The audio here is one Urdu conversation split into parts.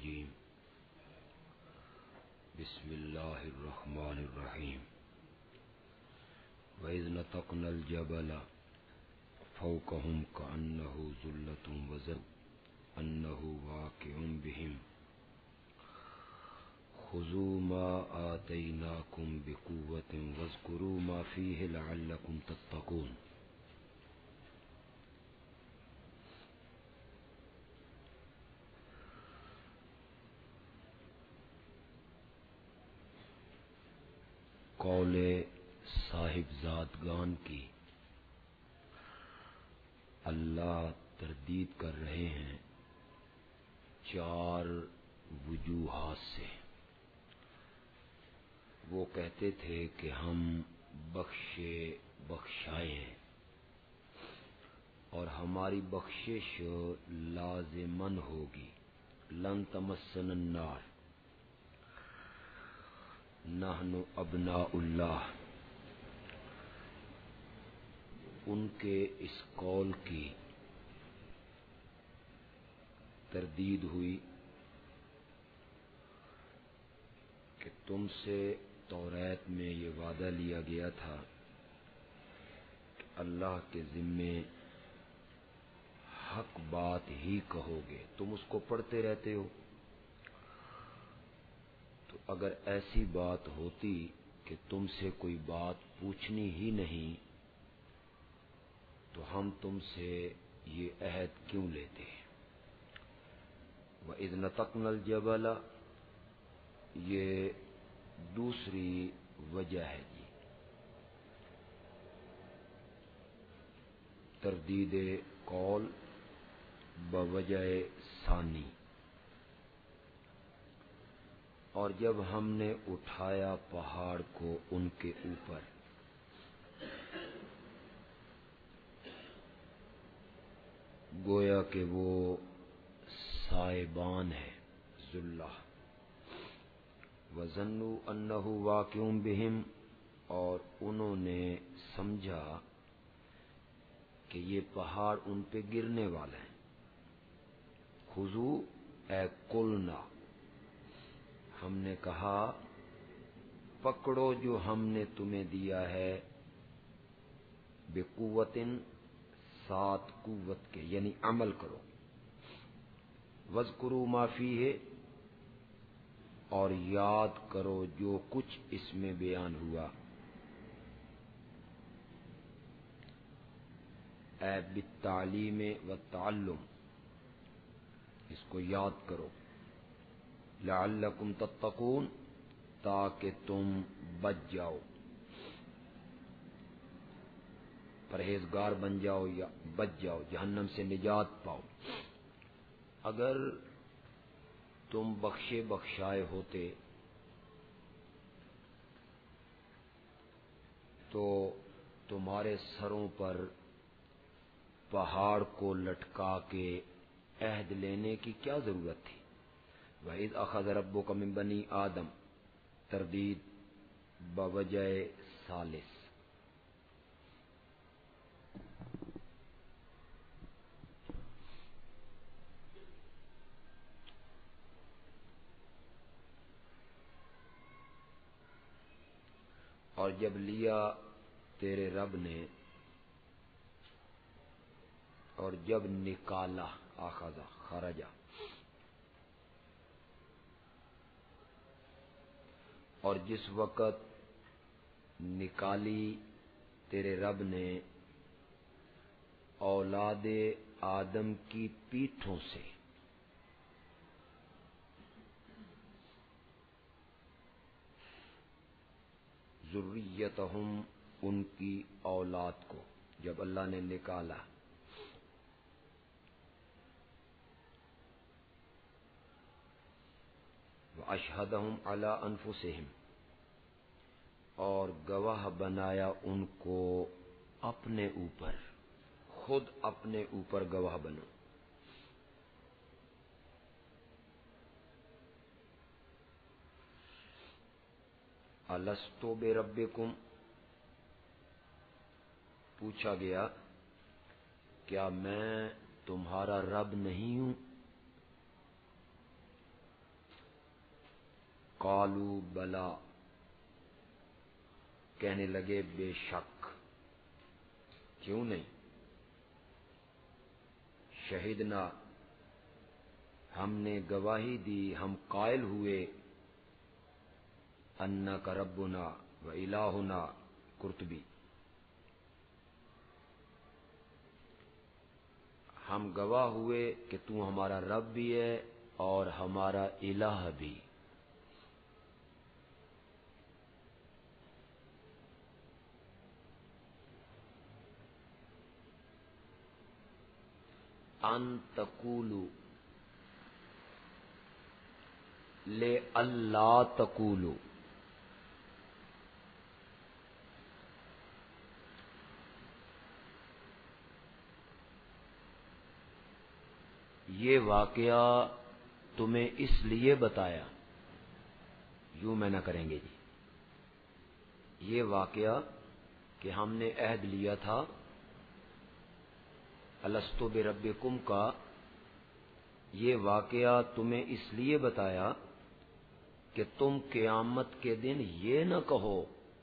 الرجیم بسم اللہ الرحمن الرحیم وَإِذْ نَتَقْنَا الْجَبَلَ فَوْقَهُمْ كَأَنَّهُ ظُلَّةٌ وَظَنُّوا أَنَّهُ وَاقِعٌ بِهِمْ خُذُوا مَا آتَيْنَاكُمْ بِقُوَّةٍ وَاذْكُرُوا مَا فِيهِ لَعَلَّكُمْ تَتَّقُونَ۔ قول صاحب زادگان کی اللہ تردید کر رہے ہیں چار وجوہات سے۔ وہ کہتے تھے کہ ہم بخشائے ہیں اور ہماری بخشش لازماً ہوگی، لن تمسنا النار نحن ابناء اللہ۔ ان کے اس قول کی تردید ہوئی کہ تم سے توریت میں یہ وعدہ لیا گیا تھا کہ اللہ کے ذمے حق بات ہی کہو گے، تم اس کو پڑھتے رہتے ہو۔ تو اگر ایسی بات ہوتی کہ تم سے کوئی بات پوچھنی ہی نہیں تو ہم تم سے یہ عہد کیوں لیتے؟ وَإِذْ نَتَقْنَا الْجَبَلَ، یہ دوسری وجہ ہے جی، تردید قول بوجہ ثانی۔ اور جب ہم نے اٹھایا پہاڑ کو ان کے اوپر، گویا کہ وہ سائبان ہے ذلہ، وَظَنُّوا أَنَّهُ وَاقِعٌ بِهِمْ، اور انہوں نے سمجھا کہ یہ پہاڑ ان پہ گرنے والا ہے۔ خُذُوا اے قُلْنَا، ہم نے کہا پکڑو جو ہم نے تمہیں دیا ہے، بِقُوَّةٍ، ساتھ قوت کے، یعنی عمل کرو، وَاذْكُرُوا مَا فِيهِ، اور یاد کرو جو کچھ اس میں بیان ہوا، اے بالتعلیم والتعلم، اس کو یاد کرو، لعلکم تتقون، تاکہ تم بچ جاؤ، پرہیزگار بن جاؤ یا بچ جاؤ، جہنم سے نجات پاؤ۔ اگر تم بخشائے ہوتے تو تمہارے سروں پر پہاڑ کو لٹکا کے عہد لینے کی کیا ضرورت تھی؟ وَإِذْ أَخَذَ رَبُّكَ مِن بَنِي آدَمَ، تردید بوجہ ثالث۔ اور جب لیا تیرے رب نے، اور جب نکالا، اخذ خرجا، اور جس وقت نکالی تیرے رب نے اولاد آدم کی پیٹھوں سے، ذریتہم، ان کی اولاد کو، جب اللہ نے نکالا، وَأَشْهَدَهُمْ عَلَىٰ أَنفُسِهِمْ، اور گواہ بنایا ان کو اپنے اوپر، خود اپنے اوپر گواہ بنو، أَلَسْتُ بِرَبِّكُمْ، پوچھا گیا کیا میں تمہارا رب نہیں ہوں؟ قالوا بلا، کہنے لگے بے شک، کیوں نہیں، شہدنا، ہم نے گواہی دی، ہم قائل ہوئے، انک ربنا و الہنا، قرطبی، ہم گواہ ہوئے کہ تو ہمارا رب بھی ہے اور ہمارا الہ بھی۔ ان تقولوا، لے اللہ تقولوا، یہ واقعہ تمہیں اس لیے بتایا، یوں میں نہ کریں گے جی، یہ واقعہ کہ ہم نے عہد لیا تھا الست بربکم کا، یہ واقعہ تمہیں اس لیے بتایا کہ تم قیامت کے دن یہ نہ کہو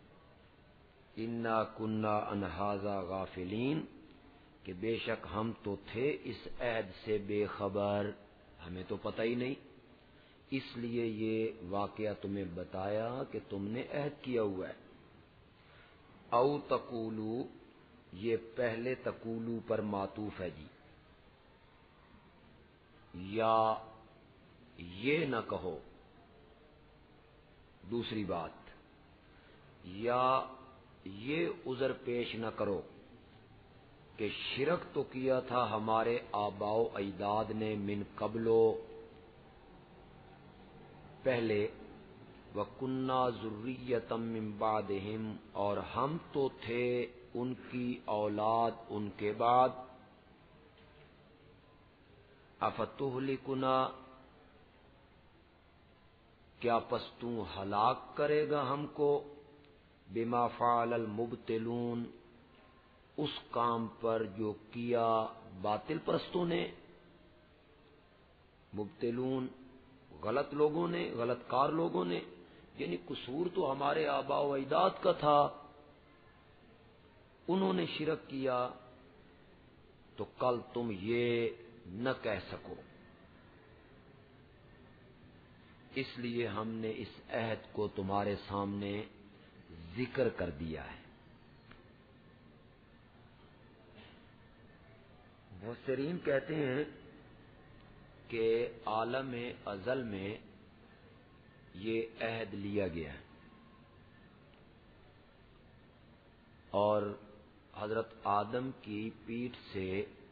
انا کنا عن ھذا غافلین، کہ بے شک ہم تو تھے اس عہد سے بے خبر، ہمیں تو پتہ ہی نہیں، اس لیے یہ واقعہ تمہیں بتایا کہ تم نے عہد کیا ہوا ہے۔ او تقولو، یہ پہلے تقولو پر معطوف ہے جی، یا یہ نہ کہو، دوسری بات، یا یہ عذر پیش نہ کرو کہ شرک تو کیا تھا ہمارے آباء و اجداد نے من قبلو، پہلے، وَكُنَّا ذُرِّيَّةً مِّن بَعْدِهِمْ، اور ہم تو تھے ان کی اولاد ان کے بعد، أَفَتُهْلِكُنَا، کیا پس تو ہلاک کرے گا ہم کو، بِمَا فَعَلَ الْمُبْتِلُونَ، اس کام پر جو کیا باطل پرستوں نے، مبتلون غلط لوگوں نے، غلط کار لوگوں نے، یعنی قصور تو ہمارے آباء و اجداد کا تھا، انہوں نے شرک کیا، تو کل تم یہ نہ کہہ سکو، اس لیے ہم نے اس عہد کو تمہارے سامنے ذکر کر دیا ہے۔ مفسرین کہتے ہیں کہ عالم ازل میں یہ عہد لیا گیا ہے، اور حضرت آدم کی پیٹھ سے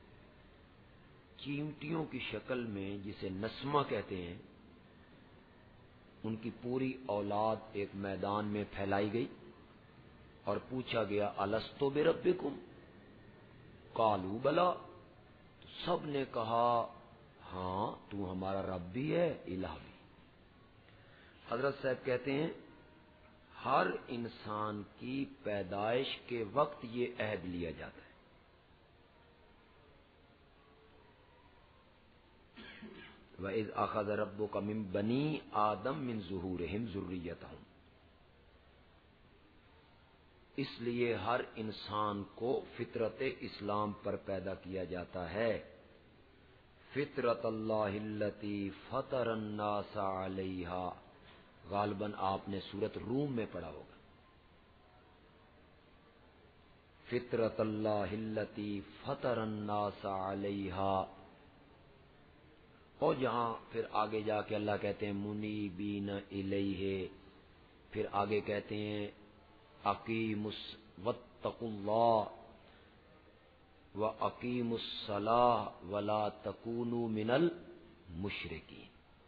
چیمٹیوں کی شکل میں، جسے نسمہ کہتے ہیں، ان کی پوری اولاد ایک میدان میں پھیلائی گئی اور پوچھا گیا الست بربکم، قالوا بلا، تو سب نے کہا ہاں تو ہمارا رب بھی ہے، الہ بھی۔ حضرت صاحب کہتے ہیں ہر انسان کی پیدائش کے وقت یہ عہد لیا جاتا ہے، وَإِذْ أَخَذَ رَبُّكَ مِن بَنِي آدَمَ مِن ظُهُورِهِمْ ذُرِّيَّتَهُمْ، اس لیے ہر انسان کو فطرت اسلام پر پیدا کیا جاتا ہے، فطرت اللہ التی فطر الناس علیہا، غالباً آپ نے سورۃ روم میں پڑھا ہوگا، فطرت اللہ التی فطر الناس علیہا، اور جہاں پھر آگے جا کے اللہ کہتے ہیں منیبین الیہ، پھر آگے کہتے ہیں واتقوا اللہ وَأَقِيمُوا الصَّلَاةَ وَلَا تَكُونُوا مِنَ الْمُشْرِكِينَ،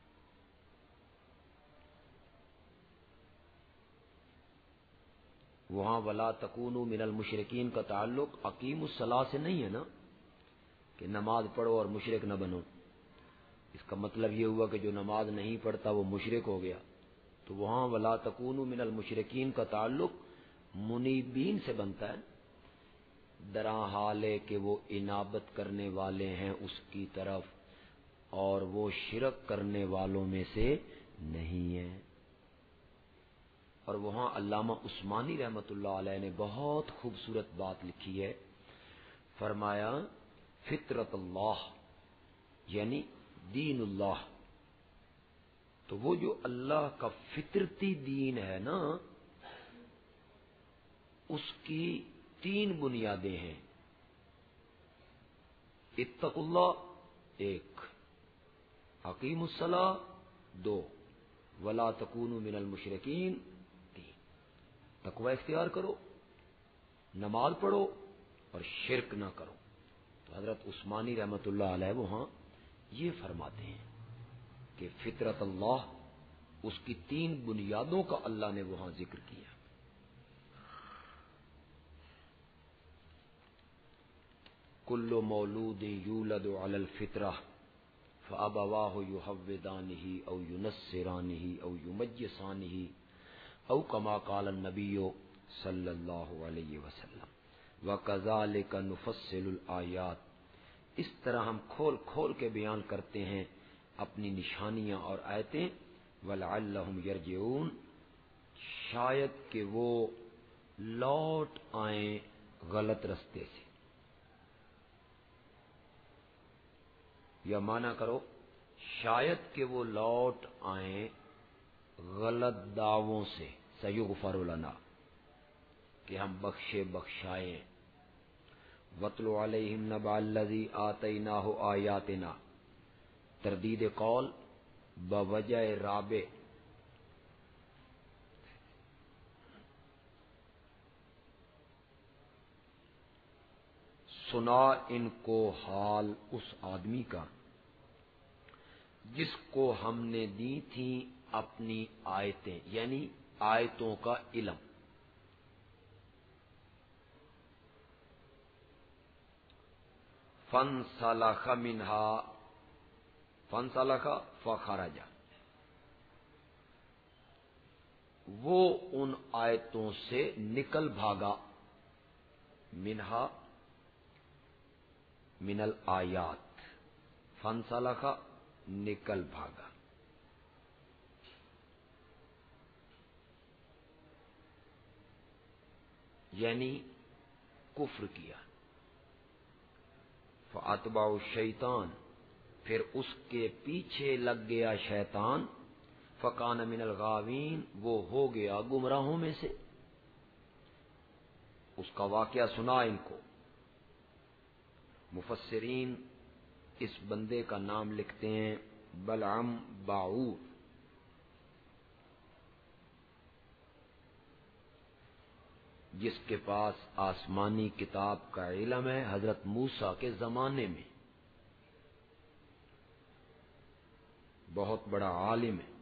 وہاں وَلَا تَكُونُوا مِنَ الْمُشْرِكِينَ کا تعلق اقیم الصلاۃ سے نہیں ہے نا، کہ نماز پڑھو اور مشرک نہ بنو، اس کا مطلب یہ ہوا کہ جو نماز نہیں پڑھتا وہ مشرک ہو گیا، تو وہاں وَلَا تَكُونُوا مِنَ الْمُشْرِكِينَ کا تعلق منیبین سے بنتا ہے، درا حال ہے کہ وہ انابت کرنے والے ہیں اس کی طرف، اور وہ شرک کرنے والوں میں سے نہیں ہے۔ اور وہاں علامہ عثمانی رحمت اللہ علیہ نے بہت خوبصورت بات لکھی ہے. فرمایا فطرت اللہ یعنی دین اللہ. تو وہ جو اللہ کا فطرتی دین ہے نا، اس کی 3 بنیادیں ہیں. اتقوا اللہ 1، اقیموا الصلاۃ 2، ولا تکونوا من المشرکین 3. تقوی اختیار کرو، نماز پڑھو اور شرک نہ کرو. تو حضرت عثمانی رحمت اللہ علیہ وہاں یہ فرماتے ہیں کہ فطرت اللہ، اس کی 3 بنیادوں کا اللہ نے وہاں ذکر کیا. کل مولود یولد علی الفطرہ فابواہ یحودانہ او ینصرانہ او یمجسانہ او کما قال النبی صلی اللہ علیہ وسلم وکذالک نفصل الآیات. اس طرح ہم کھول کھول کے بیان کرتے ہیں اپنی نشانیاں اور آیتیں. ولعلہم یرجعون، شاید کہ وہ لوٹ آئیں غلط رستے سے. یا مانا کرو شاید کہ وہ لوٹ آئیں غلط دعووں سے. سیغفر لنا، کہ ہم بخشے بخشائیں. وَاتْلُ عَلَيْهِمْ نَبَأَ الَّذِي آتَيْنَاهُ آیَاتِنَا، تردید قول بوجہ رابع. سنا ان کو حال اس آدمی کا جس کو ہم نے دی تھیں اپنی آیتیں، یعنی آیتوں کا علم. فانسلخ منہا، فانسلخ فخرج، وہ ان آیتوں سے نکل بھاگا. منہا من الآیات، فانسلخ نکل بھاگا. یعنی کفر کیا. فاتبعوا الشیطان، پھر اس کے پیچھے لگ گیا شیطان. فکان من الغاوین، وہ ہو گیا گمراہوں میں سے. اس کا واقعہ سنا ان کو. مفسرین اس بندے کا نام لکھتے ہیں بلعم باعور. جس کے پاس آسمانی کتاب کا علم ہے حضرت موسیٰ کے زمانے میں، بہت بڑا عالم ہے.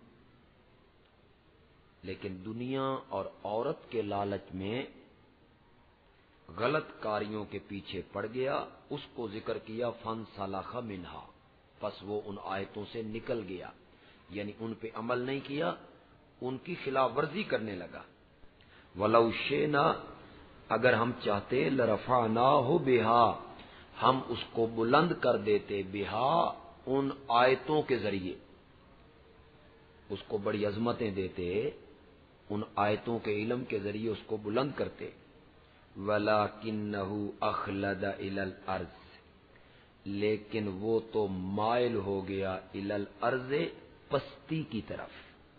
لیکن دنیا اور عورت کے لالچ میں غلط کاریوں کے پیچھے پڑ گیا. اس کو ذکر کیا فانسلخ منہا، پس وہ ان آیتوں سے نکل گیا، یعنی ان پہ عمل نہیں کیا، ان کی خلاف ورزی کرنے لگا. وَلَوْ شِئْنَا، اگر ہم چاہتے لَرَفَعْنَاهُ بِهَا، ہم اس کو بلند کر دیتے بِهَا، ان آیتوں کے ذریعے. اس کو بڑی عظمتیں دیتے، ان آیتوں کے علم کے ذریعے اس کو بلند کرتے. وَلَكِنَّهُ أَخْلَدَ إِلَى الْأَرْضِ، لیکن وہ تو مائل ہو گیا إِلَى الْأَرْضِ، پستی کی طرف،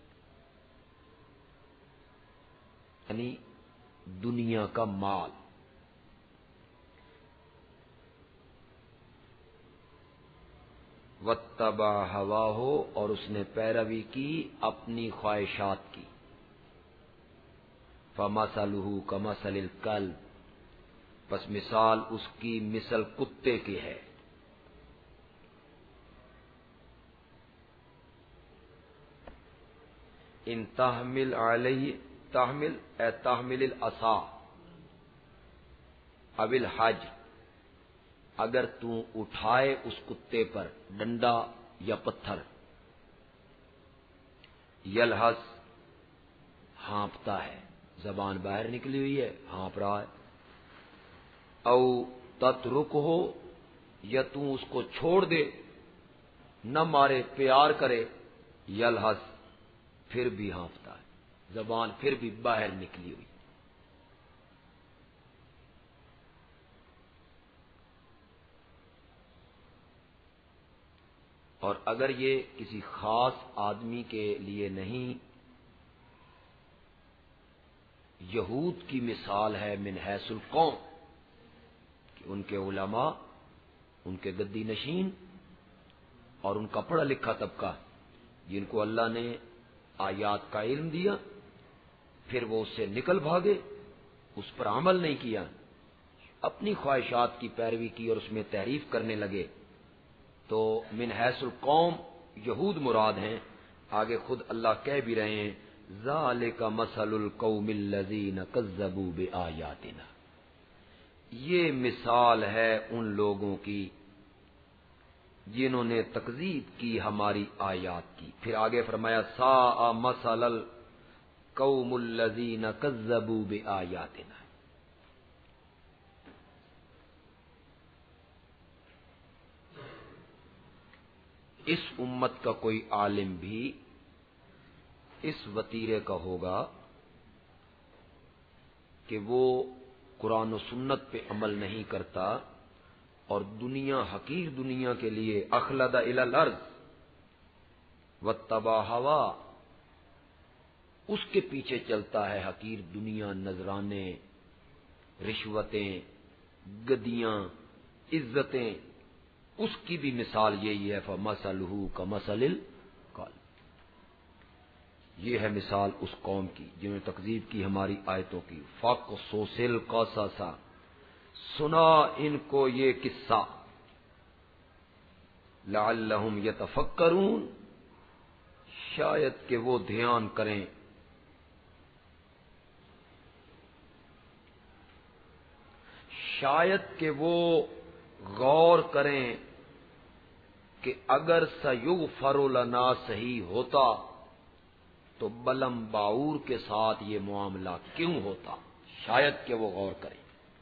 یعنی دنیا کا مال. وَاتَّبَعَ هَوَاهُ، اور اس نے پیروی کی اپنی خواہشات کی. فَمَثَلُهُ كَمَثَلِ الْكَلْبِ، پس مثال اس کی مثل کتے کی ہے. ان تحمل علیہ، تحمل اے تحمل العصا اب الحج، اگر تو اٹھائے اس کتے پر ڈنڈا یا پتھر. یلحس، ہانپتا ہے، زبان باہر نکلی ہوئی ہے، ہانپ رہا ہے. او تترک ہو، یا تو اس کو چھوڑ دے، نہ مارے، پیار کرے. یلحس، پھر بھی ہانپتا ہے. زبان پھر بھی باہر نکلی ہوئی. اور اگر یہ کسی خاص آدمی کے لیے نہیں، یہود کی مثال ہے من حیث القوم، کہ ان کے علماء، ان کے گدی نشین اور ان کا پڑھا لکھا طبقہ، جن کو اللہ نے آیات کا علم دیا، پھر وہ اس سے نکل بھاگے، اس پر عمل نہیں کیا، اپنی خواہشات کی پیروی کی اور اس میں تحریف کرنے لگے، تو من حیث القوم یہود مراد ہیں. آگے خود اللہ کہہ بھی رہے ہیں ذالک مثل القوم الذین کذبوا بآیاتنا، یہ مثال ہے ان لوگوں کی جنہوں نے تکذیب کی ہماری آیات کی. پھر آگے فرمایا ساء مثل القوم الذین کذبوا بآیاتنا. اس امت کا کوئی عالم بھی اس وتیرے کا ہوگا کہ وہ قرآن و سنت پہ عمل نہیں کرتا اور دنیا، حقیر دنیا کے لیے اخلد الی الارض واتبع ہوا، اس کے پیچھے چلتا ہے، حقیر دنیا، نذرانے، رشوتیں، گدیاں، عزتیں، اس کی بھی مثال یہی ہے فَمَثَلُهُ كَمَثَلِ الْكَلْبِ. یہ ہے مثال اس قوم کی جنہوں نے تکذیب کی ہماری آیتوں کی. فَقْصُصِ الْقَصَصَ، سنا ان کو یہ قصہ، لَعَلَّهُمْ يَتَفَكَّرُونَ، شاید کہ وہ دھیان کریں. شاید کہ وہ غور کریں کہ اگر سیغفر لنا صحیح ہوتا تو بلم باور کے ساتھ یہ معاملہ کیوں ہوتا. شاید کہ وہ غور کریں.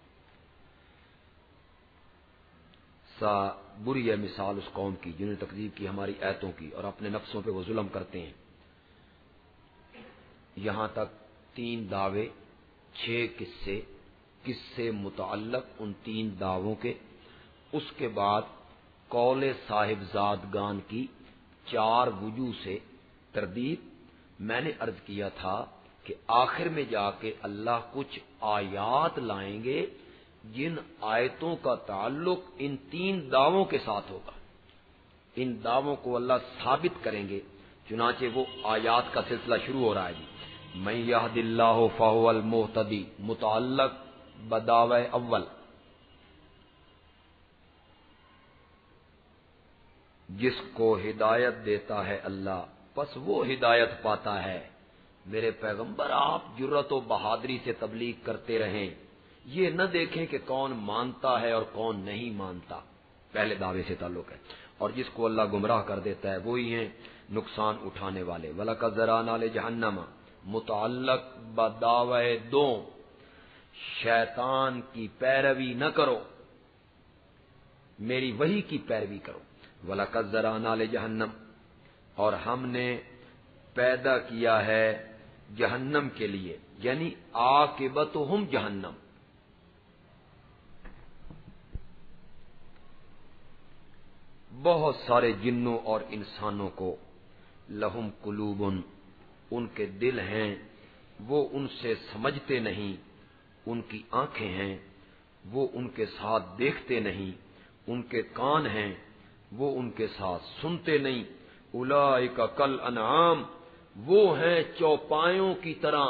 بری ہے مثال اس قوم کی جنہوں نے تکذیب کی ہماری آیتوں کی اور اپنے نفسوں پہ وہ ظلم کرتے ہیں. یہاں تک 3 دعوے، 6 قصے متعلق ان 3 دعووں کے. اس کے بعد قول صاحب زادگان کی 4 وجوہ سے تردید. میں نے عرض کیا تھا کہ آخر میں جا کے اللہ کچھ آیات لائیں گے جن آیتوں کا تعلق ان 3 دعووں کے ساتھ ہوگا. ان دعووں کو اللہ ثابت کریں گے. چنانچہ وہ آیات کا سلسلہ شروع ہو رہا ہے. من یہد اللہ فہو المہتدی، متعلق بدعوی اول. جس کو ہدایت دیتا ہے اللہ پس وہ ہدایت پاتا ہے. میرے پیغمبر آپ جرأت و بہادری سے تبلیغ کرتے رہیں، یہ نہ دیکھیں کہ کون مانتا ہے اور کون نہیں مانتا. پہلے دعوے سے تعلق ہے. اور جس کو اللہ گمراہ کر دیتا ہے وہی ہیں نقصان اٹھانے والے. وَلَقَدْ ذَرَأْنَا لِجَهَنَّمَ، متعلق بدعوی 2، شیطان کی پیروی نہ کرو، میری وحی کی پیروی کرو. وَلَقَدْ ذَرَأْنَا لِجَهَنَّمَ، اور ہم نے پیدا کیا ہے جہنم کے لیے، یعنی عاقبتہم جہنم. بہت سارے جنوں اور انسانوں کو، لہم قلوب، ان کے دل ہیں وہ ان سے سمجھتے نہیں، ان کی آنکھیں ہیں وہ ان کے ساتھ دیکھتے نہیں، ان کے کان ہیں وہ ان کے ساتھ سنتے نہیں. اولئک کالانعام، وہ ہیں چوپایوں کی طرح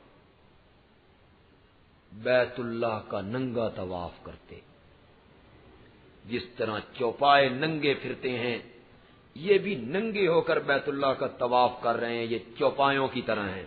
بیت اللہ کا ننگا طواف کرتے. جس طرح چوپائے ننگے پھرتے ہیں یہ بھی ننگے ہو کر بیت اللہ کا طواف کر رہے ہیں، یہ چوپایوں کی طرح ہیں.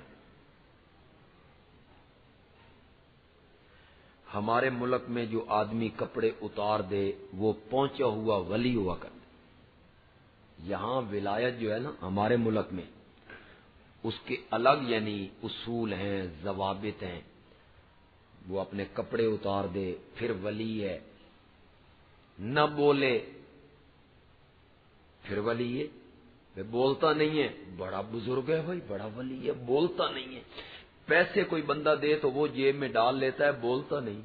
ہمارے ملک میں جو آدمی کپڑے اتار دے وہ پہنچا ہوا ولی ہوا کرتا. یہاں ولایت جو ہے نا ہمارے ملک میں، اس کے الگ یعنی اصول ہیں، ضوابط ہیں. وہ اپنے کپڑے اتار دے پھر ولی ہے، نہ بولے پھر ولی ہے، بولتا نہیں ہے، بڑا بزرگ ہے بھائی، بڑا ولی ہے، بولتا نہیں ہے، پیسے کوئی بندہ دے تو وہ جیب میں ڈال لیتا ہے، بولتا نہیں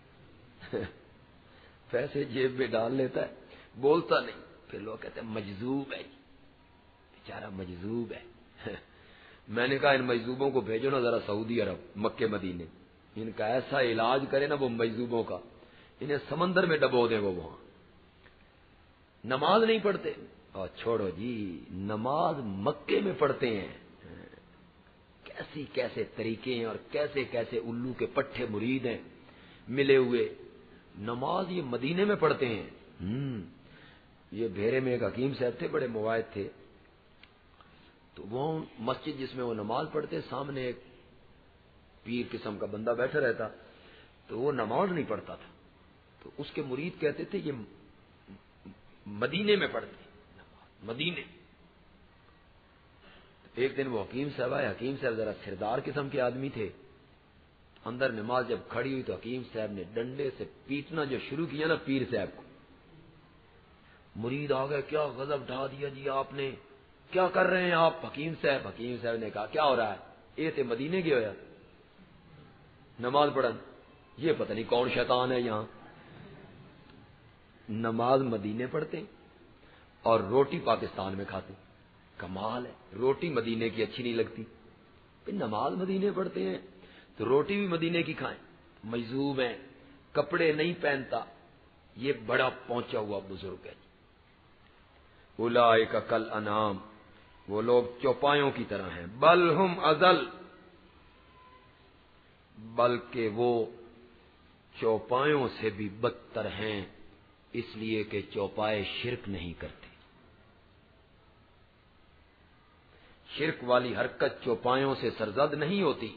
پیسے جیب میں ڈال لیتا ہے، بولتا نہیں، پھر لوگ کہتے ہیں مجذوب ہے، بیچارہ مجذوب ہے میں نے کہا ان مجذوبوں کو بھیجو نا ذرا سعودی عرب، مکے مدینے، ان کا ایسا علاج کرے نا وہ مجذوبوں کا، انہیں سمندر میں ڈبو دیں وہ وہاں۔ نماز نہیں پڑھتے، اور چھوڑو جی، نماز مکے میں پڑھتے ہیں، کیسی کیسے طریقے ہیں اور کیسے کیسے الو کے پٹھے مرید ہیں ملے ہوئے، نماز یہ مدینے میں پڑھتے ہیں۔ یہ بھیرے میں ایک حکیم صاحب تھے، بڑے مواعظ تھے، تو وہ مسجد جس میں وہ نماز پڑھتے، سامنے ایک پیر قسم کا بندہ بیٹھا رہتا، تو وہ نماز نہیں پڑھتا تھا، تو اس کے مرید کہتے تھے یہ مدینے میں پڑھتے مدینے۔ ایک دن وہ حکیم صاحب آئے، حکیم صاحب ذرا سردار قسم کے آدمی تھے، اندر نماز جب کھڑی ہوئی تو حکیم صاحب نے ڈنڈے سے پیٹنا جو شروع کیا نا پیر صاحب کو، مرید آ گئے، کیا غضب ڈھا دیا جی آپ نے، کیا کر رہے ہیں آپ حکیم صاحب؟ حکیم صاحب نے کہا کیا ہو رہا ہے، یہ تے مدینے گئے ہوا نماز پڑھن، یہ پتہ نہیں کون شیطان ہے یہاں، نماز مدینے پڑھتے اور روٹی پاکستان میں کھاتے، کمال ہے، روٹی مدینے کی اچھی نہیں لگتی، پھر نماز مدینے پڑھتے ہیں تو روٹی بھی مدینے کی کھائیں، مجذوب ہیں، کپڑے نہیں پہنتا، یہ بڑا پہنچا ہوا بزرگ ہے۔ اولئک کالانعام، وہ لوگ چوپایوں کی طرح ہیں، بل ہم اضل، بلکہ وہ چوپایوں سے بھی بدتر ہیں، اس لیے کہ چوپائے شرک نہیں کرتے، شرک والی حرکت چوپایوں سے سرزد نہیں ہوتی۔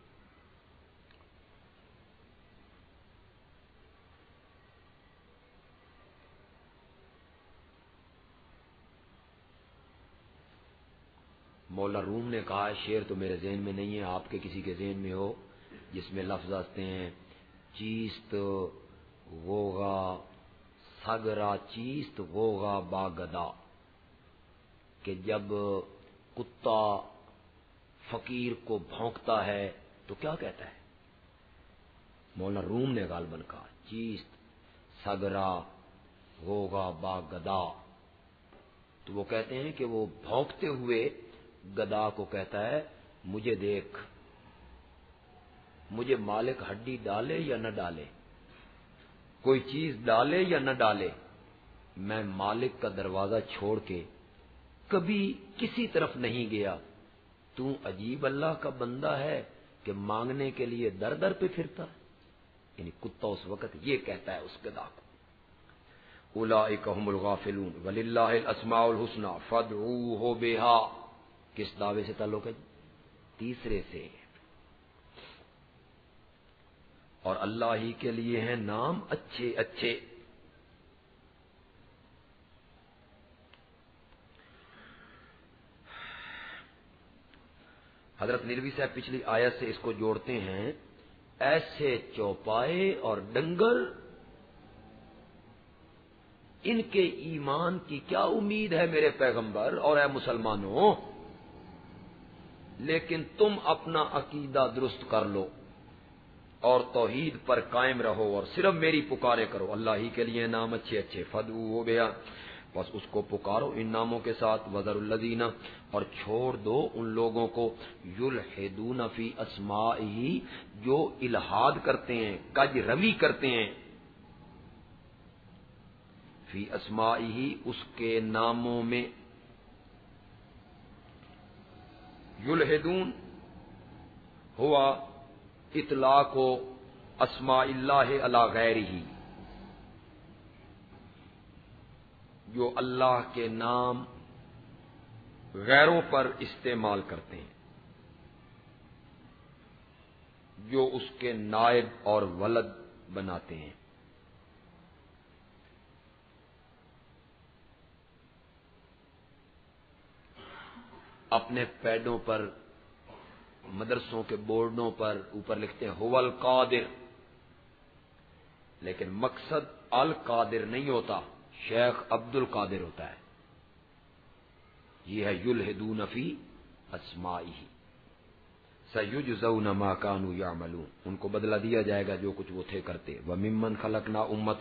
مولا روم نے کہا ہے، شعر تو میرے ذہن میں نہیں ہے، آپ کے کسی کے ذہن میں ہو، جس میں لفظ آتے ہیں چیست غوغا سگرا چیست غوغا باگدا، کہ جب کتا فقیر کو بھونکتا ہے تو کیا کہتا ہے؟ مولانا روم نے غالباً کہا چیست سگرا غوغا باگدا، تو وہ کہتے ہیں کہ وہ بھونکتے ہوئے گدا کو کہتا ہے مجھے دیکھ، مجھے مالک ہڈی ڈالے یا نہ ڈالے، کوئی چیز ڈالے یا نہ ڈالے، میں مالک کا دروازہ چھوڑ کے کبھی کسی طرف نہیں گیا، تو عجیب اللہ کا بندہ ہے کہ مانگنے کے لیے در در پہ پھرتا ہے، یعنی کتا اس وقت یہ کہتا ہے اس گدا کو۔ اولئک هم الغافلون وللہ الاسماء الحسنی فادعوہ بہا، کس دعوے سے تعلق ہے؟ تیسرے سے، اور اللہ ہی کے لیے ہیں نام اچھے اچھے۔ حضرت نیلوی صاحب پچھلی آیت سے اس کو جوڑتے ہیں، ایسے چوپائے اور ڈنگر، ان کے ایمان کی کیا امید ہے میرے پیغمبر اور اے مسلمانوں، لیکن تم اپنا عقیدہ درست کر لو اور توحید پر قائم رہو اور صرف میری پکارے کرو، اللہ ہی کے لیے نام اچھے اچھے، فدعوہ بہا، بس اس کو پکارو ان ناموں کے ساتھ، وذر الذین، اور چھوڑ دو ان لوگوں کو، یلحدون فی اسمائہ، جو الحاد کرتے ہیں، کج روی کرتے ہیں، فی اسمائہ، اس کے ناموں میں، یلحدون ہوا اطلاق و اسماء اللہ علی غیرہ، جو اللہ کے نام غیروں پر استعمال کرتے ہیں، جو اس کے نائب اور ولد بناتے ہیں۔ اپنے پیڈوں پر، مدرسوں کے بورڈوں پر اوپر لکھتے ہیں هو القادر، لیکن مقصد القادر نہیں ہوتا، شیخ عبد القادر ہوتا ہے۔ یہ ہے یلحدون فی اسمائہ سیجزون ما کانوا یعملون، ان کو بدلہ دیا جائے گا جو کچھ وہ تھے کرتے. وممن خلقنا امۃ،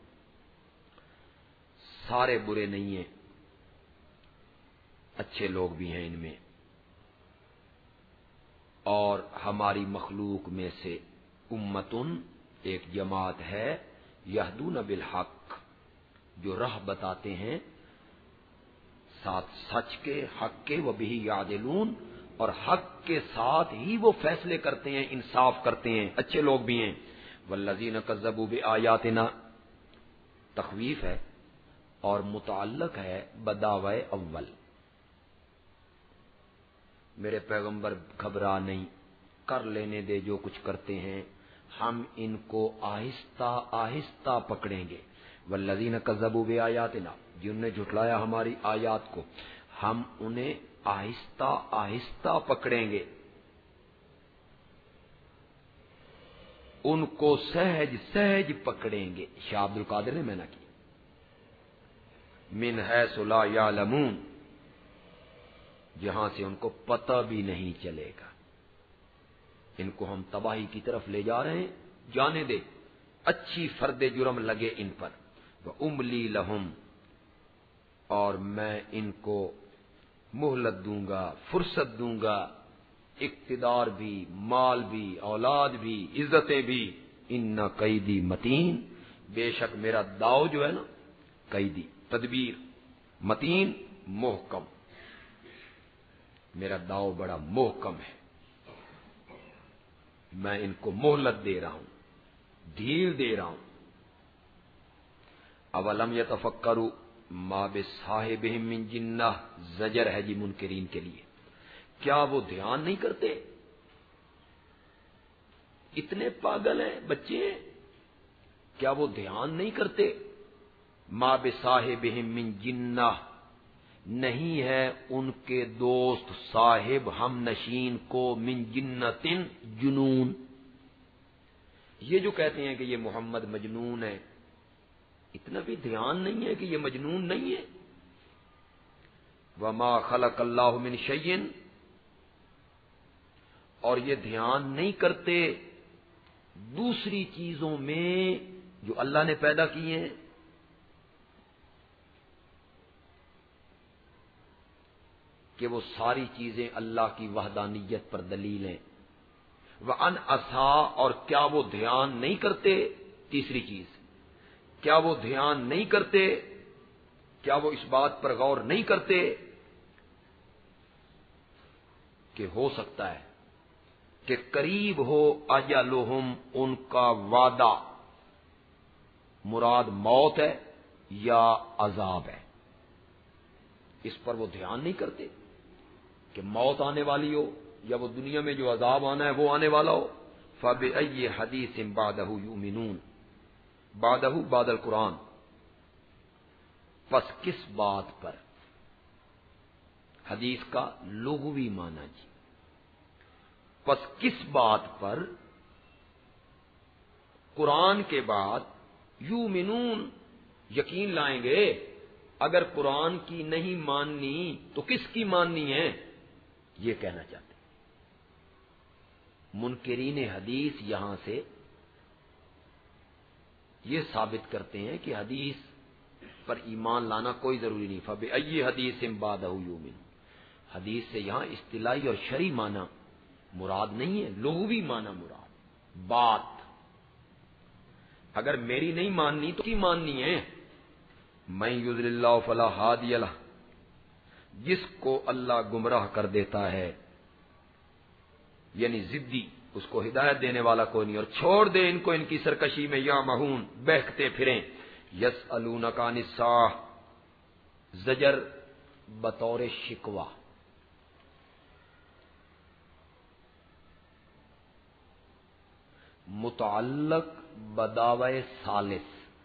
سارے برے نہیں ہیں، اچھے لوگ بھی ہیں ان میں، اور ہماری مخلوق میں سے امتن ایک جماعت ہے، یہدون بالحق، جو راہ بتاتے ہیں ساتھ سچ کے، حق کے، وبہ یعدلون، اور حق کے ساتھ ہی وہ فیصلے کرتے ہیں، انصاف کرتے ہیں، اچھے لوگ بھی ہیں. والذین کذبوا بآیاتنا تخویف ہے اور متعلق ہے بداوے اول. میرے پیغمبر گھبرا نہیں، کر لینے دے جو کچھ کرتے ہیں، ہم ان کو آہستہ آہستہ پکڑیں گے. والذین کذبوا بآیاتنا، جنہوں نے جھٹلایا ہماری آیات کو، ہم انہیں آہستہ آہستہ پکڑیں گے، ان کو سہج سہج پکڑیں گے. شاہ عبد القادر نے میں نہ کی. من حیث لا یعلمون، جہاں سے ان کو پتہ بھی نہیں چلے گا. ان کو ہم تباہی کی طرف لے جا رہے ہیں، جانے دے، اچھی فرد جرم لگے ان پر. وَأُمْلِي لَهُمْ، اور میں ان کو مہلت دوں گا، فرصت دوں گا، اقتدار بھی، مال بھی، اولاد بھی، عزتیں بھی. ان قیدی متین، بے شک میرا داؤ جو ہے نا، قیدی تدبیر، متین محکم، میرا داؤ بڑا محکم ہے. میں ان کو مہلت دے رہا ہوں، ڈھیل دے رہا ہوں. اولم یتفکروا ما بصاحبہم من جنہ، زجر ہے جی منکرین کے لیے. کیا وہ دھیان نہیں کرتے؟ اتنے پاگل ہیں بچے ہیں، کیا وہ دھیان نہیں کرتے؟ ما بصاحبہم من جنہ، نہیں ہے ان کے دوست صاحب ہم نشین کو، من جنتن جنون. یہ جو کہتے ہیں کہ یہ محمد مجنون ہے، اتنا بھی دھیان نہیں ہے کہ یہ مجنون نہیں ہے. وما خلق اللہ من شیء، اور یہ دھیان نہیں کرتے دوسری چیزوں میں جو اللہ نے پیدا کی ہیں. کہ وہ ساری چیزیں اللہ کی وحدانیت پر دلیل ہیں. وَأَنْ أَسَا، اور کیا وہ دھیان نہیں کرتے، تیسری چیز، کیا وہ دھیان نہیں کرتے، کیا وہ اس بات پر غور نہیں کرتے کہ ہو سکتا ہے کہ قریب ہو اجلہم، ان کا وعدہ، مراد موت ہے یا عذاب ہے. اس پر وہ دھیان نہیں کرتے کہ موت آنے والی ہو یا وہ دنیا میں جو عذاب آنا ہے وہ آنے والا ہو. فَبِأَيِّ حَدِيثٍ بَعْدَهُ يُؤْمِنُونَ، بعدہ بعد القرآن، پس کس بات پر، حدیث کا لغوی معنی جی، پس کس بات پر قرآن کے بعد یؤمنون یقین لائیں گے. اگر قرآن کی نہیں ماننی تو کس کی ماننی ہے، یہ کہنا چاہتے ہیں. منکرین حدیث یہاں سے یہ ثابت کرتے ہیں کہ حدیث پر ایمان لانا کوئی ضروری نہیں. فَبِأَيِّ حَدِيثٍ بَعْدَهُ يُؤْمِنُونَ، حدیث سے یہاں اصطلاحی اور شرعی معنی مراد نہیں ہے، لغوی معنی مراد. بات اگر میری نہیں ماننی تو کی ماننی ہے. مَن یُضْلِلِ اللَّهُ فَلَا هَادِیَ لَهُ، جس کو اللہ گمراہ کر دیتا ہے، یعنی ضدی، اس کو ہدایت دینے والا کوئی نہیں. اور چھوڑ دے ان کو ان کی سرکشی میں، یا مہون، بہکتے پھریں. یسألونک عن الساعہ، زجر بطور شکوہ. متعلق بداوے ثالث،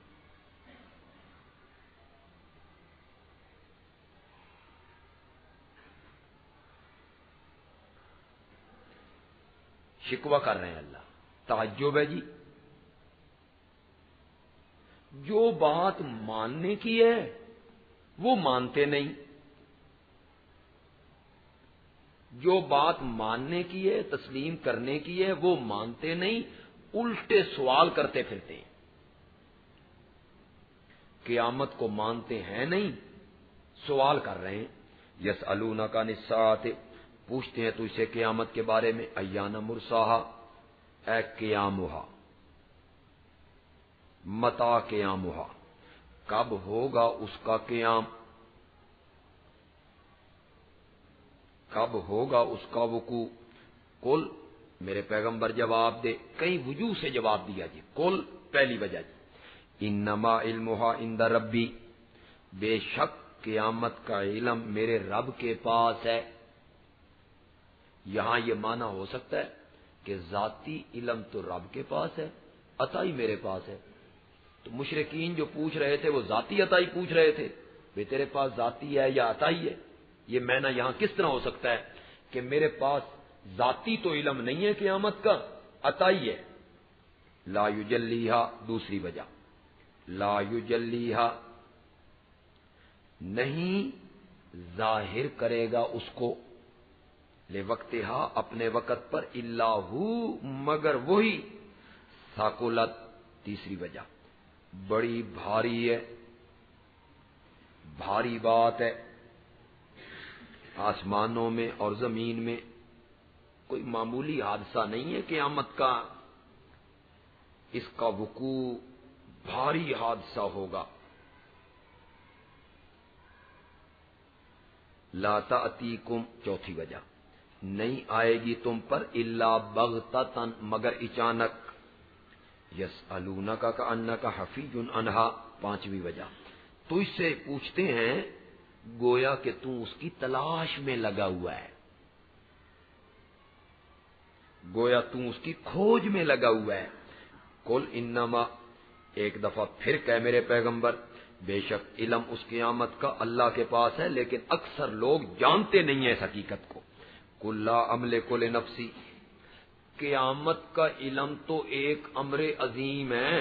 شکوہ کر رہے ہیں اللہ. تعجب ہے جی، جو بات ماننے کی ہے وہ مانتے نہیں، جو بات ماننے کی ہے، تسلیم کرنے کی ہے، وہ مانتے نہیں، الٹے سوال کرتے پھرتے ہیں۔ قیامت کو مانتے ہیں نہیں، سوال کر رہے ہیں۔ یسألونک عن الساعۃ، پوچھتے ہیں تو اسے قیامت کے بارے میں، ایان مرساہا، اے قیامہا، متی قیامہا، کب ہوگا اس کا قیام، کب ہوگا اس کا وقوع۔ قل، میرے پیغمبر جواب دے، کئی وجوہ سے جواب دیا جی۔ قل، پہلی وجہ جی، انما علمھا عند ربی، بے شک قیامت کا علم میرے رب کے پاس ہے۔ یہاں یہ معنی ہو سکتا ہے کہ ذاتی علم تو رب کے پاس ہے، عطائی میرے پاس ہے۔ تو مشرکین جو پوچھ رہے تھے وہ ذاتی عطائی پوچھ رہے تھے، بے تیرے پاس ذاتی ہے یا عطائی ہے؟ یہ معنی یہاں کس طرح ہو سکتا ہے کہ میرے پاس ذاتی تو علم نہیں ہے قیامت کا، عطائی ہے۔ لا یجلیھا، دوسری وجہ، لا یجلیھا، نہیں ظاہر کرے گا اس کو، لوقتھا، اپنے وقت پر، الا ہو، مگر وہی، ثقلت، تیسری وجہ، بڑی بھاری ہے، بھاری بات ہے۔ آسمانوں میں اور زمین میں کوئی معمولی حادثہ نہیں ہے قیامت کا، اس کا وقوع بھاری حادثہ ہوگا۔ لا تأتیکم، چوتھی وجہ، نہیں آئے گی تم پر، الا بغتۃ، مگر اچانک، یسألونک کأنک حفی عنہا، پانچویں وجہ، تو اس سے پوچھتے ہیں گویا کہ تو اس کی تلاش میں لگا ہوا ہے، گویا تو اس کی کھوج میں لگا ہوا ہے۔ قل انما، ایک دفعہ پھر کہ میرے پیغمبر، بے شک علم اس قیامت کا اللہ کے پاس ہے، لیکن اکثر لوگ جانتے نہیں ہیں اس حقیقت کو۔ قل لا املک لنفسی، قیامت کا علم تو ایک امر عظیم ہے،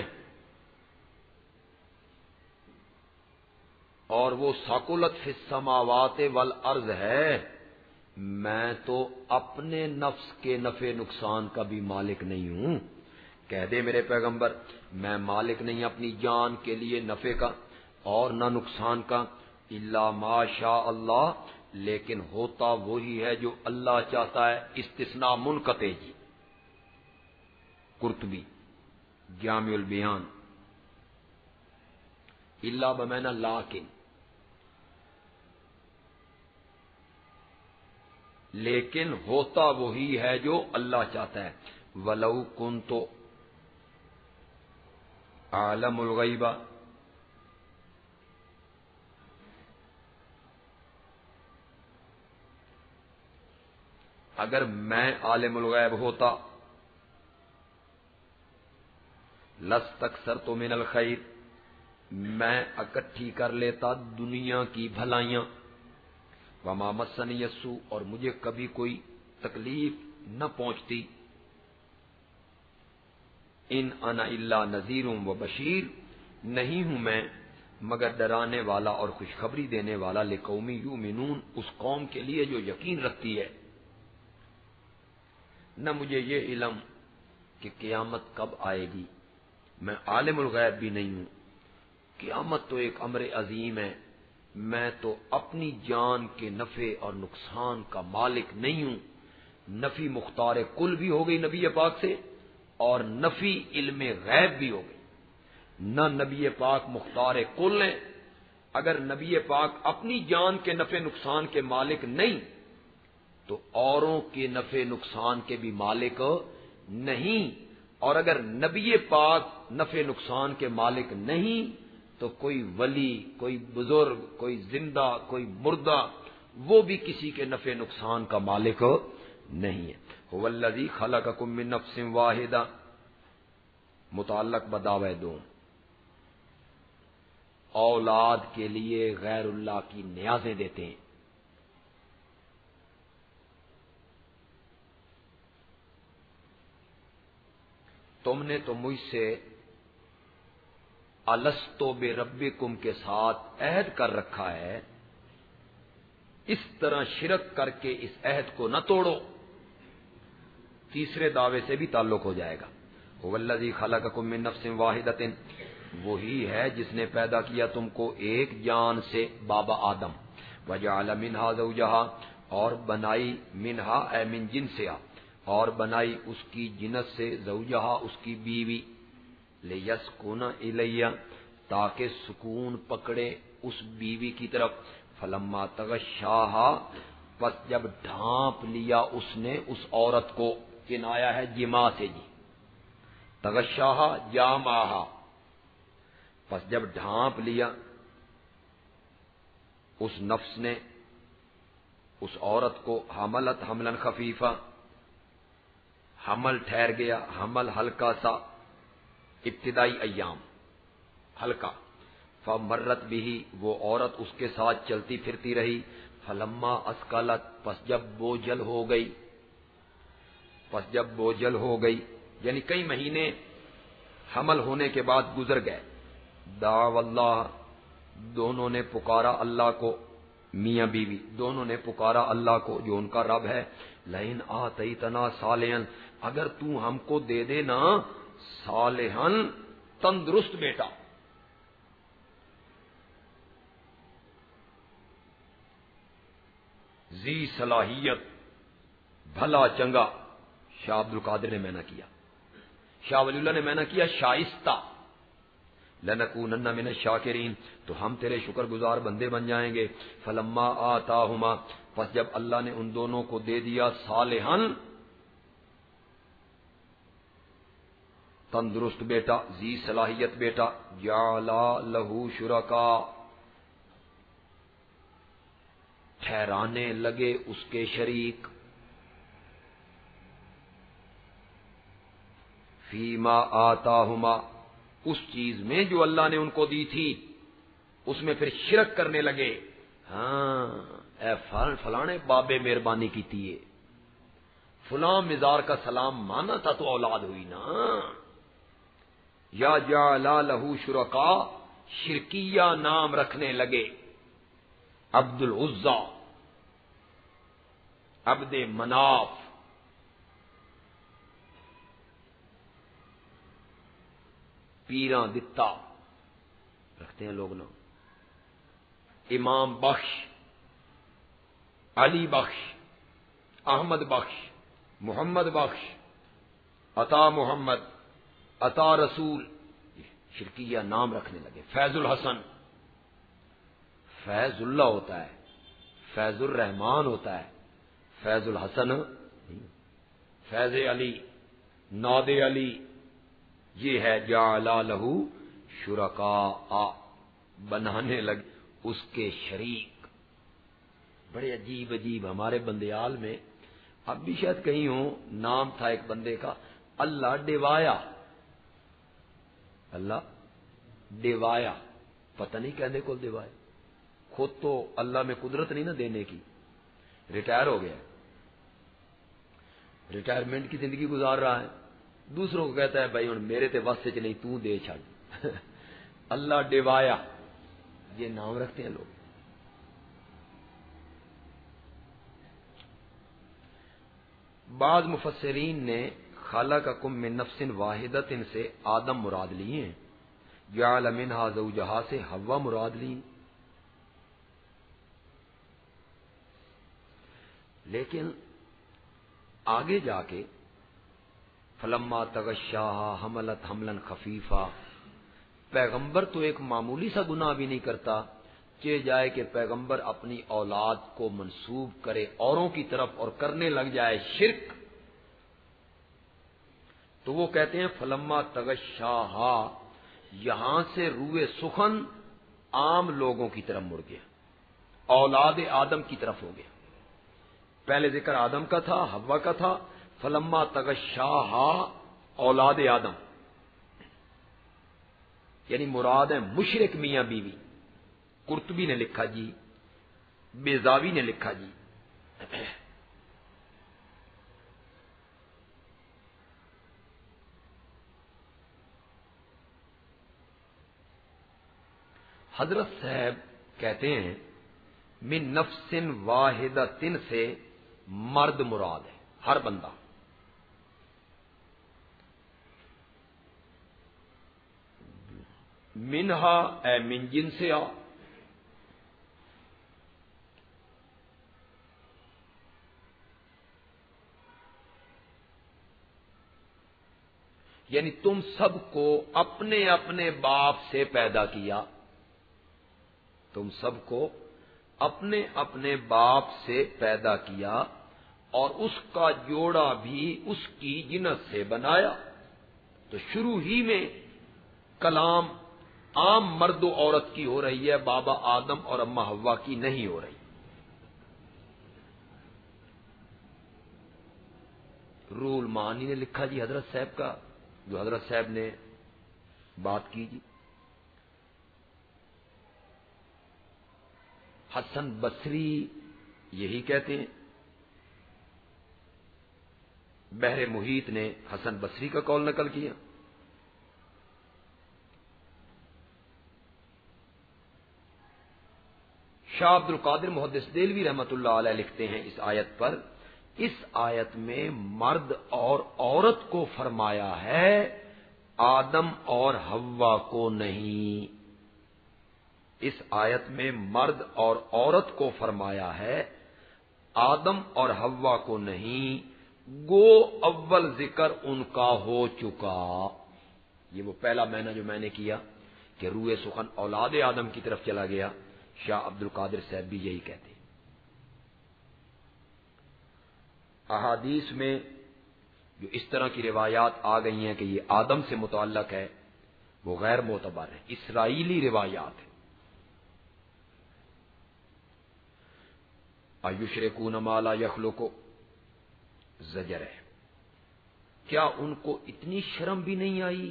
اور وہ ثقلت فی السماوات والارض ہے، میں تو اپنے نفس کے نفع نقصان کا بھی مالک نہیں ہوں۔ کہہ دے میرے پیغمبر، میں مالک نہیں اپنی جان کے لیے نفع کا اور نہ نقصان کا، الا ما شاء اللہ، لیکن ہوتا وہی ہے جو اللہ چاہتا ہے۔ استثناء منقطع جی، قرطبی جامع البیان، الا بمعنی لیکن، لیکن ہوتا وہی ہے جو اللہ چاہتا ہے۔ ولو کنت عالم الغیب، اگر میں عالم الغیب ہوتا، لستکثرت من الخیر، میں اکٹھی کر لیتا دنیا کی بھلائیاں، وما مسنی السوء، اور مجھے کبھی کوئی تکلیف نہ پہنچتی، ان انا الا نذیر و بشیر، نہیں ہوں میں مگر ڈرانے والا اور خوشخبری دینے والا، لقوم یؤمنون، اس قوم کے لیے جو یقین رکھتی ہے۔ نہ مجھے یہ علم کہ قیامت کب آئے گی، میں عالم الغیب بھی نہیں ہوں، قیامت تو ایک امر عظیم ہے، میں تو اپنی جان کے نفع اور نقصان کا مالک نہیں ہوں۔ نفی مختار کل بھی ہو گئی نبی پاک سے، اور نفی علم غیب بھی ہو گئی۔ نہ نبی پاک مختار کل ہیں، اگر نبی پاک اپنی جان کے نفع نقصان کے مالک نہیں تو اوروں کے نفع نقصان کے بھی مالک نہیں، اور اگر نبی پاک نفع نقصان کے مالک نہیں تو کوئی ولی، کوئی بزرگ، کوئی زندہ، کوئی مردہ، وہ بھی کسی کے نفع نقصان کا مالک نہیں ہے۔ هو الذی خلقکم من نفس واحدہ، متعلق بدعوی دوم، اولاد کے لیے غیر اللہ کی نیازیں دیتے ہیں۔ تم نے تو مجھ سے الستو بربکم کے ساتھ عہد کر رکھا ہے اس طرح شرک کر کے اس عہد کو نہ توڑو. تیسرے دعوے سے بھی تعلق ہو جائے گا. هو الذی خلقکم من نفس واحدۃ، وہی ہے جس نے پیدا کیا تم کو ایک جان سے، بابا آدم. وجعل منها زوجها، اور بنائی منہا اے من جنسها، اور بنائی اس کی جنس سے، زوجہا اس کی بیوی. لیسکن الیہ، تاکہ سکون پکڑے اس بیوی کی طرف. فلما تغشاہا، پس جب ڈھانپ لیا اس نے اس عورت کو، کنایا ہے جما سے جی. تغشاہا جاماہا، پس جب ڈھانپ لیا اس نفس نے اس عورت کو، حملت حملا خفیفا، حمل ٹھہر گیا، حمل ہلکا سا، ابتدائی ایام ہلکا. فمرت بھی، وہ عورت اس کے ساتھ چلتی پھرتی رہی. فلما اسکلت، پس جب بوجھل ہو گئی، یعنی کئی مہینے حمل ہونے کے بعد گزر گئے. دعوا اللہ، دونوں نے پکارا اللہ کو، میاں بیوی دونوں نے پکارا اللہ کو جو ان کا رب ہے. لئن آتیتنا صالحا، اگر تو ہم کو دے دے نا صالحا، تندرست بیٹا. ذی صلاحیت، بھلا چنگا. شاہ عبد القادر نے مینا کیا، شاہ ولی اللہ نے مینا کیا شائستہ. لنکونن من الشاکرین، تو ہم تیرے شکر گزار بندے بن جائیں گے. فلما آتاہما، پس جب اللہ نے ان دونوں کو دے دیا صالحا، تندرست بیٹا، ذی صلاحیت بیٹا. جعلا لہو شرکا، ٹھہرانے لگے اس کے شریک. فیما آتاہما، اس چیز میں جو اللہ نے ان کو دی تھی، اس میں پھر شرک کرنے لگے. ہاں اے فلانے بابے مہربانی کی تھی، فلاں مزار کا سلام مانا تھا تو اولاد ہوئی نا. یا جعلا لہو شرکا، شرکیہ نام رکھنے لگے. عبد العزا، عبد مناف، پیراں دتا رکھتے ہیں لوگ نا. امام بخش، علی بخش، احمد بخش، محمد بخش، عطا محمد، عطا رسول، شرکیہ نام رکھنے لگے. فیض الحسن، فیض اللہ ہوتا ہے، فیض الرحمان ہوتا ہے، فیض الحسن. فیض علی، ناد علی، یہ ہے جعلا لہو شرکاء، بنانے لگے اس کے شریک. بڑے عجیب عجیب ہمارے بندیال میں اب بھی شاید کہیں ہوں، نام تھا ایک بندے کا اللہ ڈیوایا. اللہ ڈیوایا، پتہ نہیں کہنے کو ڈیوایا. خود تو اللہ میں قدرت نہیں نا دینے کی، ریٹائر ہو گیا، ریٹائرمنٹ کی زندگی گزار رہا ہے. دوسروں کو کہتا ہے بھائی ہن میرے تے واسطے چ نہیں، تو دے چھڑ. اللہ ڈیوایا، یہ نام رکھتے ہیں لوگ. بعض مفسرین نے خلقکم من نفس واحدۃ سے آدم مراد لیے ہیں، جعل منہا زوجہا سے حوا مراد لی. لیکن آگے جا کے فلما تغشاہا حملت حملا خفیفا، پیغمبر تو ایک معمولی سا گناہ بھی نہیں کرتا کہ جائے کہ پیغمبر اپنی اولاد کو منسوب کرے اوروں کی طرف اور کرنے لگ جائے شرک. تو وہ کہتے ہیں فلما تغشاہا، یہاں سے روئے سخن عام لوگوں کی طرف مڑ گیا، اولاد آدم کی طرف ہو گیا. پہلے ذکر آدم کا تھا، حوا کا تھا. فلما تغشاہا اولاد آدم، یعنی مراد ہے مشرک میاں بیوی. قرطبی نے لکھا جی، بیضاوی نے لکھا جی. حضرت صاحب کہتے ہیں من نفس واحدۃ سے مرد مراد ہے، ہر بندہ. منہا اے من جنسہا، یعنی تم سب کو اپنے اپنے باپ سے پیدا کیا، تم سب کو اپنے اپنے باپ سے پیدا کیا اور اس کا جوڑا بھی اس کی جنس سے بنایا. تو شروع ہی میں کلام عام مرد و عورت کی ہو رہی ہے، بابا آدم اور اماں حوا کی نہیں ہو رہی. روح المعانی نے لکھا جی حضرت صاحب کا، جو حضرت صاحب نے بات کی جی. حسن بصری یہی کہتے ہیں. بحر محیط نے حسن بصری کا قول نقل کیا. شاہ عبد القادر محدث دہلوی رحمۃ اللہ علیہ لکھتے ہیں اس آیت پر، اس آیت میں مرد اور عورت کو فرمایا ہے، آدم اور حوا کو نہیں. اس آیت میں مرد اور عورت کو فرمایا ہے، آدم اور حوا کو نہیں. گو اول ذکر ان کا ہو چکا. یہ وہ پہلا معنی جو میں نے کیا کہ روح سخن اولاد آدم کی طرف چلا گیا. شاہ عبد القادر صاحب بھی یہی کہتے ہیں. احادیث میں جو اس طرح کی روایات آ گئی ہیں کہ یہ آدم سے متعلق ہے، وہ غیر معتبر ہے، اسرائیلی روایات ہیں. ایشرکون ما لا یخلق زجر ہے. کیا ان کو اتنی شرم بھی نہیں آئی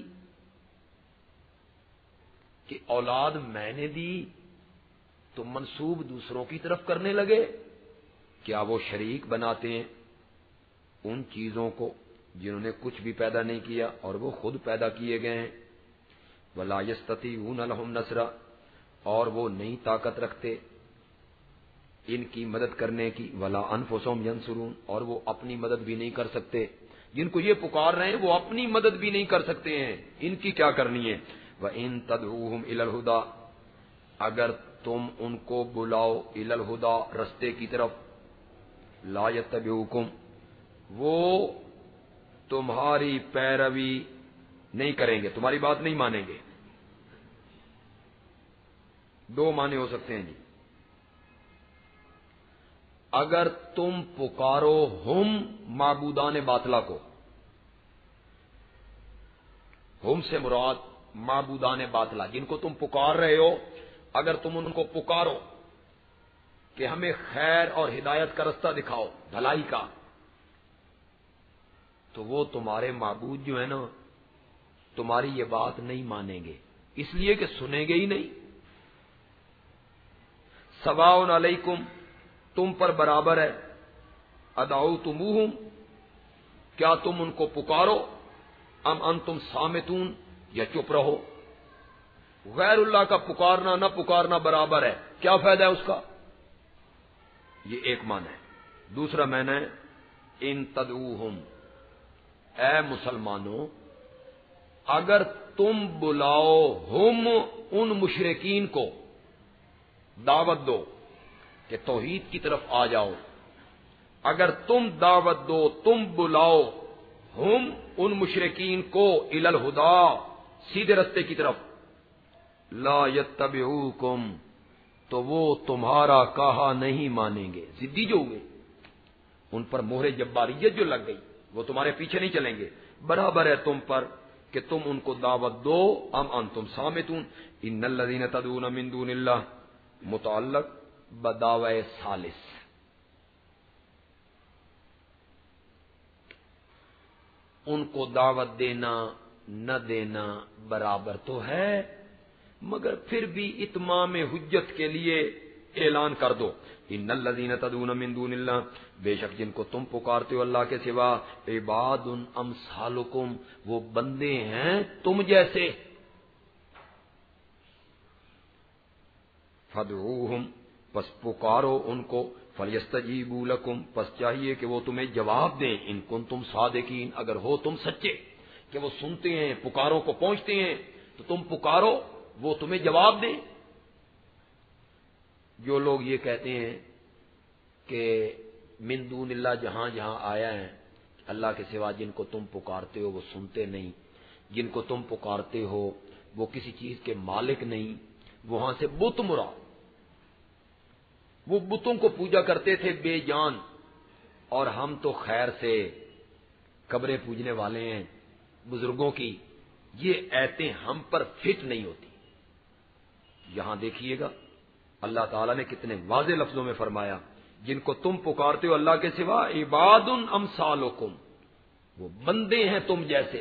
کہ اولاد میں نے دی تو منسوب دوسروں کی طرف کرنے لگے؟ کیا وہ شریک بناتے ہیں ان چیزوں کو جنہوں نے کچھ بھی پیدا نہیں کیا اور وہ خود پیدا کیے گئے ہیں؟ وَلَا يَسْتَطِيعُونَ لَهُمْ نَصْرًا، اور وہ نہیں طاقت رکھتے ان کی مدد کرنے کی. وَلَا أَنفُسُهُمْ يَنصُرُونَ، اور وہ اپنی مدد بھی نہیں کر سکتے. جن کو یہ پکار رہے ہیں وہ اپنی مدد بھی نہیں کر سکتے ہیں، ان کی کیا کرنی ہے؟ وَإِن تَدْعُوهُمْ إِلَى الْهُدَىٰ، اگر تم ان کو بلاؤ إِلَى الْهُدَىٰ، رستے کی طرف، لَا يَتَّبِعُوكُمْ، وہ تمہاری پیروی نہیں کریں گے، تمہاری بات نہیں مانیں گے. دو معنی ہو سکتے ہیں جی. اگر تم پکارو ہم معبودان باطلہ کو، ہم سے مراد معبودان باطلہ جن کو تم پکار رہے ہو، اگر تم ان کو پکارو کہ ہمیں خیر اور ہدایت کا رستہ دکھاؤ، بھلائی کا، تو وہ تمہارے معبود جو ہے نا تمہاری یہ بات نہیں مانیں گے، اس لیے کہ سنیں گے ہی نہیں. سواء علیکم، تم پر برابر ہے، ادعوتموہم، کیا تم ان کو پکارو، ام انتم صامتون، یا چپ رہو. غیر اللہ کا پکارنا نہ پکارنا برابر ہے، کیا فائدہ ہے اس کا؟ یہ ایک معنی ہے. دوسرا معنی ہے ان تدعوہم، اے مسلمانوں اگر تم بلاؤ ہم ان مشرکین کو، دعوت دو کہ توحید کی طرف آ جاؤ، اگر تم دعوت دو، تم بلاؤ ہم ان مشرکین کو الی الہدیٰ، سیدھے رستے کی طرف، لا یتبعوکم، تو وہ تمہارا کہا نہیں مانیں گے. ضدی جو ہوئے ان پر مہر جباریت جو لگ گئی، وہ تمہارے پیچھے نہیں چلیں گے. برابر ہے تم پر کہ تم ان کو دعوت دو، ام انتم صامتون. ان الذین تدعون من دون اللہ، متعلق بدعوی ثالث. ان کو دعوت دینا نہ دینا برابر تو ہے، مگر پھر بھی اتمام حجت کے لیے اعلان کر دو، ان الذین تدعون من دون اللہ، بے شک جن کو تم پکارتے ہو اللہ کے سوا، عباد امثالکم، وہ بندے ہیں تم جیسے. فدعوہم، پس پکارو ان کو، فلیستجیبوا لکم، پس چاہیے کہ وہ تمہیں جواب دیں، ان کنتم صادقین، اگر ہو تم سچے کہ وہ سنتے ہیں، پکاروں کو پہنچتے ہیں، تو تم پکارو وہ تمہیں جواب دیں۔ جو لوگ یہ کہتے ہیں کہ من دون اللہ جہاں جہاں آیا ہے، اللہ کے سوا جن کو تم پکارتے ہو وہ سنتے نہیں، جن کو تم پکارتے ہو وہ کسی چیز کے مالک نہیں، وہاں سے بت مراد، وہ بتوں کو پوجا کرتے تھے بے جان، اور ہم تو خیر سے قبریں پوجنے والے ہیں بزرگوں کی، یہ ایتیں ہم پر فٹ نہیں ہوتی۔ یہاں دیکھیے گا اللہ تعالیٰ نے کتنے واضح لفظوں میں فرمایا، جن کو تم پکارتے ہو اللہ کے سوا، عباد امثالکم، وہ بندے ہیں تم جیسے،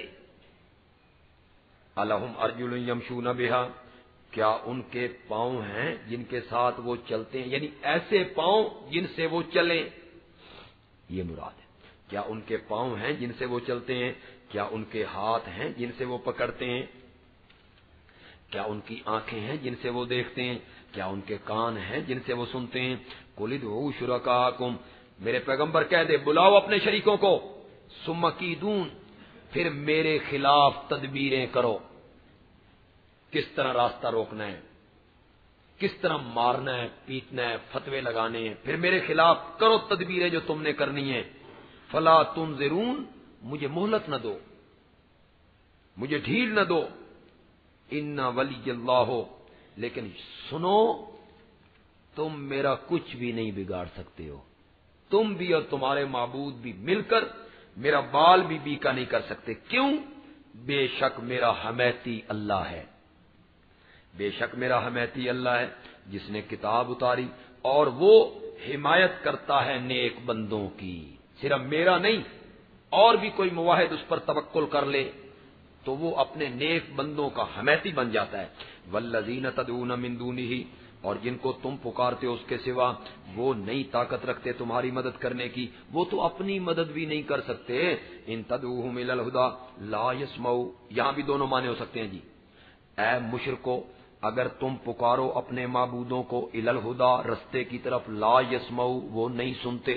الہم ارجل یمشون بہا، کیا ان کے پاؤں ہیں جن کے ساتھ وہ چلتے ہیں، یعنی ایسے پاؤں جن سے وہ چلیں، یہ مراد ہے۔ کیا ان کے پاؤں ہیں جن سے وہ چلتے ہیں، کیا ان کے ہاتھ ہیں جن سے وہ پکڑتے ہیں، کیا ان کی آنکھیں ہیں جن سے وہ دیکھتے ہیں، کیا ان کے کان ہیں جن سے وہ سنتے ہیں؟ قل ادعوا شرکاءکم، میرے پیغمبر کہہ دے بلاؤ اپنے شریکوں کو، ثم کیدون، پھر میرے خلاف تدبیریں کرو، کس طرح راستہ روکنا ہے، کس طرح مارنا ہے، پیٹنا ہے، فتوے لگانے ہیں، پھر میرے خلاف کرو تدبیریں جو تم نے کرنی ہیں۔ فلا تنظرون، مجھے مہلت نہ دو، مجھے ڈھیل نہ دو، ان ولی اللہ، لیکن سنو تم میرا کچھ بھی نہیں بگاڑ سکتے ہو، تم بھی اور تمہارے معبود بھی مل کر میرا بال بھی بیکا نہیں کر سکتے۔ کیوں؟ بے شک میرا حمیتی اللہ ہے، بے شک میرا حمیتی اللہ ہے جس نے کتاب اتاری، اور وہ حمایت کرتا ہے نیک بندوں کی، صرف میرا نہیں، اور بھی کوئی موحد اس پر توکل کر لے تو وہ اپنے نیک بندوں کا حمیتی بن جاتا ہے۔ والذین تدعون من دونہ، اور جن کو تم پکارتے ہو اس کے سوا، وہ نہیں طاقت رکھتے تمہاری مدد کرنے کی، وہ تو اپنی مدد بھی نہیں کر سکتے۔ ان تدعوہم الی الہدی لا یسمعوا، یہاں بھی دونوں معنی ہو سکتے ہیں جی۔ اے مشرکو، اگر تم پکارو اپنے معبودوں کو الی الہدی، رستے کی طرف، لا یسمعوا، وہ نہیں سنتے۔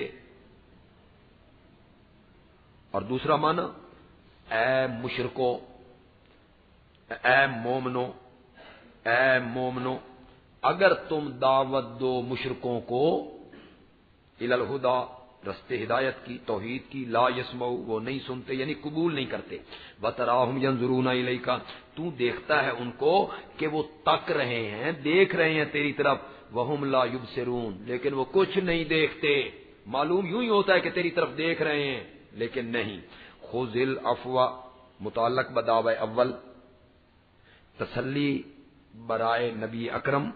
اور دوسرا معنی، اے مشرکو، اے مومنو، اے مومنو، اگر تم دعوت دو مشرکوں کو الی الہدی، رستے ہدایت کی، توحید کی، لا یسمعوا، وہ نہیں سنتے یعنی قبول نہیں کرتے۔ وتراہم ینظرون الیک، تو دیکھتا ہے ان کو کہ وہ تک رہے ہیں، دیکھ رہے ہیں تیری طرف، وہم لا یبصرون، لیکن وہ کچھ نہیں دیکھتے۔ معلوم یوں ہی ہوتا ہے کہ تیری طرف دیکھ رہے ہیں لیکن نہیں۔ خذ العفو، متعلق بدعوی اول، تسلی برائے نبی اکرم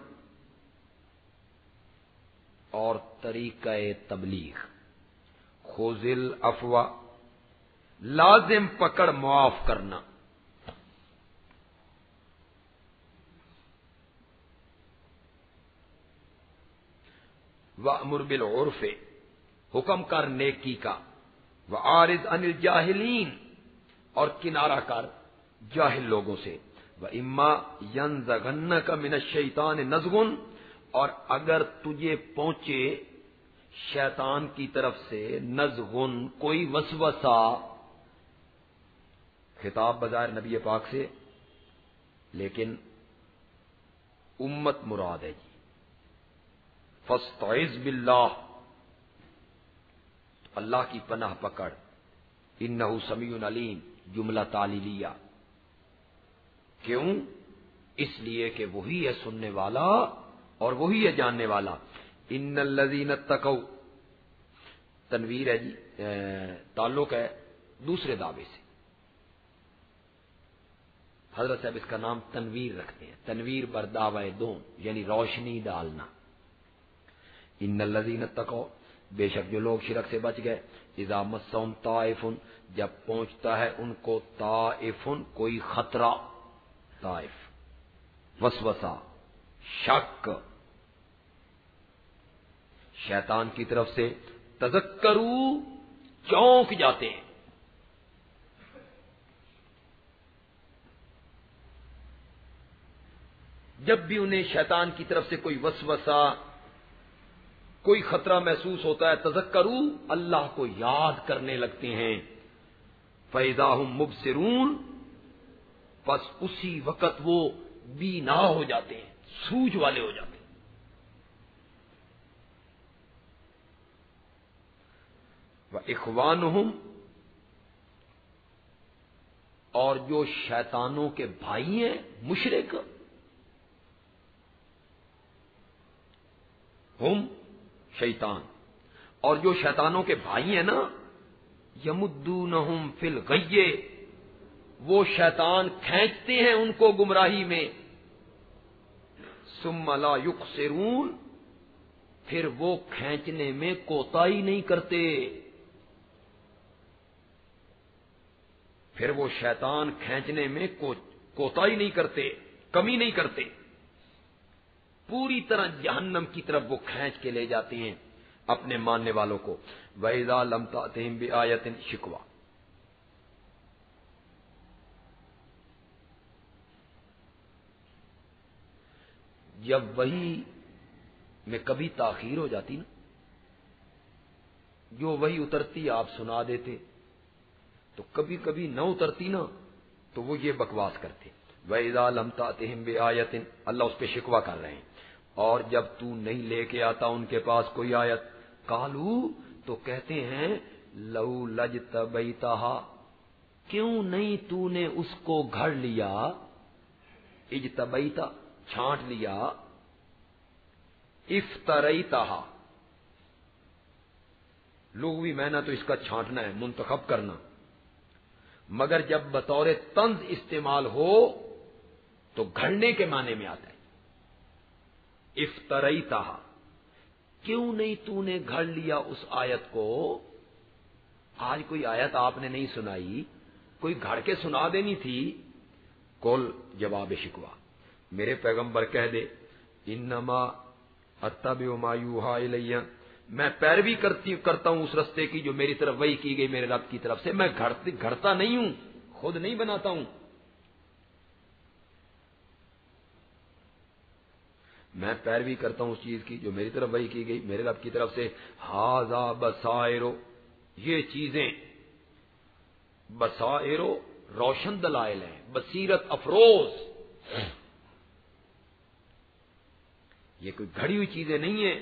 اور طریقہ تبلیغ۔ خذ العفو، لازم پکڑ معاف کرنا، وَأْمُرْ بِالْعُرْفِ، حکم کر نیکی کا، وَأَعْرِضْ عَنِ الْجَاهِلِينَ، اور کنارہ کر جاہل لوگوں سے، وَإِمَّا يَنزَغَنَّكَ مِنَ الشَّيْطَانِ نَزْغٌ، اور اگر تجھے پہنچے شیطان کی طرف سے نزغن، کوئی وسوسہ، خطاب بظاہر نبی پاک سے لیکن امت مراد ہے جی۔ فاستعذ باللہ، اللہ کی پناہ پکڑ، انہ سمیع علیم، جملہ تعلیلیہ، کیوں؟ اس لیے کہ وہی ہے سننے والا اور وہی ہے جاننے والا۔ ان الذین اتقوا، تنویر ہے جی، تعلق ہے دوسرے دعوے سے، حضرت صاحب اس کا نام تنویر رکھتے ہیں، تنویر بر دعوی دوم، یعنی روشنی ڈالنا۔ ان الذین اتقوا، بے شک جو لوگ شرک سے بچ گئے، اذا مسهم طائف، جب پہنچتا ہے ان کو طائف، کوئی خطرہ، طائف، وسوسہ، شک، شیطان کی طرف سے، تذکروا، چونک جاتے ہیں۔ جب بھی انہیں شیطان کی طرف سے کوئی وسوسہ، کوئی خطرہ محسوس ہوتا ہے تذکروا، اللہ کو یاد کرنے لگتے ہیں، فَإِذَا هُمْ مُبْصِرُونَ، پس اسی وقت وہ بینا ہو جاتے ہیں، سوجھ والے ہو جاتے ہیں۔ وَإِخْوَانُهُمْ، اور جو شیطانوں کے بھائی ہیں مشرک، ہم شیطان، اور جو شیطانوں کے بھائی ہیں نا، یمدونہم فی الغی، وہ شیطان کھینچتے ہیں ان کو گمراہی میں، ثم لا یقصرون، پھر وہ کھینچنے میں کوتاہی نہیں کرتے، پھر وہ شیطان کھینچنے میں کوتاہی نہیں کرتے، کمی نہیں کرتے، پوری طرح جہنم کی طرف وہ کھینچ کے لے جاتے ہیں اپنے ماننے والوں کو۔ وَإِذَا لَمْ تَأْتِهِمْ بِآیَةٍ شِکْوَىٰ، جب وحی میں کبھی تاخیر ہو جاتی نا، جو وحی اترتی آپ سنا دیتے، تو کبھی کبھی نہ اترتی نا تو وہ یہ بکواس کرتے۔ وَإِذَا لَمْ تَأْتِهِمْ بِآیَةٍ، اللہ اس پہ شکوہ کر رہے ہیں، اور جب تو نہیں لے کے آتا ان کے پاس کوئی آیت، قالو، تو کہتے ہیں لو لجتبیتہا، کیوں نہیں تو نے اس کو گھڑ لیا، اجتبیتا چھانٹ لیا، افتریتہا لغوی معنی تو اس کا چھانٹنا ہے، منتخب کرنا، مگر جب بطور طنز استعمال ہو تو گھڑنے کے معنی میں آتا ہے۔ افتریتہا، کیوں نہیں تو نے گھڑ لیا اس آیت کو، آج کوئی آیت آپ نے نہیں سنائی، کوئی گھڑ کے سنا دینی تھی۔ کل جواب شکوہ، میرے پیغمبر کہہ دے، انما اتبع ما یوحی الی، میں پیروی کرتا ہوں اس رستے کی جو میری طرف وحی کی گئی میرے رب کی طرف سے، میں گھڑتا نہیں ہوں، خود نہیں بناتا ہوں، میں پیروی کرتا ہوں اس چیز کی جو میری طرف وحی کی گئی میرے رب کی طرف سے۔ ھذا بصائر، یہ چیزیں بصائر روشن دلائل ہیں، بصیرت افروز، یہ کوئی گھڑی ہوئی چیزیں نہیں ہیں،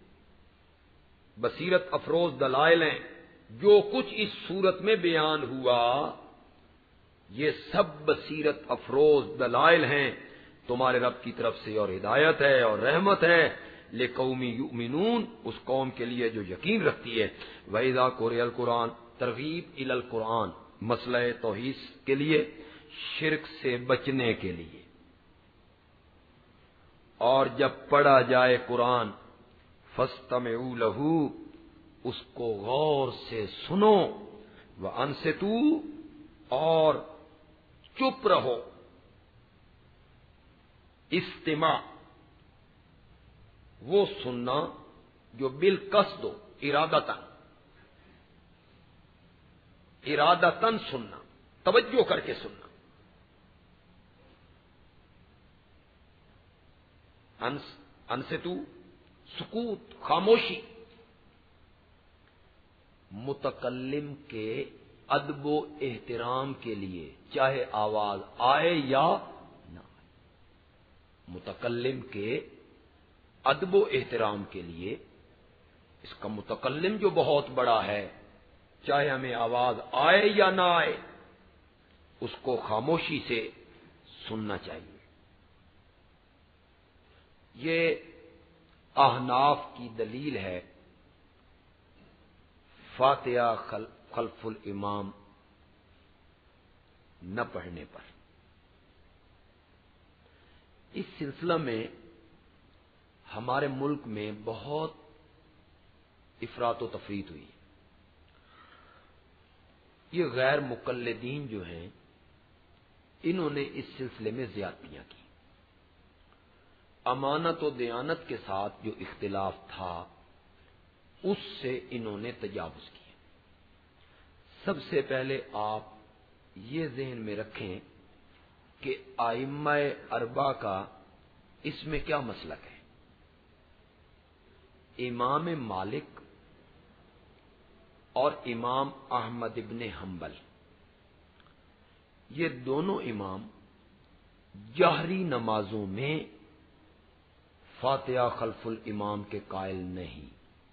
بصیرت افروز دلائل ہیں۔ جو کچھ اس صورت میں بیان ہوا یہ سب بصیرت افروز دلائل ہیں تمہارے رب کی طرف سے، اور ہدایت ہے اور رحمت ہے لقوم یؤمنون، اس قوم کے لیے جو یقین رکھتی ہے۔ وَإِذَا قُرِئَ الْقُرْآنُ، ترغیب الی القرآن، مسئلہ توحید کے لیے، شرک سے بچنے کے لیے، اور جب پڑھا جائے قرآن، فَاسْتَمِعُوا لَهُ، اس کو غور سے سنو، وَأَنصِتُوا، اور چپ رہو۔ استماع وہ سننا جو بالقصد ہو، ارادتاً سننا، توجہ کر کے سننا۔ انصتو سکوت، خاموشی، متکلم کے ادب و احترام کے لیے، چاہے آواز آئے یا نہ آئے، متکلم کے ادب و احترام کے لیے، اس کا متکلم جو بہت بڑا ہے، چاہے ہمیں آواز آئے یا نہ آئے، اس کو خاموشی سے سننا چاہیے۔ یہ احناف کی دلیل ہے فاتحہ خلف الامام نہ پڑھنے پر۔ اس سلسلہ میں ہمارے ملک میں بہت افراط و تفریط ہوئی۔ یہ غیر مقلدین جو ہیں انہوں نے اس سلسلے میں زیادتیاں کی، امانت و دیانت کے ساتھ جو اختلاف تھا اس سے انہوں نے تجاوز کیا۔ سب سے پہلے آپ یہ ذہن میں رکھیں کہ ائمہ اربعہ کا اس میں کیا مسلک ہے۔ امام مالک اور امام احمد ابن حنبل یہ دونوں امام جہری نمازوں میں فاتحہ خلف الامام کے قائل نہیں.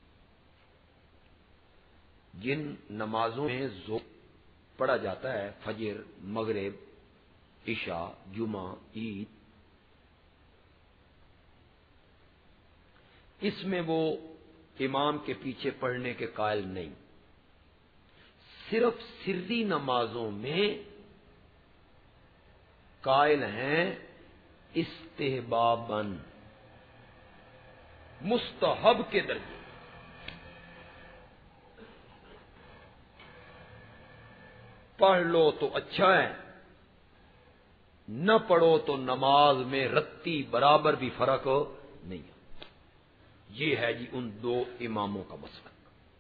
جن نمازوں میں ظہر پڑھا جاتا ہے، فجر، مغرب، عشاء، جمعہ، عید، اس میں وہ امام کے پیچھے پڑھنے کے قائل نہیں. صرف سری نمازوں میں قائل ہیں استحباباً، مستحب کے درجے. پڑھ لو تو اچھا ہے، نہ پڑھو تو نماز میں رتی برابر بھی فرق نہیں ہے. یہ ہے جی ان دو اماموں کا مسلک.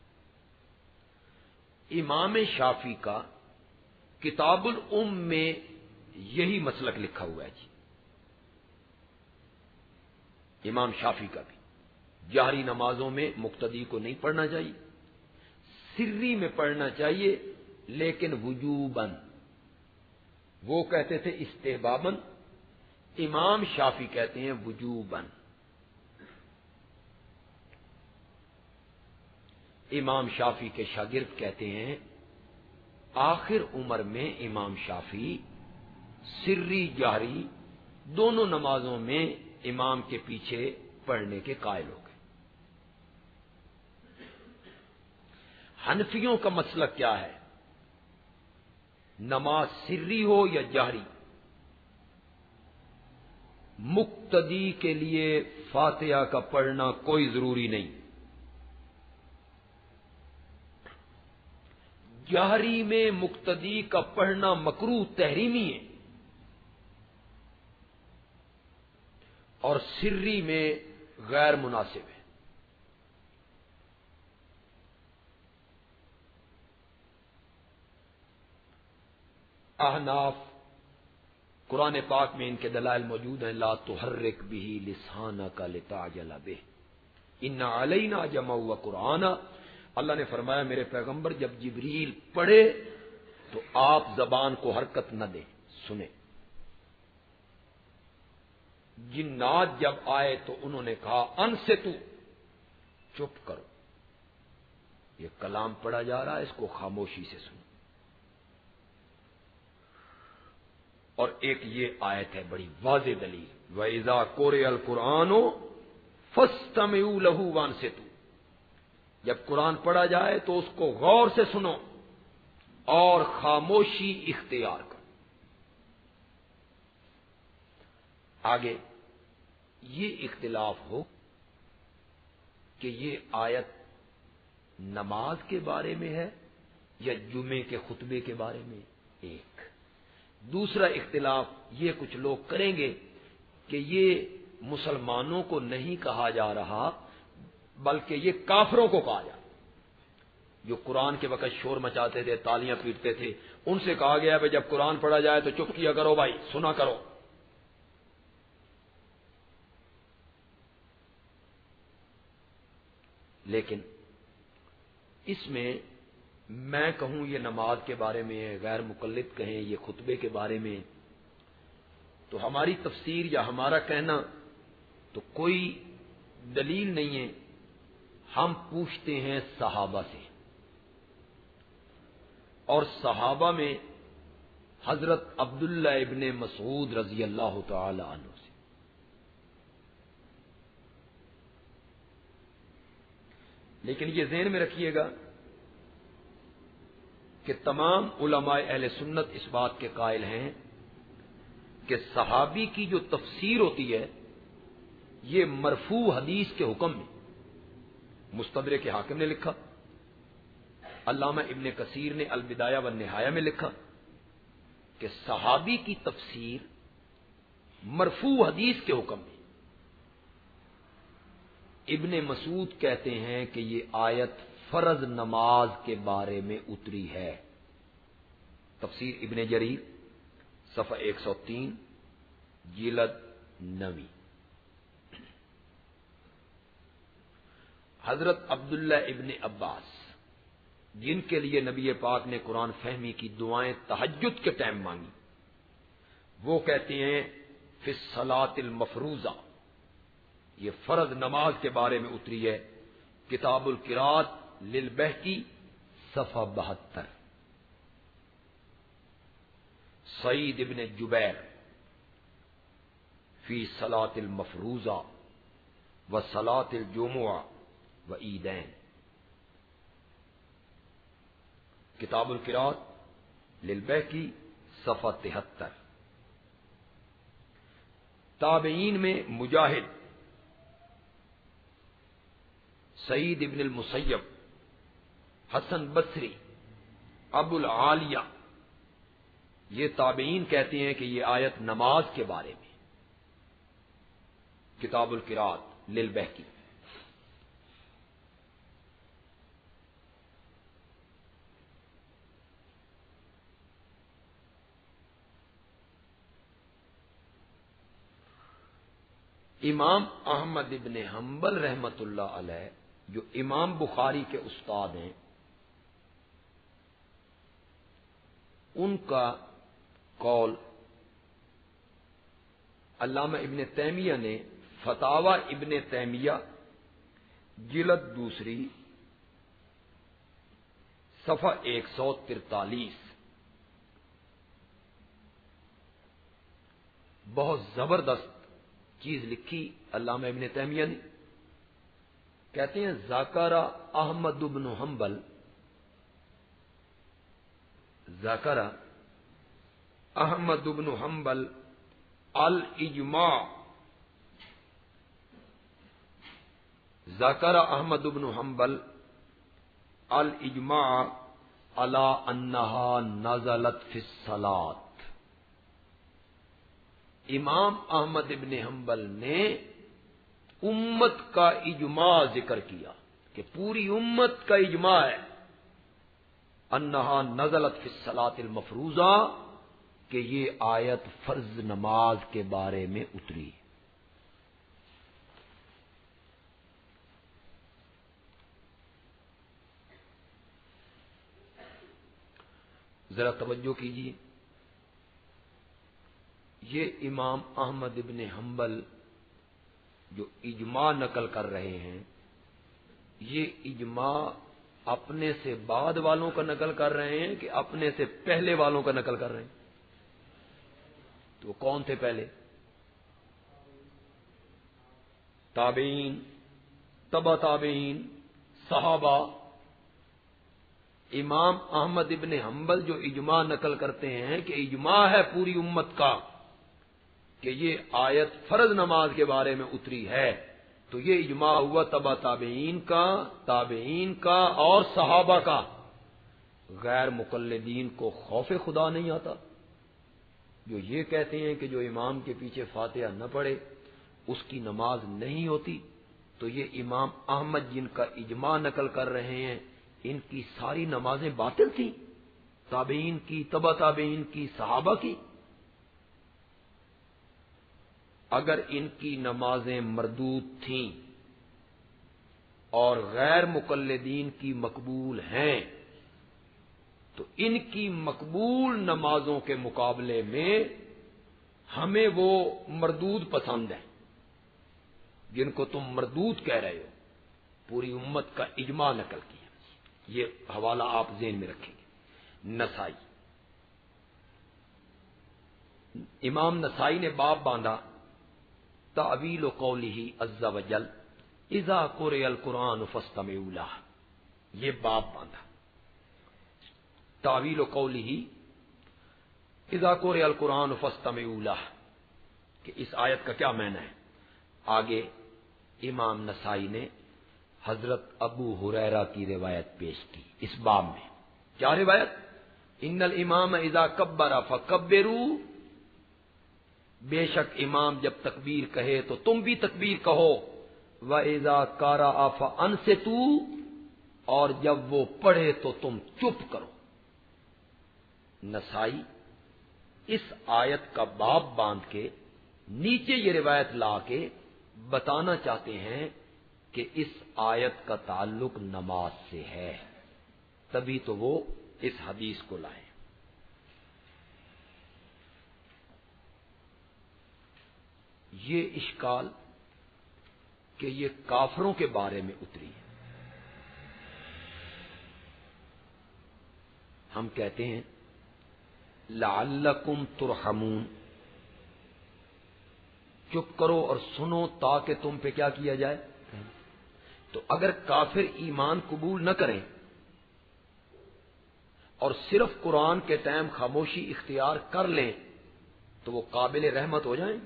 امام شافعی کا کتاب الام میں یہی مسلک لکھا ہوا ہے جی. امام شافعی کا بھی جہری نمازوں میں مقتدی کو نہیں پڑھنا چاہیے، سری میں پڑھنا چاہیے، لیکن وجوباً. وہ کہتے تھے استحباباً، امام شافعی کہتے ہیں وجوباً. امام شافعی کے شاگرد کہتے ہیں آخر عمر میں امام شافعی سری جہری دونوں نمازوں میں امام کے پیچھے پڑھنے کے قائل ہو گئے. حنفیوں کا مسلک کیا ہے؟ نماز سری ہو یا جہری، مقتدی کے لیے فاتحہ کا پڑھنا کوئی ضروری نہیں. جہری میں مقتدی کا پڑھنا مکروہ تحریمی ہے، اور سری میں غیر مناسب ہے. احناف قرآن پاک میں ان کے دلائل موجود ہیں. لا تحرک به لسانک لتعجل به ان علینا جمعہ و قرآن. اللہ نے فرمایا میرے پیغمبر جب جبریل پڑھے تو آپ زبان کو حرکت نہ دیں، سنیں. جنات جب آئے تو انہوں نے کہا انصتو، چپ کرو، یہ کلام پڑھا جا رہا ہے، اس کو خاموشی سے سنو. اور ایک یہ آیت ہے بڑی واضح دلیل، وَإِذَا قُرِئَ الْقُرْآنُ فَاسْتَمِعُوا لَهُ وَأَنصِتُوا. جب قرآن پڑھا جائے تو اس کو غور سے سنو اور خاموشی اختیار کرو. آگے یہ اختلاف ہو کہ یہ آیت نماز کے بارے میں ہے یا جمعے کے خطبے کے بارے میں. ایک دوسرا اختلاف یہ کچھ لوگ کریں گے کہ یہ مسلمانوں کو نہیں کہا جا رہا بلکہ یہ کافروں کو کہا جا رہا. جو قرآن کے وقت شور مچاتے تھے، تالیاں پیٹتے تھے، ان سے کہا گیا کہ جب قرآن پڑھا جائے تو چپ کیا کرو بھائی، سنا کرو. لیکن اس میں کہوں یہ نماز کے بارے میں ہے، غیر مقلد کہیں یہ خطبے کے بارے میں، تو ہماری تفسیر یا ہمارا کہنا تو کوئی دلیل نہیں ہے. ہم پوچھتے ہیں صحابہ سے، اور صحابہ میں حضرت عبداللہ ابن مسعود رضی اللہ تعالی عنہ سے. لیکن یہ ذہن میں رکھیے گا کہ تمام علماء اہل سنت اس بات کے قائل ہیں کہ صحابی کی جو تفسیر ہوتی ہے یہ مرفوع حدیث کے حکم میں. مستدرک کے حاکم نے لکھا، علامہ ابن کثیر نے البدایہ والنہایہ میں لکھا کہ صحابی کی تفسیر مرفوع حدیث کے حکم میں. ابن مسعود کہتے ہیں کہ یہ آیت فرض نماز کے بارے میں اتری ہے. تفسیر ابن جریر صفحہ 103 جلد 9. حضرت عبداللہ ابن عباس، جن کے لیے نبی پاک نے قرآن فہمی کی دعائیں تہجد کے ٹائم مانگی، وہ کہتے ہیں فی الصلاۃ المفروضہ، یہ فرض نماز کے بارے میں اتری ہے، کتاب القراءت للبہقی صفحہ 72۔ سعید ابن جبیر فی صلاۃ المفروضہ و صلاۃ الجمعہ و عیدین، کتاب القراءت للبہقی صفحہ 73۔ تابعین میں مجاہد، سعید ابن المسیب، حسن بصری، ابو العالیہ، یہ تابعین کہتے ہیں کہ یہ آیت نماز کے بارے میں، کتاب القراءت للبہقی۔ امام احمد ابن حنبل رحمت اللہ علیہ، جو امام بخاری کے استاد ہیں، ان کا قول علامہ ابن تیمیہ نے فتاوی ابن تیمیہ جلد 2 صفحہ 143، بہت زبردست چیز لکھی علامہ ابن تیمیہ نے، کہتے ہیں ذکر احمد بن حنبل، ذکر احمد بن حنبل الاجماع، ذکر احمد بن حنبل الاجماع علی انہا نزلت فی الصلاۃ، امام احمد ابن حنبل نے امت کا اجماع ذکر کیا کہ پوری امت کا اجماع ہے، انہا نزلت فی الصلاۃ المفروضہ، کہ یہ آیت فرض نماز کے بارے میں اتری۔ ذرا توجہ کیجیے، یہ امام احمد ابن حنبل جو اجماع نقل کر رہے ہیں، یہ اجماع اپنے سے بعد والوں کا نقل کر رہے ہیں کہ اپنے سے پہلے والوں کا نقل کر رہے ہیں؟ تو کون تھے پہلے؟ تابعین، تبع تابعین، صحابہ۔ امام احمد ابن حنبل جو اجماع نقل کرتے ہیں کہ اجماع ہے پوری امت کا کہ یہ آیت فرض نماز کے بارے میں اتری ہے، تو یہ اجماع ہوا تبع تابعین کا اور صحابہ کا۔ غیر مقلدین کو خوف خدا نہیں آتا، جو یہ کہتے ہیں کہ جو امام کے پیچھے فاتحہ نہ پڑھے اس کی نماز نہیں ہوتی، تو یہ امام احمد جن کا اجماع نقل کر رہے ہیں، ان کی ساری نمازیں باطل تھیں، تابعین کی، تبع تابعین کی، صحابہ کی۔ اگر ان کی نمازیں مردود تھیں اور غیر مقلدین کی مقبول ہیں، تو ان کی مقبول نمازوں کے مقابلے میں ہمیں وہ مردود پسند ہیں جن کو تم مردود کہہ رہے ہو، پوری امت کا اجماع نقل کیا۔ یہ حوالہ آپ ذہن میں رکھیں گے۔ نسائی، امام نسائی نے باب باندھا تعویل قولہ عز وجل اذا قرئ القرآن فاستمعوا لہ، یہ باب باندھا تعویل قولہ اذا قرئ القرآن فاستمعوا لہ، کہ اس آیت کا کیا معنی ہے۔ آگے امام نسائی نے حضرت ابو ہریرہ کی روایت پیش کی اس باب میں۔ کیا روایت؟ ان الامام اذا کبر فکبروا، بے شک امام جب تکبیر کہے تو تم بھی تکبیر کہو، وَإِذَا قَرَأَ فَأَنصِتُوا، اور جب وہ پڑھے تو تم چپ کرو۔ نسائی اس آیت کا باب باندھ کے نیچے یہ روایت لا کے بتانا چاہتے ہیں کہ اس آیت کا تعلق نماز سے ہے، تبھی تو وہ اس حدیث کو لائیں۔ یہ اشکال کہ یہ کافروں کے بارے میں اتری ہے، ہم کہتے ہیں لعلکم ترحمون، چپ کرو اور سنو تاکہ تم پہ کیا کیا جائے۔ تو اگر کافر ایمان قبول نہ کریں اور صرف قرآن کے ٹائم خاموشی اختیار کر لیں تو وہ قابل رحمت ہو جائیں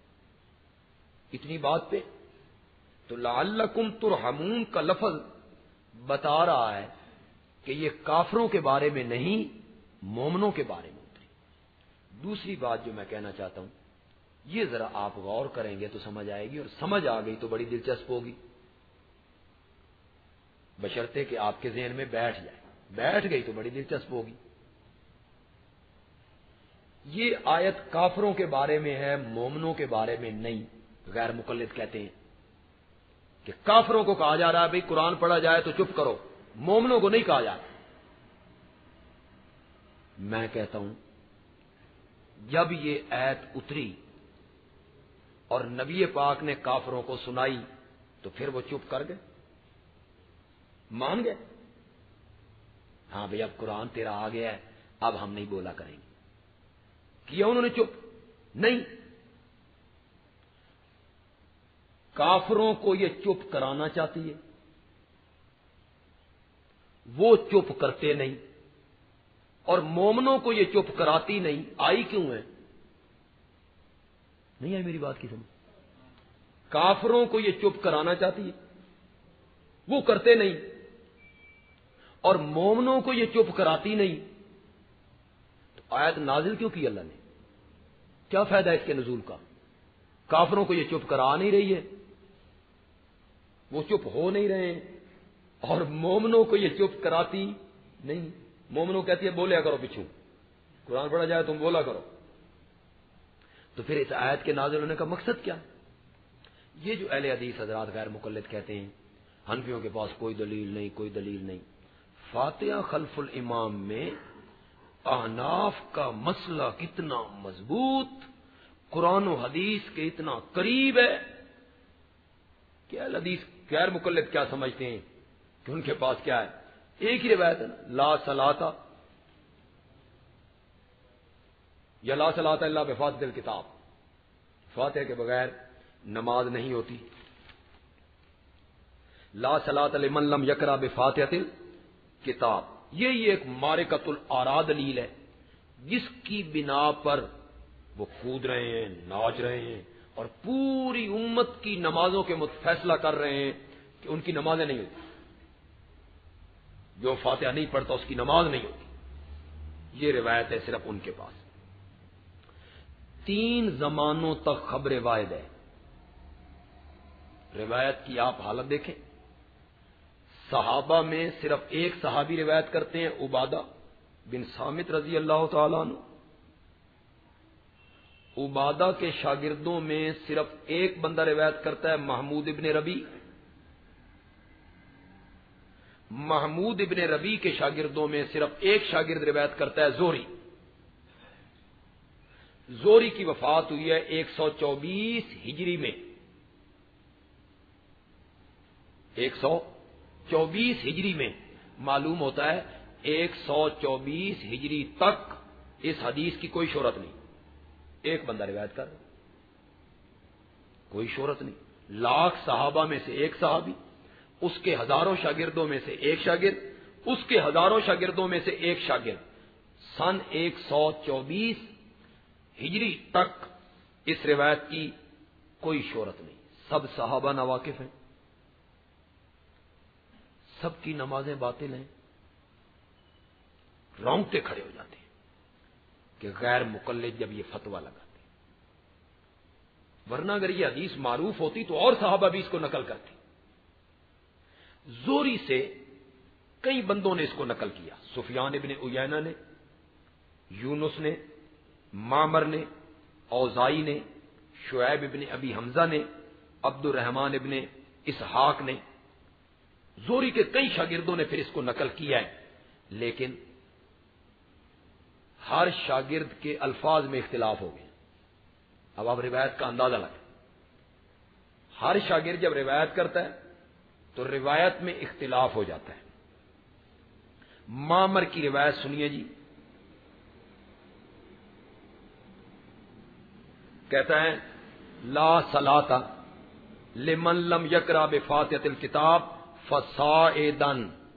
اتنی بات پہ۔ تو لعلکم ترحمون کا لفظ بتا رہا ہے کہ یہ کافروں کے بارے میں نہیں، مومنوں کے بارے میں اتری۔ دوسری بات جو میں کہنا چاہتا ہوں، یہ ذرا آپ غور کریں گے تو سمجھ آئے گی، اور سمجھ آ گئی تو بڑی دلچسپ ہوگی، بشرطے کہ آپ کے ذہن میں بیٹھ جائے۔ بیٹھ گئی تو بڑی دلچسپ ہوگی۔ یہ آیت کافروں کے بارے میں ہے، مومنوں کے بارے میں نہیں۔ غیر مقلد کہتے ہیں کہ کافروں کو کہا جا رہا ہے بھئی قرآن پڑھا جائے تو چپ کرو، مومنوں کو نہیں کہا جاتا۔ میں کہتا ہوں جب یہ آیت اتری اور نبی پاک نے کافروں کو سنائی تو پھر وہ چپ کر گئے، مان گئے، ہاں بھئی اب قرآن تیرا آ گیا ہے، اب ہم نہیں بولا کریں گے۔ کیا انہوں نے چپ؟ نہیں، کافروں کو یہ چپ کرانا چاہتی ہے، وہ چپ کرتے نہیں، اور مومنوں کو یہ چپ کراتی نہیں۔ آئی کیوں ہے؟ نہیں آئی میری بات کی سمجھ؟ کافروں کو یہ چپ کرانا چاہتی ہے، وہ کرتے نہیں، اور مومنوں کو یہ چپ کراتی نہیں۔ تو آیت نازل کیوں کی اللہ نے؟ کیا فائدہ اس کے نزول کا؟ کافروں کو یہ چپ کرا نہیں رہی ہے، وہ چپ ہو نہیں رہے ہیں، اور مومنوں کو یہ چپ کراتی نہیں۔ مومنوں کہتی ہے بولیا کرو پیچھو، قرآن پڑھا جائے تم بولا کرو۔ تو پھر اس آیت کے نازل ہونے کا مقصد کیا؟ یہ جو اہل حدیث حضرات غیر مقلد کہتے ہیں حنفیوں کے پاس کوئی دلیل نہیں، کوئی دلیل نہیں، فاتحہ خلف الامام میں احناف کا مسئلہ کتنا مضبوط، قرآن و حدیث کے اتنا قریب ہے کہ اہل حدیث غیر مقلد کیا سمجھتے ہیں کہ ان کے پاس کیا ہے؟ ایک ہی روایت ہے نا، لا صلاۃ یا لا صلاۃ الا بفاتحۃ الکتاب، فاتحہ کے بغیر نماز نہیں ہوتی۔ لا صلاۃ لمن لم یقرأ بفاتحۃ الکتاب، یہ ایک معرکۃ الآراء دلیل ہے جس کی بنا پر وہ کود رہے ہیں، ناچ رہے ہیں، اور پوری امت کی نمازوں کے فیصلہ کر رہے ہیں کہ ان کی نمازیں نہیں ہوتی، جو فاتحہ نہیں پڑھتا اس کی نماز نہیں ہوتی۔ یہ روایت ہے صرف ان کے پاس۔ 3 زمانوں تک خبر واحد ہے، روایت کی آپ حالت دیکھیں۔ صحابہ میں صرف ایک صحابی روایت کرتے ہیں، عبادہ بن صامت رضی اللہ تعالیٰ عنہ۔ عبادہ کے شاگردوں میں صرف ایک بندہ روایت کرتا ہے، محمود ابن ربی۔ محمود ابن ربی کے شاگردوں میں صرف ایک شاگرد روایت کرتا ہے، زہری۔ زہری کی وفات ہوئی ہے 124 ہجری میں، 124 ہجری میں۔ معلوم ہوتا ہے 124 ہجری تک اس حدیث کی کوئی شہرت نہیں، ایک بندہ روایت کر، کوئی شہرت نہیں۔ لاکھ صحابہ میں سے ایک صحابی، اس کے ہزاروں شاگردوں میں سے ایک شاگرد، اس کے ہزاروں شاگردوں میں سے ایک شاگرد۔ سن 124 ہجری تک اس روایت کی کوئی شہرت نہیں، سب صحابہ ناواقف ہیں، سب کی نمازیں باطل ہیں۔ رونگٹے کھڑے ہو جاتے ہیں کہ غیر مقلد جب یہ فتویٰ لگاتے، ورنہ اگر یہ حدیث معروف ہوتی تو اور صحابہ بھی اس کو نقل کرتے۔ زہری سے کئی بندوں نے اس کو نقل کیا، سفیان ابن عیینہ نے، یونس نے، معمر نے، اوزائی نے، شعیب ابن ابی حمزہ نے، عبد الرحمن ابن اسحاق نے، زہری کے کئی شاگردوں نے پھر اس کو نقل کیا ہے، لیکن ہر شاگرد کے الفاظ میں اختلاف ہو گئے۔ اب آپ روایت کا اندازہ لگائیں، ہر شاگرد جب روایت کرتا ہے تو روایت میں اختلاف ہو جاتا ہے۔ معمر کی روایت سنیے جی، کہتا ہے لا صلاۃ لمن لم یقرأ بفاتحۃ الکتاب فصاعدا،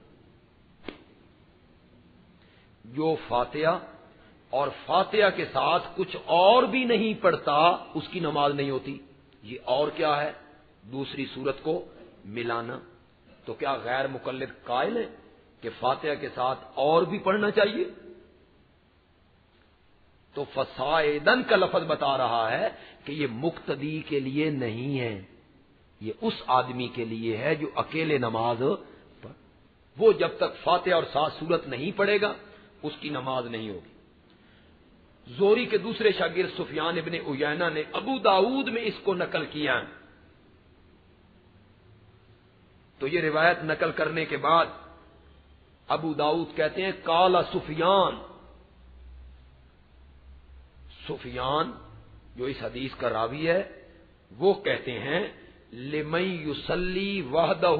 جو فاتحہ اور فاتحہ کے ساتھ کچھ اور بھی نہیں پڑھتا اس کی نماز نہیں ہوتی۔ یہ اور کیا ہے؟ دوسری صورت کو ملانا۔ تو کیا غیر مقلد قائل ہے کہ فاتحہ کے ساتھ اور بھی پڑھنا چاہیے؟ تو فصاعدن کا لفظ بتا رہا ہے کہ یہ مقتدی کے لیے نہیں ہے، یہ اس آدمی کے لیے ہے جو اکیلے نماز پڑھ، وہ جب تک فاتحہ اور ساتھ سورت نہیں پڑھے گا اس کی نماز نہیں ہوگی۔ زہری کے دوسرے شاگرد سفیان ابن عیینہ نے ابو داؤد میں اس کو نقل کیا ہے، تو یہ روایت نقل کرنے کے بعد ابو داؤد کہتے ہیں قال سفیان، سفیان جو اس حدیث کا راوی ہے وہ کہتے ہیں لمن یصلی وحدہ،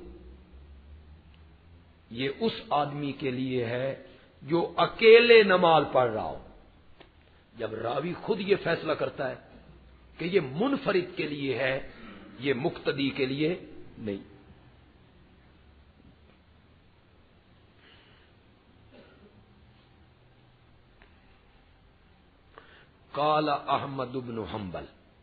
یہ اس آدمی کے لیے ہے جو اکیلے نماز پڑھ رہا ہو۔ جب راوی خود یہ فیصلہ کرتا ہے کہ یہ منفرد کے لیے ہے، یہ مقتدی کے لیے نہیں۔ قال احمد بن حنبل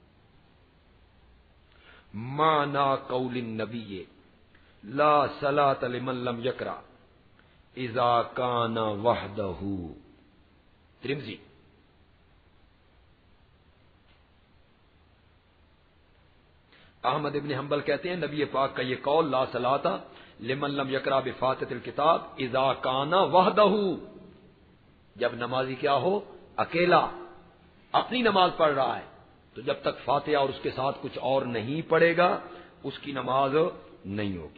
معنی قول النبی لا صلاۃ لمن لم یقرأ اذا کان وحدہ، ترمذی۔ احمد ابن حنبل کہتے ہیں نبی پاک کا یہ قول لا صلاۃ لمن لم یقرأ بفاتحۃ الکتاب اذا کان وحدہ، جب نمازی کیا ہو؟ اکیلا اپنی نماز پڑھ رہا ہے، تو جب تک فاتحہ اور اس کے ساتھ کچھ اور نہیں پڑھے گا اس کی نماز نہیں ہوگی۔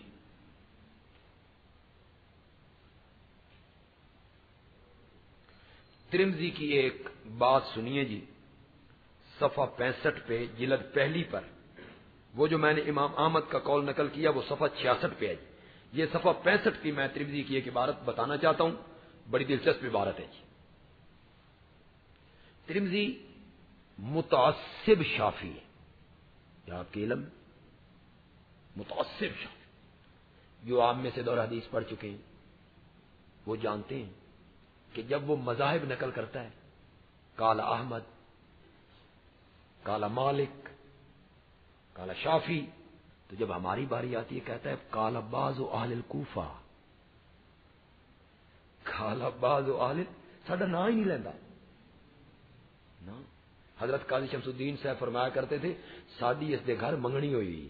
ترمذی کی ایک بات سنیے جی، صفحہ 65 پہ جلد پہلی پر، وہ جو میں نے امام احمد کا قول نقل کیا وہ صفحہ 66 پہ ہے جی، یہ صفحہ 65 کی میں ترمذی کی ایک عبارت بتانا چاہتا ہوں، بڑی دلچسپ عبارت ہے جی۔ ترمذی متعصب شافعی ہے، کیا آپ کے علم متعصب شافعی، جو آپ میں سے دور حدیث پڑھ چکے ہیں وہ جانتے ہیں کہ جب وہ مذاہب نقل کرتا ہے، قال احمد، قال مالک، قال شافعی، تو جب ہماری باری آتی ہے کہتا ہے قال بعض اہل الکوفہ، قال بعض اہل، ساڈا نام ہی نہیں لینا نا۔ حضرت قاضی شمس الدین صاحب فرمایا کرتے تھے ساڈی اس دے گھر منگنی ہوئی،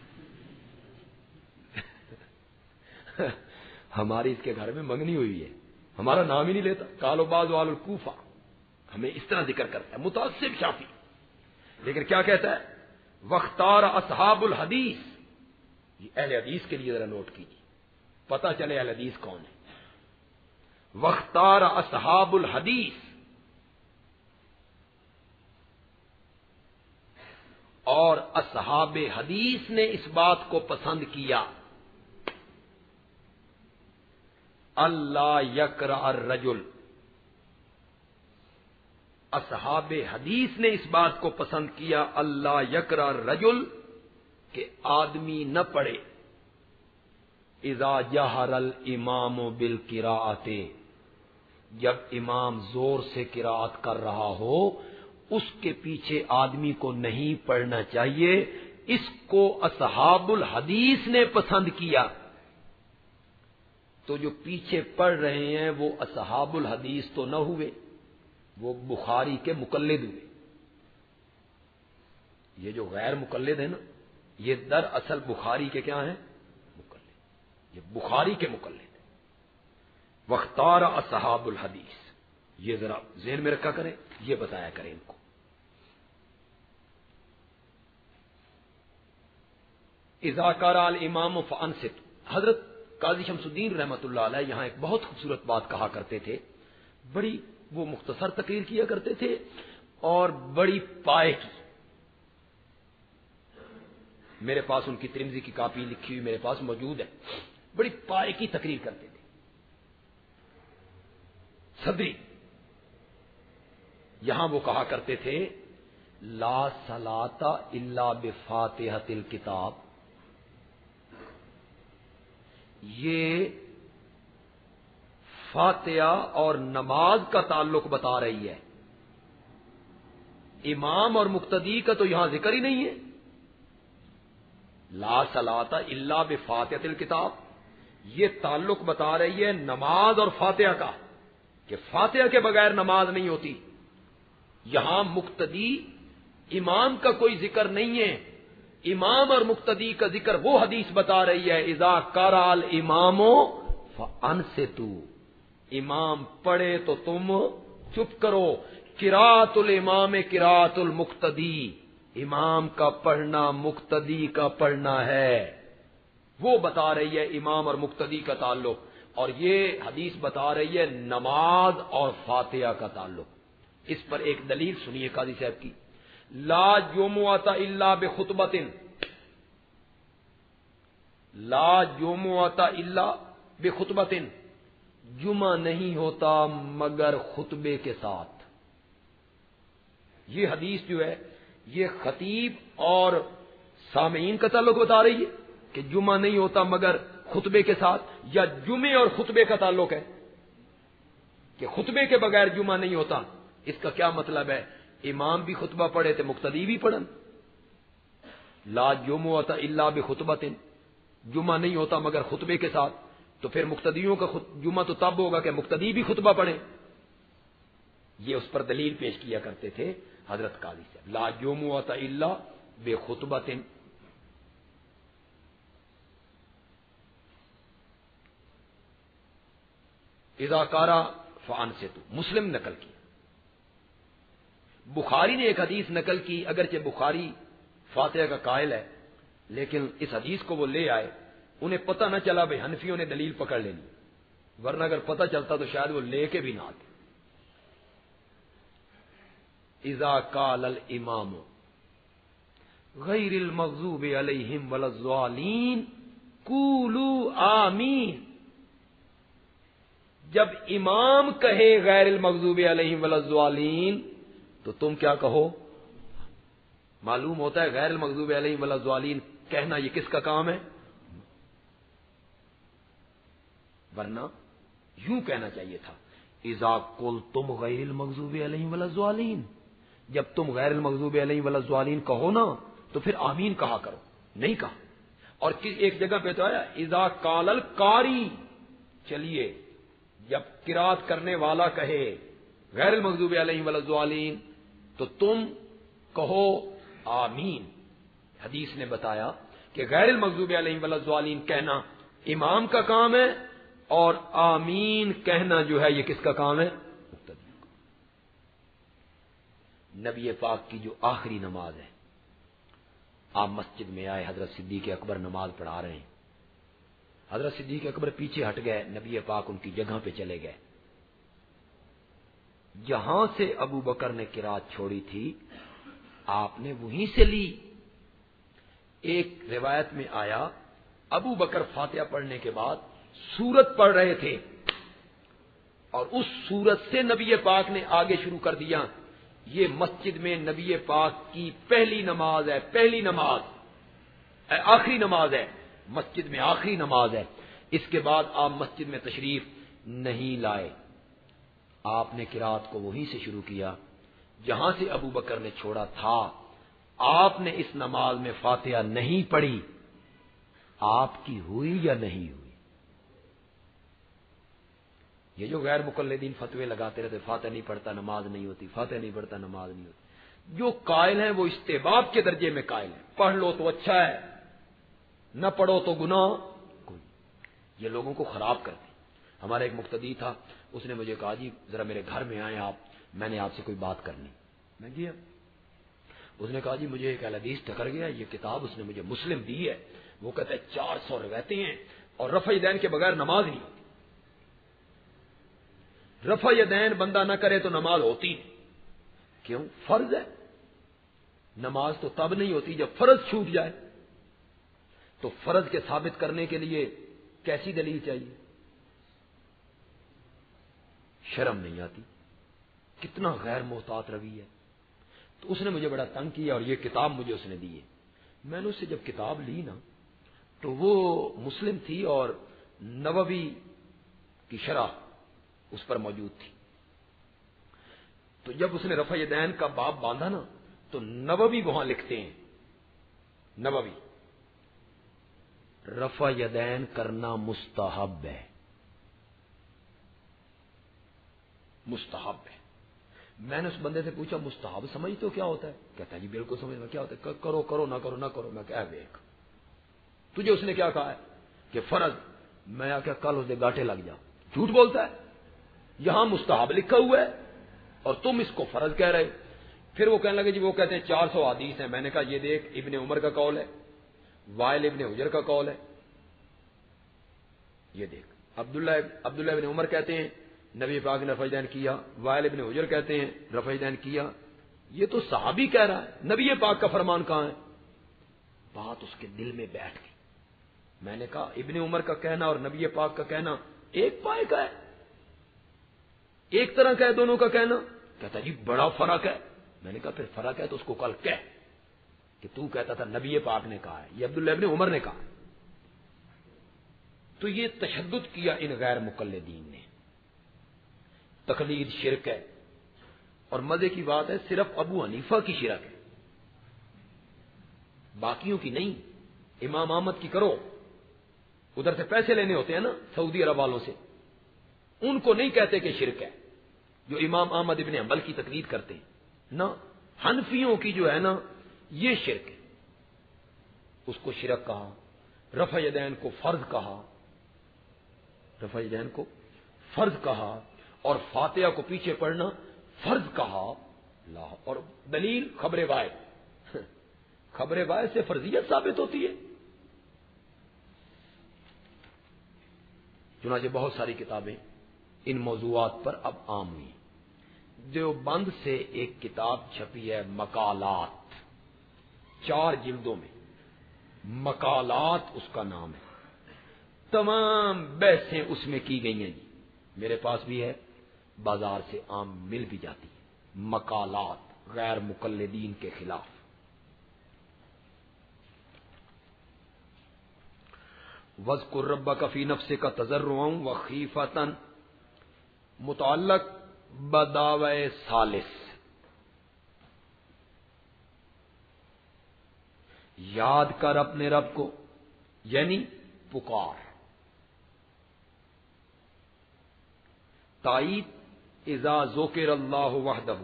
ہماری اس کے گھر میں منگنی ہوئی ہے، ہمارا نام ہی نہیں لیتا۔ قالوا بعض اہل الکوفہ، ہمیں اس طرح ذکر کرتا ہے، متعصب شافعی۔ لیکن کیا کہتا ہے؟ واختار اصحاب الحدیث، یہ اہل حدیث کے لیے ذرا نوٹ کیجیے، پتہ چلے اہل حدیث کون ہے۔ واختار اصحاب الحدیث، اور اصحاب حدیث نے اس بات کو پسند کیا، اللہ یقرأ الرجل، اصحاب حدیث نے اس بات کو پسند کیا اللہ یقرأ الرجل، کہ آدمی نہ پڑھے اذا جہر الامام بالقراءۃ، جب امام زور سے قراءت کر رہا ہو اس کے پیچھے آدمی کو نہیں پڑھنا چاہیے، اس کو اصحاب الحدیث نے پسند کیا۔ تو جو پیچھے پڑھ رہے ہیں وہ اصحاب الحدیث تو نہ ہوئے، وہ بخاری کے مقلد ہوئے۔ یہ جو غیر مقلد ہے نا، یہ در اصل بخاری کے کیا ہیں؟ مقلد، یہ بخاری کے مقلد ہیں۔ واختار اصحاب الحدیث، یہ ذرا ذہن میں رکھا کریں، یہ بتایا کریں ان کو۔ اذا قرأ الامام فانصت. حضرت قاضی شمس الدین رحمۃ اللہ علیہ یہاں ایک بہت خوبصورت بات کہا کرتے تھے، بڑی وہ مختصر تقریر کیا کرتے تھے اور بڑی پائے کی. میرے پاس ان کی ترمذی کی کاپی لکھی ہوئی میرے پاس موجود ہے. بڑی پائے کی تقریر کرتے تھے. صدری یہاں وہ کہا کرتے تھے لا صلاۃ الا بفاتحۃ الکتاب. یہ فاتحہ اور نماز کا تعلق بتا رہی ہے. امام اور مقتدی کا تو یہاں ذکر ہی نہیں ہے. لا صلاۃ الا بفاتحۃ الکتاب یہ تعلق بتا رہی ہے نماز اور فاتحہ کا کہ فاتحہ کے بغیر نماز نہیں ہوتی. یہاں مقتدی امام کا کوئی ذکر نہیں ہے. امام اور مقتدی کا ذکر وہ حدیث بتا رہی ہے اذا قرأ الامام فانصتوا. امام پڑھے تو تم چپ کرو. قراءۃ الامام قراءۃ المقتدی. امام کا پڑھنا مقتدی کا پڑھنا ہے. وہ بتا رہی ہے امام اور مقتدی کا تعلق. اور یہ حدیث بتا رہی ہے نماز اور فاتحہ کا تعلق. اس پر ایک دلیل سنیے قاضی صاحب کی. لا جمعۃ الا بخطبۃ. لا جمعۃ الا بخطبۃ. جمعہ نہیں ہوتا مگر خطبے کے ساتھ. یہ حدیث جو ہے یہ خطیب اور سامعین کا تعلق بتا رہی ہے کہ جمعہ نہیں ہوتا مگر خطبے کے ساتھ، یا جمعے اور خطبے کا تعلق ہے کہ خطبے کے بغیر جمعہ نہیں ہوتا. اس کا کیا مطلب ہے؟ امام بھی خطبہ پڑھے تو مقتدی بھی پڑھن. لا جمعۃ الا بخطبۃ. جمعہ نہیں ہوتا مگر خطبے کے ساتھ. تو پھر مقتدیوں کا جمعہ تو تب ہوگا کہ مقتدی بھی خطبہ پڑھیں. یہ اس پر دلیل پیش کیا کرتے تھے حضرت قاضی سے. لا جمعۃ الا بخطبۃ. اذا قرأ فانصتوا. مسلم نقل کی. بخاری نے ایک حدیث نقل کی، اگرچہ بخاری فاتحہ کا قائل ہے لیکن اس حدیث کو وہ لے آئے. انہیں پتہ نہ چلا بھائی حنفیوں نے دلیل پکڑ لینی، ورنہ اگر پتہ چلتا تو شاید وہ لے کے بھی نہ آتے. اذا قال الامام غیر المغضوب علیہم ولا الضالین قولوا آمین. جب امام کہے غیر المغضوب علیہم ولا الضالین تو تم کیا کہو؟ معلوم ہوتا ہے غیر المغضوب علیہم ولا الضالین کہنا یہ کس کا کام ہے؟ ورنہ یوں کہنا چاہیے تھا اذا قلتم غیر المغضوب علیہم ولا الضالین. جب تم غیر المغضوب علیہم ولا الضالین کہو نا تو پھر آمین کہا کرو. نہیں کہا. اور ایک جگہ پہ تو آیا اذا قال القاری. چلیے جب قرات کرنے والا کہے غیر المغضوب علیہم ولا الضالین تو تم کہو آمین. حدیث نے بتایا کہ غیر المغضوب علیہم ولا الضالین کہنا امام کا کام ہے اور آمین کہنا جو ہے یہ کس کا کام ہے؟ نبی پاک کی جو آخری نماز ہے، آپ مسجد میں آئے، حضرت صدیق اکبر نماز پڑھا رہے ہیں. حضرت صدیق اکبر پیچھے ہٹ گئے، نبی پاک ان کی جگہ پہ چلے گئے. جہاں سے ابو بکر نے قرات چھوڑی تھی آپ نے وہیں سے لی. ایک روایت میں آیا ابو بکر فاتحہ پڑھنے کے بعد سورت پڑھ رہے تھے اور اس سورت سے نبی پاک نے آگے شروع کر دیا. یہ مسجد میں نبی پاک کی پہلی نماز ہے، پہلی نماز آخری نماز ہے، مسجد میں آخری نماز ہے. اس کے بعد آپ مسجد میں تشریف نہیں لائے. آپ نے قرات کو وہیں سے شروع کیا جہاں سے ابو بکر نے چھوڑا تھا. آپ نے اس نماز میں فاتحہ نہیں پڑھی. آپ کی ہوئی یا نہیں ہوئی؟ یہ جو غیر مقلدین فتوے لگاتے رہتے فاتحہ نہیں پڑھتا نماز نہیں ہوتی، فاتحہ نہیں پڑھتا نماز نہیں ہوتی، جو قائل ہیں وہ استحباب کے درجے میں قائل ہیں. پڑھ لو تو اچھا ہے، نہ پڑھو تو گناہ کوئی. یہ لوگوں کو خراب کرتے. ہمارا ایک مقتدی تھا، اس نے مجھے کہا جی ذرا میرے گھر میں آئے آپ، میں نے آپ سے کوئی بات کرنی. میں گیا. اس نے کہا جی مجھے ایک حدیث ٹکر گیا، یہ کتاب اس نے مجھے مسلم دی ہے، وہ کہتے ہیں 400 روایتیں ہیں اور رفع یدین کے بغیر نماز نہیں ہوتی. رفع یدین بندہ نہ کرے تو نماز ہوتی نہیں. کیوں؟ فرض ہے. نماز تو تب نہیں ہوتی جب فرض چھوٹ جائے. تو فرض کے ثابت کرنے کے لیے کیسی دلیل چاہیے؟ شرم نہیں آتی. کتنا غیر محتاط روی ہے. تو اس نے مجھے بڑا تنگ کیا اور یہ کتاب مجھے اس نے دی ہے. میں نے اس سے جب کتاب لی نا تو وہ مسلم تھی اور نووی کی شرح اس پر موجود تھی. تو جب اس نے رفع یدین کا باب باندھا نا تو نووی وہاں لکھتے ہیں، نووی رفع یدین کرنا مستحب ہے. مستحب ہے. میں نے اس بندے سے پوچھا مستحب سمجھ تو کیا ہوتا ہے؟ کہتا ہے جی بالکل سمجھ میں کیا ہوتا ہے، کرو کرو نہ کرو نہ کرو. میں کہا دیکھ تجھے اس نے کیا کہا ہے کہ فرض. میں کیا کل اس دے گاٹے لگ جا. جھوٹ بولتا ہے. یہاں مستحب لکھا ہوا ہے اور تم اس کو فرض کہہ رہے. پھر وہ کہنے لگے جی وہ کہتے ہیں 400 حدیث ہیں. میں نے کہا یہ دیکھ ابن عمر کا قول ہے، وائل ابن حجر کا قول ہے. یہ دیکھ عبداللہ ابن عمر کہتے ہیں نبی پاک نے رفع یدین کیا، وائل ابن حجر کہتے ہیں رفع یدین کیا. یہ تو صحابی کہہ رہا ہے، نبی پاک کا فرمان کہاں ہے؟ بات اس کے دل میں بیٹھ گئی. میں نے کہا ابن عمر کا کہنا اور نبی پاک کا کہنا ایک پائے کا ہے، ایک طرح کا ہے دونوں کا کہنا. کہتا جی بڑا فرق ہے. میں نے کہا پھر فرق ہے تو اس کو کل کہہ کہ تو کہتا تھا نبی پاک نے کہا ہے، یہ عبداللہ ابن عمر نے کہا. تو یہ تشدد کیا ان غیر مقلدین نے. تقلید شرک ہے. اور مزے کی بات ہے صرف ابو حنیفہ کی شرک ہے، باقیوں کی نہیں. امام احمد کی کرو، ادھر سے پیسے لینے ہوتے ہیں نا سعودی عرب والوں سے، ان کو نہیں کہتے کہ شرک ہے جو امام احمد ابن حنبل کی تقلید کرتے ہیں. نہ حنفیوں کی جو ہے نا یہ شرک ہے. اس کو شرک کہا. رفع یدین کو فرض کہا، رفع یدین کو فرض کہا اور فاتحہ کو پیچھے پڑھنا فرض کہا. لا اور دلیل خبر واحد. خبر واحد سے فرضیت ثابت ہوتی ہے. چنانچہ بہت ساری کتابیں ان موضوعات پر اب عام ہوئی. دیوبند سے ایک کتاب چھپی ہے مقالات، 4 جلدوں میں. مقالات اس کا نام ہے. تمام بحثیں اس میں کی گئی ہیں جی. میرے پاس بھی ہے، بازار سے عام مل بھی جاتی ہے. مقالات غیر مقلدین کے خلاف. وَاذْكُرْ رَبَّكَ فِي نَفْسِكَ تَضَرُّعًا وَخِيفَةً متعلق بداوے ثالث. یاد کر اپنے رب کو یعنی پکار. تائید اذا ذکر اللہ وحدہ.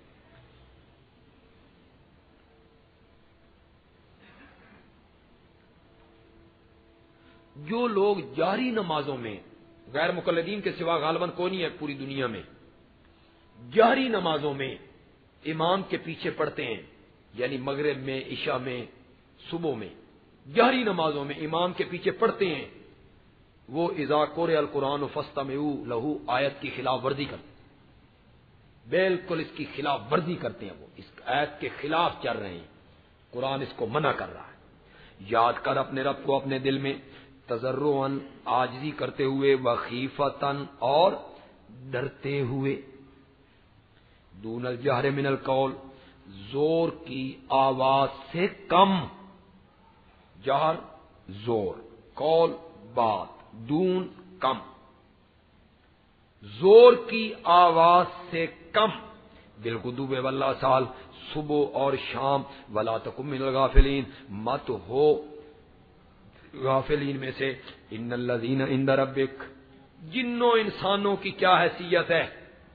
جو لوگ جاری نمازوں میں، غیر مقلدین کے سوا غالباً کوئی نہیں ہے پوری دنیا میں، جاری نمازوں میں امام کے پیچھے پڑھتے ہیں، یعنی مغرب میں، عشاء میں، صبح میں، جاری نمازوں میں امام کے پیچھے پڑھتے ہیں، وہ اذا قرئ القرآن فاستمعوا لہ آیت کی خلاف ورزی کرتے ہیں. بالکل اس کی خلاف ورزی کرتے ہیں. وہ اس آیت کے خلاف چل رہے ہیں. قرآن اس کو منع کر رہا ہے. یاد کر اپنے رب کو اپنے دل میں، تضرعاً عاجزی کرتے ہوئے، وخیفتاً اور ڈرتے ہوئے، دون الجہر من القول زور کی آواز سے کم. جہر زور، قول بات، دون کم، زور کی آواز سے کم. بالغدو والآصال صبح اور شام. ولا تکن من الغافلین مت ہو غافلین میں سے. ان الذین عند ربک جنوں انسانوں کی کیا حیثیت ہے؟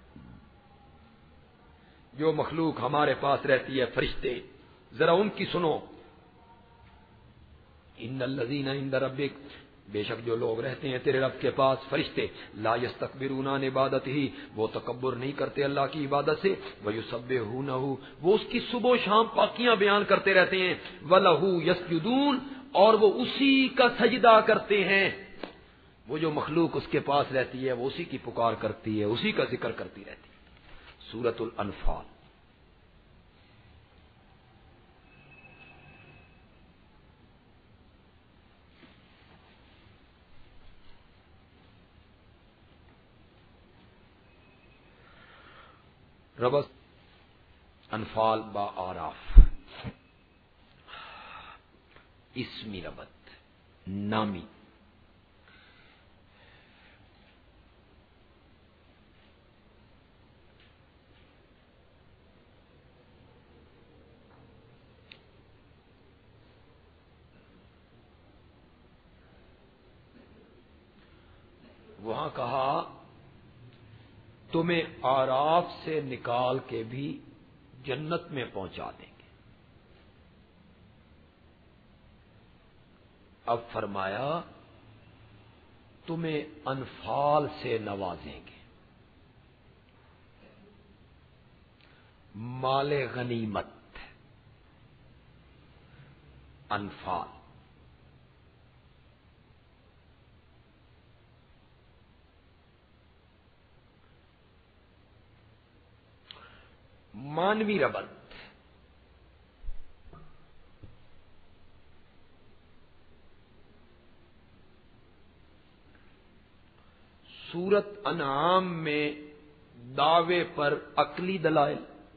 جو مخلوق ہمارے پاس رہتی ہے فرشتے، ذرا ان کی سنو. ان الذین عند ربک بے شک جو لوگ رہتے ہیں تیرے رب کے پاس فرشتے، لا یستکبرون عن عبادتہ وہ تکبر نہیں کرتے اللہ کی عبادت سے، ویسبحونہ وہ اس کی صبح و شام پاکیاں بیان کرتے رہتے ہیں، ولہ یسجدون اور وہ اسی کا سجدہ کرتے ہیں. وہ جو مخلوق اس کے پاس رہتی ہے وہ اسی کی پکار کرتی ہے, اسی کا ذکر کرتی رہتی ہے. سورۃ الانفال. ربط انفال با آراف, اسمی ربط, نامی. وہاں کہا تمہیں آراف سے نکال کے بھی جنت میں پہنچا دیں گے. اب فرمایا تمہیں انفال سے نوازیں گے, مال غنیمت. انفال مانوی ربط. سورت انعام میں دعوے پر عقلی دلائل,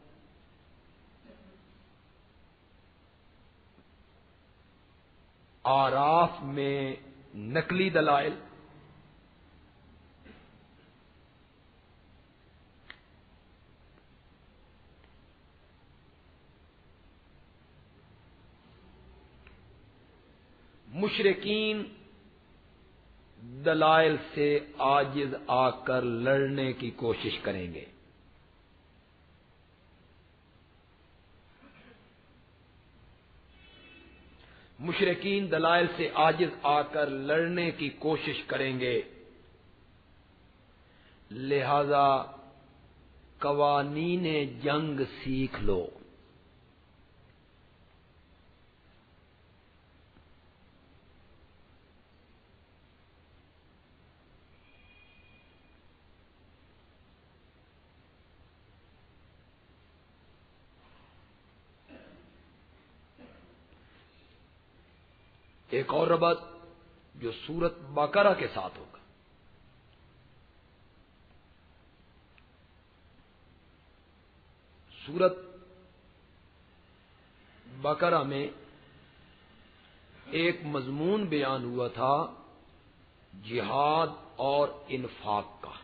آراف میں نقلی دلائل, مشرکین دلائل سے عاجز آ کر لڑنے کی کوشش کریں گے. مشرکین دلائل سے عاجز آ کر لڑنے کی کوشش کریں گے, لہذا قوانین جنگ سیکھ لو. ایک اور ربط جو سورت بقرہ کے ساتھ ہوگا. سورت بقرہ میں ایک مضمون بیان ہوا تھا جہاد اور انفاق کا.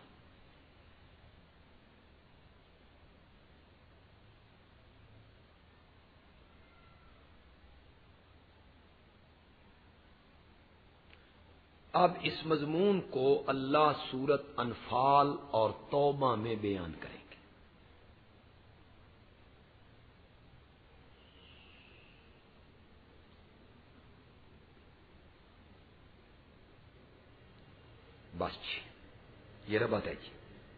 اب اس مضمون کو اللہ سورت انفال اور توبہ میں بیان کریں گے. بس جی یہ ربط ہے جی.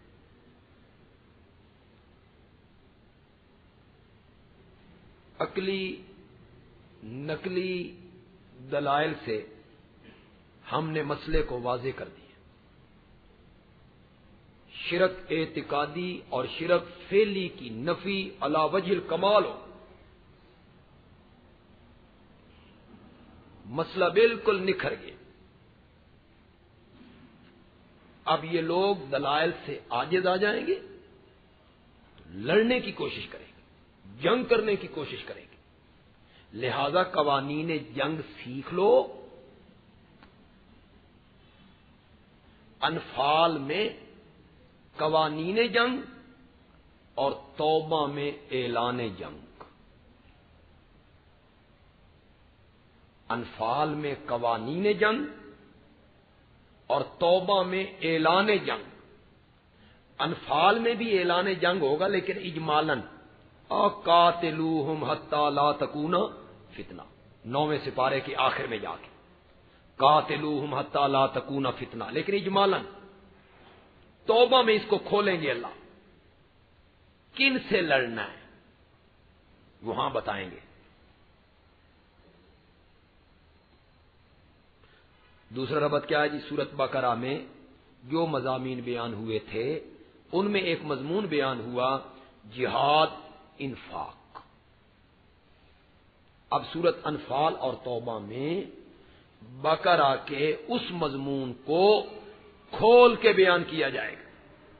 عقلی نقلی دلائل سے ہم نے مسئلے کو واضح کر دیا. شرک اعتقادی اور شرک فعلی کی نفی علی وجہ الکمال ہو. مسئلہ بالکل نکھر گیا. اب یہ لوگ دلائل سے عاجز آ جائیں گے تو لڑنے کی کوشش کریں گے, جنگ کرنے کی کوشش کریں گے. لہذا قوانین جنگ سیکھ لو. انفال میں قوانین جنگ اور توبہ میں اعلان جنگ. انفال میں قوانین جنگ اور توبہ میں اعلان جنگ. انفال میں بھی اعلان جنگ ہوگا لیکن اجمالاً قاتلوہم حتی لا تکون فتنہ, 9ویں سپارے کے آخر میں جا کے قاتلوہم حتی لا تکون فتنہ. لیکن اجمالاً توبہ میں اس کو کھولیں گے. اللہ کن سے لڑنا ہے وہاں بتائیں گے. دوسرا ربط کیا ہے جی؟ سورت بقرہ میں جو مضامین بیان ہوئے تھے ان میں ایک مضمون بیان ہوا جہاد، انفاق۔ اب سورت انفال اور توبہ میں بقرہ کے اس مضمون کو کھول کے بیان کیا جائے گا۔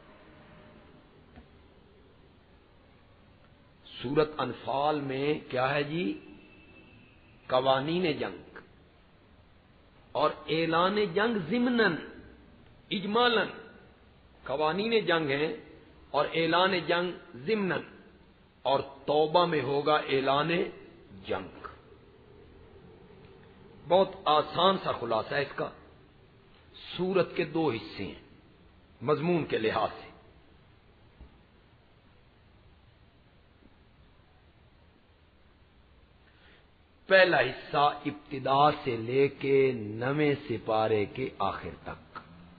سورت انفال میں کیا ہے جی؟ قوانین جنگ اور اعلان جنگ ضمناً اجمالاً، قوانین جنگ ہیں اور اعلان جنگ ضمناً، اور توبہ میں ہوگا اعلان جنگ۔ بہت آسان سا خلاصہ ہے اس کا۔ سورت کے دو حصے ہیں مضمون کے لحاظ سے۔ پہلا حصہ ابتدا سے لے کے 9ویں سپارے کے آخر تک،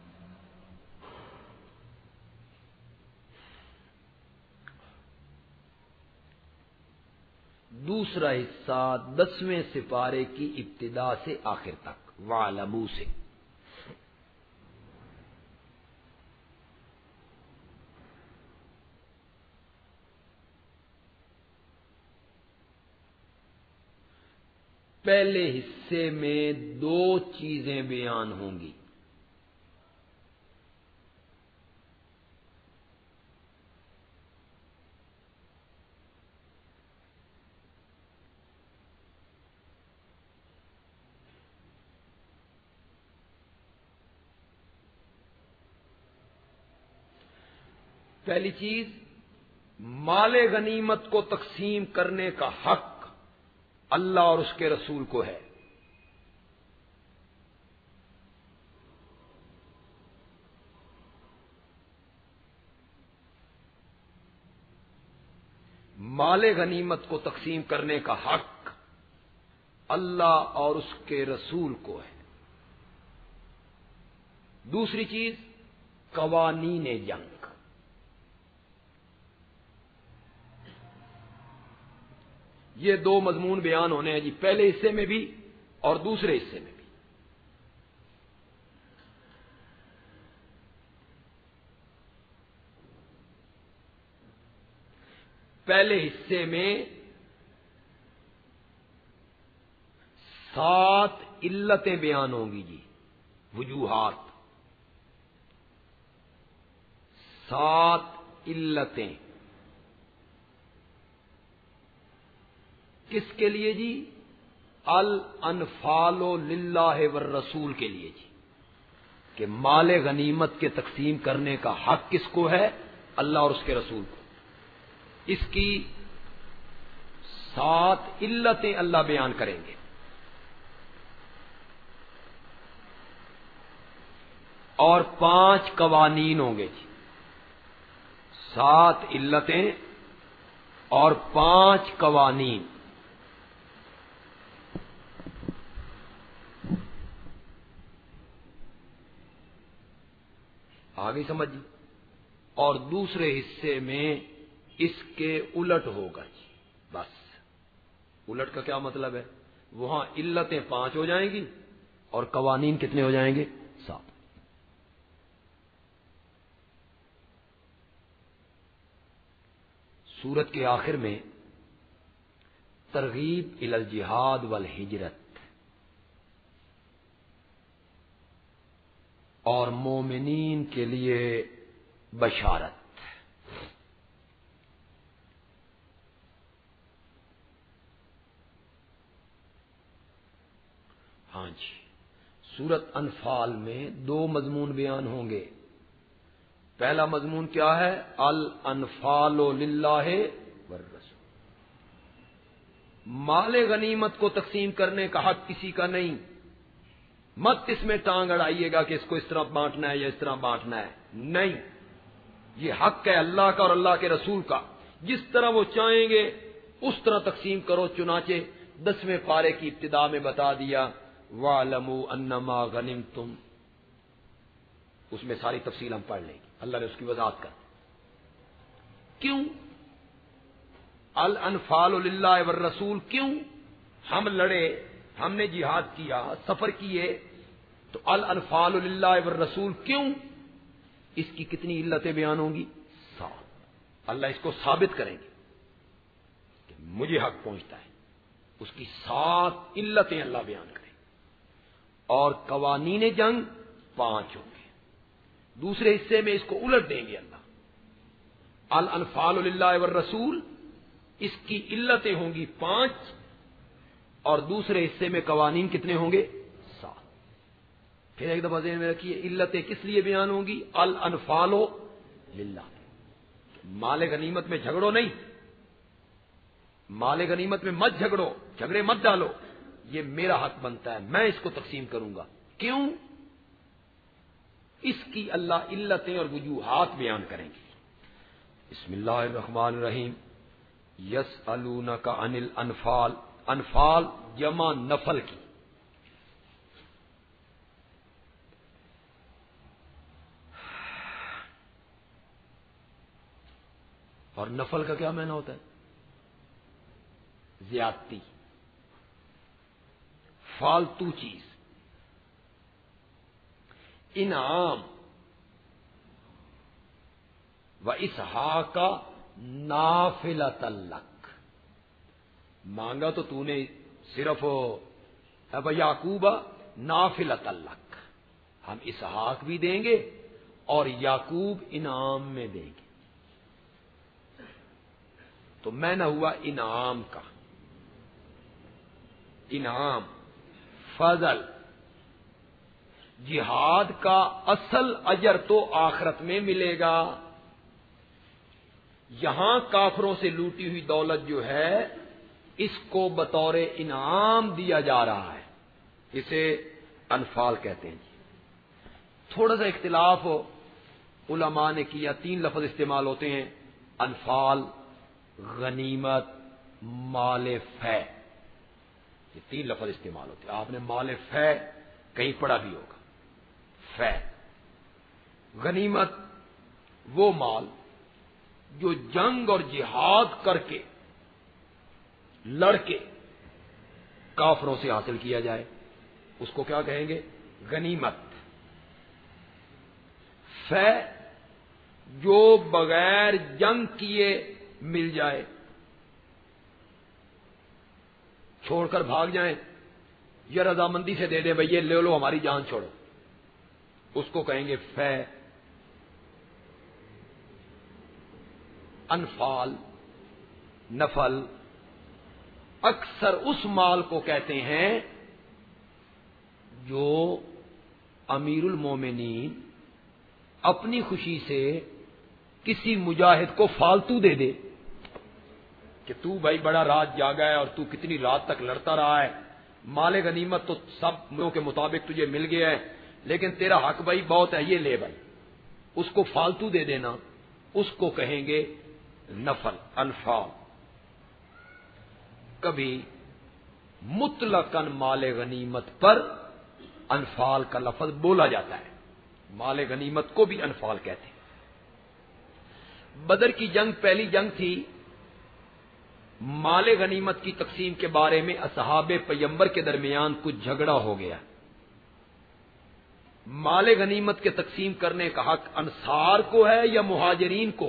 دوسرا حصہ 10ویں سپارے کی ابتدا سے آخر تک، وَاعْلَمُوا سے۔ پہلے حصے میں 2 چیزیں بیان ہوں گی۔ پہلی چیز، مال غنیمت کو تقسیم کرنے کا حق اللہ اور اس کے رسول کو ہے۔ مال غنیمت کو تقسیم کرنے کا حق اللہ اور اس کے رسول کو ہے۔ دوسری چیز، قوانین جنگ۔ یہ 2 مضمون بیان ہونے ہیں جی، پہلے حصے میں بھی اور دوسرے حصے میں بھی۔ پہلے حصے میں 7 علتیں بیان ہوں گی جی، وجوہات، 7 علتیں۔ کس کے لیے جی؟ الانفال للہ والرسول کے لیے جی، کہ مال غنیمت کے تقسیم کرنے کا حق کس کو ہے؟ اللہ اور اس کے رسول کو۔ اس کی 7 علتیں اللہ بیان کریں گے، اور 5 قوانین ہوں گے جی۔ 7 علتیں اور 5 قوانین۔ آگے سمجھیے۔ اور دوسرے حصے میں اس کے الٹ ہوگا جی، بس۔ الٹ کا کیا مطلب ہے؟ وہاں علتیں 5 ہو جائیں گی اور قوانین کتنے ہو جائیں گے؟ 7۔ سورت کے آخر میں ترغیب الی الجہاد والہجرت اور مومنین کے لیے بشارت۔ ہاں جی، سورت انفال میں 2 مضمون بیان ہوں گے۔ پہلا مضمون کیا ہے؟ الانفال للہ والرسول۔ مال غنیمت کو تقسیم کرنے کا حق کسی کا نہیں۔ مت اس میں ٹانگ اڑائیے گا کہ اس کو اس طرح بانٹنا ہے یا اس طرح بانٹنا ہے، نہیں، یہ حق ہے اللہ کا اور اللہ کے رسول کا۔ جس طرح وہ چاہیں گے اس طرح تقسیم کرو۔ چنانچہ 10ویں پارے کی ابتدا میں بتا دیا وَاعْلَمُوا أَنَّمَا غَنِمْتُمْ، اس میں ساری تفصیل ہم پڑھ لیں گے، اللہ نے اس کی وضاحت کر۔ کیوں الانفال للہ والرسول؟ کیوں ہم لڑے، ہم نے جہاد کیا، سفر کیے، تو الانفال للہ والرسول کیوں؟ اس کی کتنی علتیں بیان ہوں گی؟ 7. اللہ اس کو ثابت کریں گے کہ مجھے حق پہنچتا ہے، اس کی 7 علتیں اللہ بیان کریں گے، اور قوانین جنگ 5 ہوں گے۔ دوسرے حصے میں اس کو الٹ دیں گے اللہ، الانفال للہ والرسول، اس کی علتیں ہوں گی 5، اور دوسرے حصے میں قوانین کتنے ہوں گے؟ 7۔ پھر ایک دفعہ ذہن میں رکھیے، علتیں کس لیے بیان ہوں گی؟ الانفال للہ، مال غنیمت میں جھگڑو نہیں، مال غنیمت میں مت جھگڑو، جھگڑے مت ڈالو، یہ میرا حق بنتا ہے، میں اس کو تقسیم کروں گا۔ کیوں؟ اس کی اللہ علتیں اور وجوہات بیان کریں گے۔ بسم اللہ الرحمن الرحیم۔ یسألونک عن الانفال، انفال جمع نفل کی، اور نفل کا کیا معنی ہوتا ہے؟ زیادتی، فالتو چیز۔ انعام و اسحاق نافلۃ لک، مانگا تو تو نے صرف اب یعقوب نافلۃ لک، ہم اسحاق بھی دیں گے اور یعقوب انعام میں دیں گے۔ تو میں نہ ہوا انعام کا، انعام فضل، جہاد کا اصل اجر تو آخرت میں ملے گا، یہاں کافروں سے لوٹی ہوئی دولت جو ہے اس کو بطور انعام دیا جا رہا ہے، اسے انفال کہتے ہیں۔ تھوڑا سا اختلاف علماء نے کیا، 3 لفظ استعمال ہوتے ہیں، انفال، غنیمت، مال فے، یہ 3 لفظ استعمال ہوتے ہیں۔ آپ نے مال فے کہیں پڑھا بھی ہوگا۔ فے، غنیمت وہ مال جو جنگ اور جہاد کر کے لڑ کے کافروں سے حاصل کیا جائے، اس کو کیا کہیں گے؟ غنیمت۔ فے جو بغیر جنگ کیے مل جائے، چھوڑ کر بھاگ جائیں یا رضامندی سے دے دیں، بھئی یہ لے لو ہماری جان چھوڑو، اس کو کہیں گے فے۔ انفال، نفل اکثر اس مال کو کہتے ہیں جو امیر المومنین اپنی خوشی سے کسی مجاہد کو فالتو دے دے کہ تو بھائی بڑا رات جاگا ہے اور تو کتنی رات تک لڑتا رہا ہے، مال غنیمت تو سب لوگوں کے مطابق تجھے مل گیا ہے، لیکن تیرا حق بھائی بہت ہے، یہ لے بھائی، اس کو فالتو دے دینا، اس کو کہیں گے نفل، انفال۔ کبھی مطلقاً مال غنیمت پر انفال کا لفظ بولا جاتا ہے، مال غنیمت کو بھی انفال کہتے ہیں۔ بدر کی جنگ پہلی جنگ تھی، مال غنیمت کی تقسیم کے بارے میں اصحاب پیغمبر کے درمیان کچھ جھگڑا ہو گیا۔ مال غنیمت کے تقسیم کرنے کا حق انصار کو ہے یا مہاجرین کو؟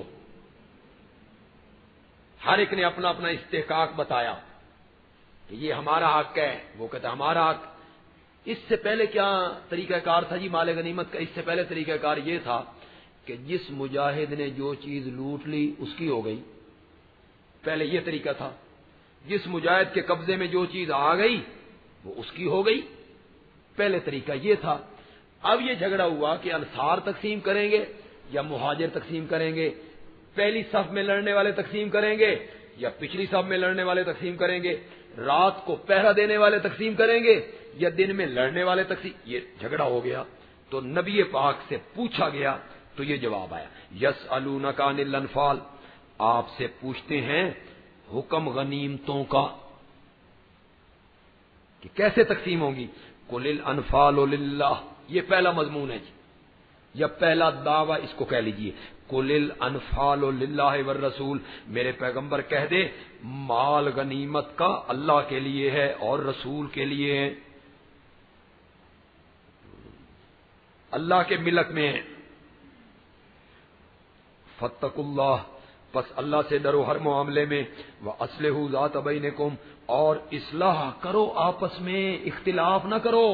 ہر ایک نے اپنا اپنا استحقاق بتایا کہ یہ ہمارا حق ہے، وہ کہتا ہمارا حق۔ اس سے پہلے کیا طریقہ کار تھا جی مال غنیمت کا؟ اس سے پہلے طریقہ کار یہ تھا کہ جس مجاہد نے جو چیز لوٹ لی اس کی ہو گئی، پہلے یہ طریقہ تھا۔ جس مجاہد کے قبضے میں جو چیز آ گئی وہ اس کی ہو گئی، پہلے طریقہ یہ تھا۔ اب یہ جھگڑا ہوا کہ انصار تقسیم کریں گے یا مہاجر تقسیم کریں گے، پہلی صف میں لڑنے والے تقسیم کریں گے یا پچھلی صف میں لڑنے والے تقسیم کریں گے، رات کو پہرا دینے والے تقسیم کریں گے یا دن میں لڑنے والے تقسیم، یہ جھگڑا ہو گیا۔ تو نبی پاک سے پوچھا گیا تو یہ جواب آیا، یسألونک عن الانفال، آپ سے پوچھتے ہیں حکم غنیمتوں کا کہ کیسے تقسیم ہوگی۔ قل الانفال للہ، یہ پہلا مضمون ہے جی، یا پہلا دعویٰ اس کو کہہ لیجئے، قل الانفال للہ والرسول، میرے پیغمبر کہہ دے مال غنیمت کا اللہ کے لیے ہے اور رسول کے لیے ہے۔ اللہ کے ملک میں ہیں. فاتقوا اللہ، پس اللہ سے ڈرو ہر معاملے میں. وَأَصْلِحُوا ذَاتَ بَيْنِكُمْ، اور اصلاح کرو آپس میں، اختلاف نہ کرو.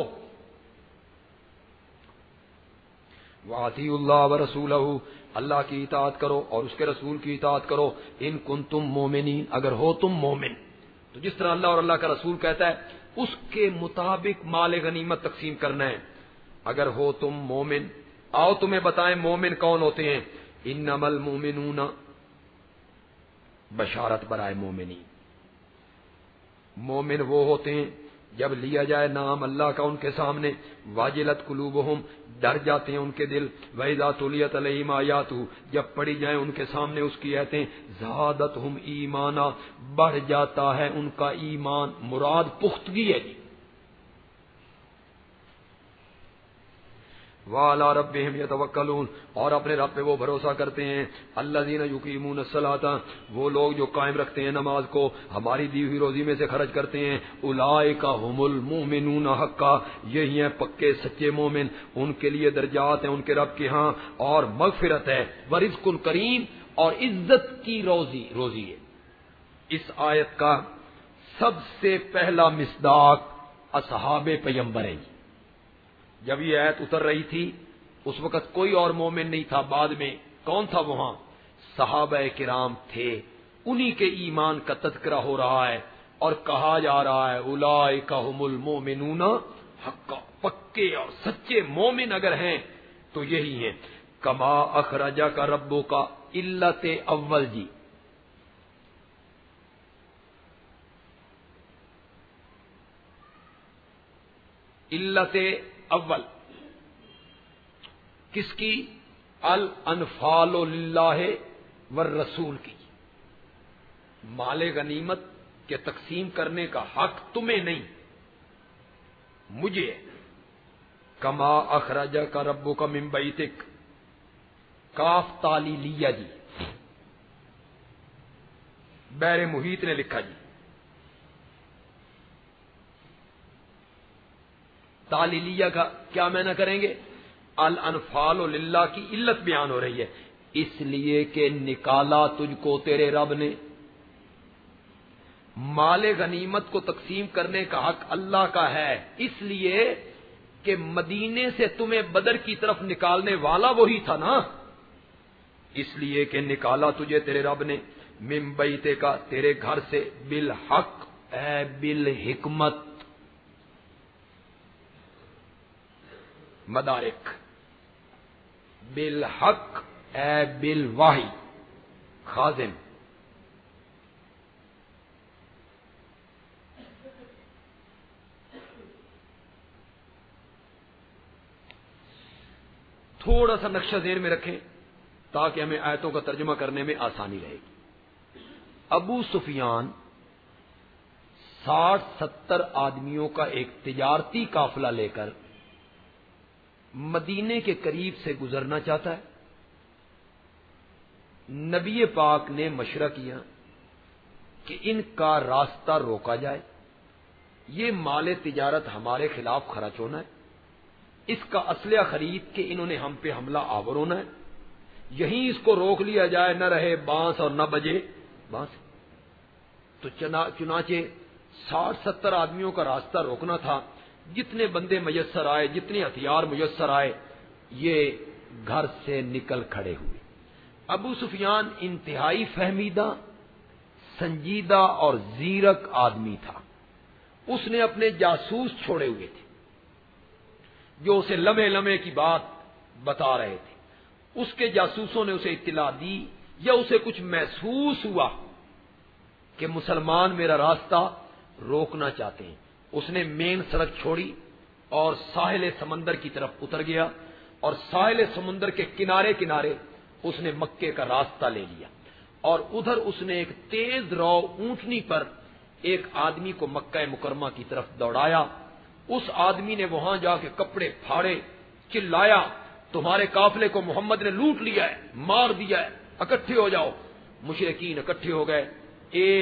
وَأَطِیعُوا اللَّهَ وَرَسُولَهُ، اللہ کی اطاعت کرو اور اس کے رسول کی اطاعت کرو. ان کنتم مومنین، اگر ہو تم مومن. تو جس طرح اللہ اور اللہ کا رسول کہتا ہے اس کے مطابق مال غنیمت تقسیم کرنا ہے. اگر ہو تم مومن. آؤ تمہیں بتائیں مومن کون ہوتے ہیں. انما المؤمنون، بشارت برائے مومنین. مومن وہ ہوتے ہیں جب لیا جائے نام اللہ کا ان کے سامنے، واجلت قلوبہم، ڈر جاتے ہیں ان کے دل. وَإِذَا تُلِيَتْ عَلَيْهِمْ آیاتُهُ، جب پڑھی جائیں ان کے سامنے اس کی آیتیں، زادتہم ایمانا، بڑھ جاتا ہے ان کا ایمان. مراد پختگی ہے جی. وَعَلَىٰ رَبِّهِمْ يَتَوَكَّلُونَ، اور اپنے رب پہ وہ بھروسہ کرتے ہیں. الَّذِينَ يُقِيمُونَ الصَّلَاةَ، وہ لوگ جو قائم رکھتے ہیں نماز کو، ہماری دی ہوئی روزی میں سے خرچ کرتے ہیں. اولئک هم المؤمنون حقا، یہی ہیں پکے سچے مومن. ان کے لیے درجات ہیں ان کے رب کے ہاں اور مغفرت ہے. ورزق کریم، اور عزت کی روزی ہے. اس آیت کا سب سے پہلا مصداق اصحاب پیغمبر ہیں. جب یہ آیت اتر رہی تھی اس وقت کوئی اور مومن نہیں تھا. بعد میں کون تھا وہاں؟ صحابہ کرام تھے. انہی کے ایمان کا تذکرہ ہو رہا ہے اور کہا جا رہا ہے اولئک هم المؤمنون حقا، پکے اور سچے مومن اگر ہیں تو یہی ہیں. کما اخرجک ربک، علت اول جی. علت اول کس کی؟ الانفال للہ والرسول کی. مال غنیمت کے تقسیم کرنے کا حق تمہیں نہیں، مجھے. کما اخرجک ربک من بیتک، کاف تعلیلیہ جی. بحر محیط نے لکھا جی. تعلیلیہ کا کیا معنی کریں گے؟ الانفال للہ کی علت بیان ہو رہی ہے. اس لیے کہ نکالا تجھ کو تیرے رب نے. مال غنیمت کو تقسیم کرنے کا حق اللہ کا ہے، اس لیے کہ مدینے سے تمہیں بدر کی طرف نکالنے والا وہی تھا نا. اس لیے کہ نکالا تجھے تیرے رب نے من بیتے کا، تیرے گھر سے، بالحق اے بالحکمت. مدارک بالحق اے بالوحی. خازن تھوڑا سا نقشہ ذہن میں رکھیں تاکہ ہمیں آیتوں کا ترجمہ کرنے میں آسانی رہے گی. ابو سفیان 60-70 آدمیوں کا ایک تجارتی قافلہ لے کر مدینے کے قریب سے گزرنا چاہتا ہے. نبی پاک نے مشورہ کیا کہ ان کا راستہ روکا جائے، یہ مال تجارت ہمارے خلاف خرچ ہونا ہے، اس کا اسلحہ خرید کے انہوں نے ہم پہ حملہ آور ہونا ہے، یہیں اس کو روک لیا جائے، نہ رہے بانس اور نہ بجے بانس. تو چنانچہ 60-70 آدمیوں کا راستہ روکنا تھا. جتنے بندے میسر آئے، جتنے ہتھیار میسر آئے، یہ گھر سے نکل کھڑے ہوئے. ابو سفیان انتہائی فہمیدہ، سنجیدہ اور زیرک آدمی تھا. اس نے اپنے جاسوس چھوڑے ہوئے تھے جو اسے لمحے لمحے کی بات بتا رہے تھے. اس کے جاسوسوں نے اسے اطلاع دی یا اسے کچھ محسوس ہوا کہ مسلمان میرا راستہ روکنا چاہتے ہیں. اس نے مین سڑک چھوڑی اور ساحل سمندر کی طرف اتر گیا اور ساحل سمندر کے کنارے کنارے اس نے مکے کا راستہ لے لیا اور ادھر اس نے ایک تیز رو اونٹنی پر ایک آدمی کو مکہ مکرمہ کی طرف دوڑایا. اس آدمی نے وہاں جا کے کپڑے پھاڑے، چلایا تمہارے قافلے کو محمد نے لوٹ لیا ہے، مار دیا ہے، اکٹھے ہو جاؤ. مشرکین اکٹھے ہو گئے.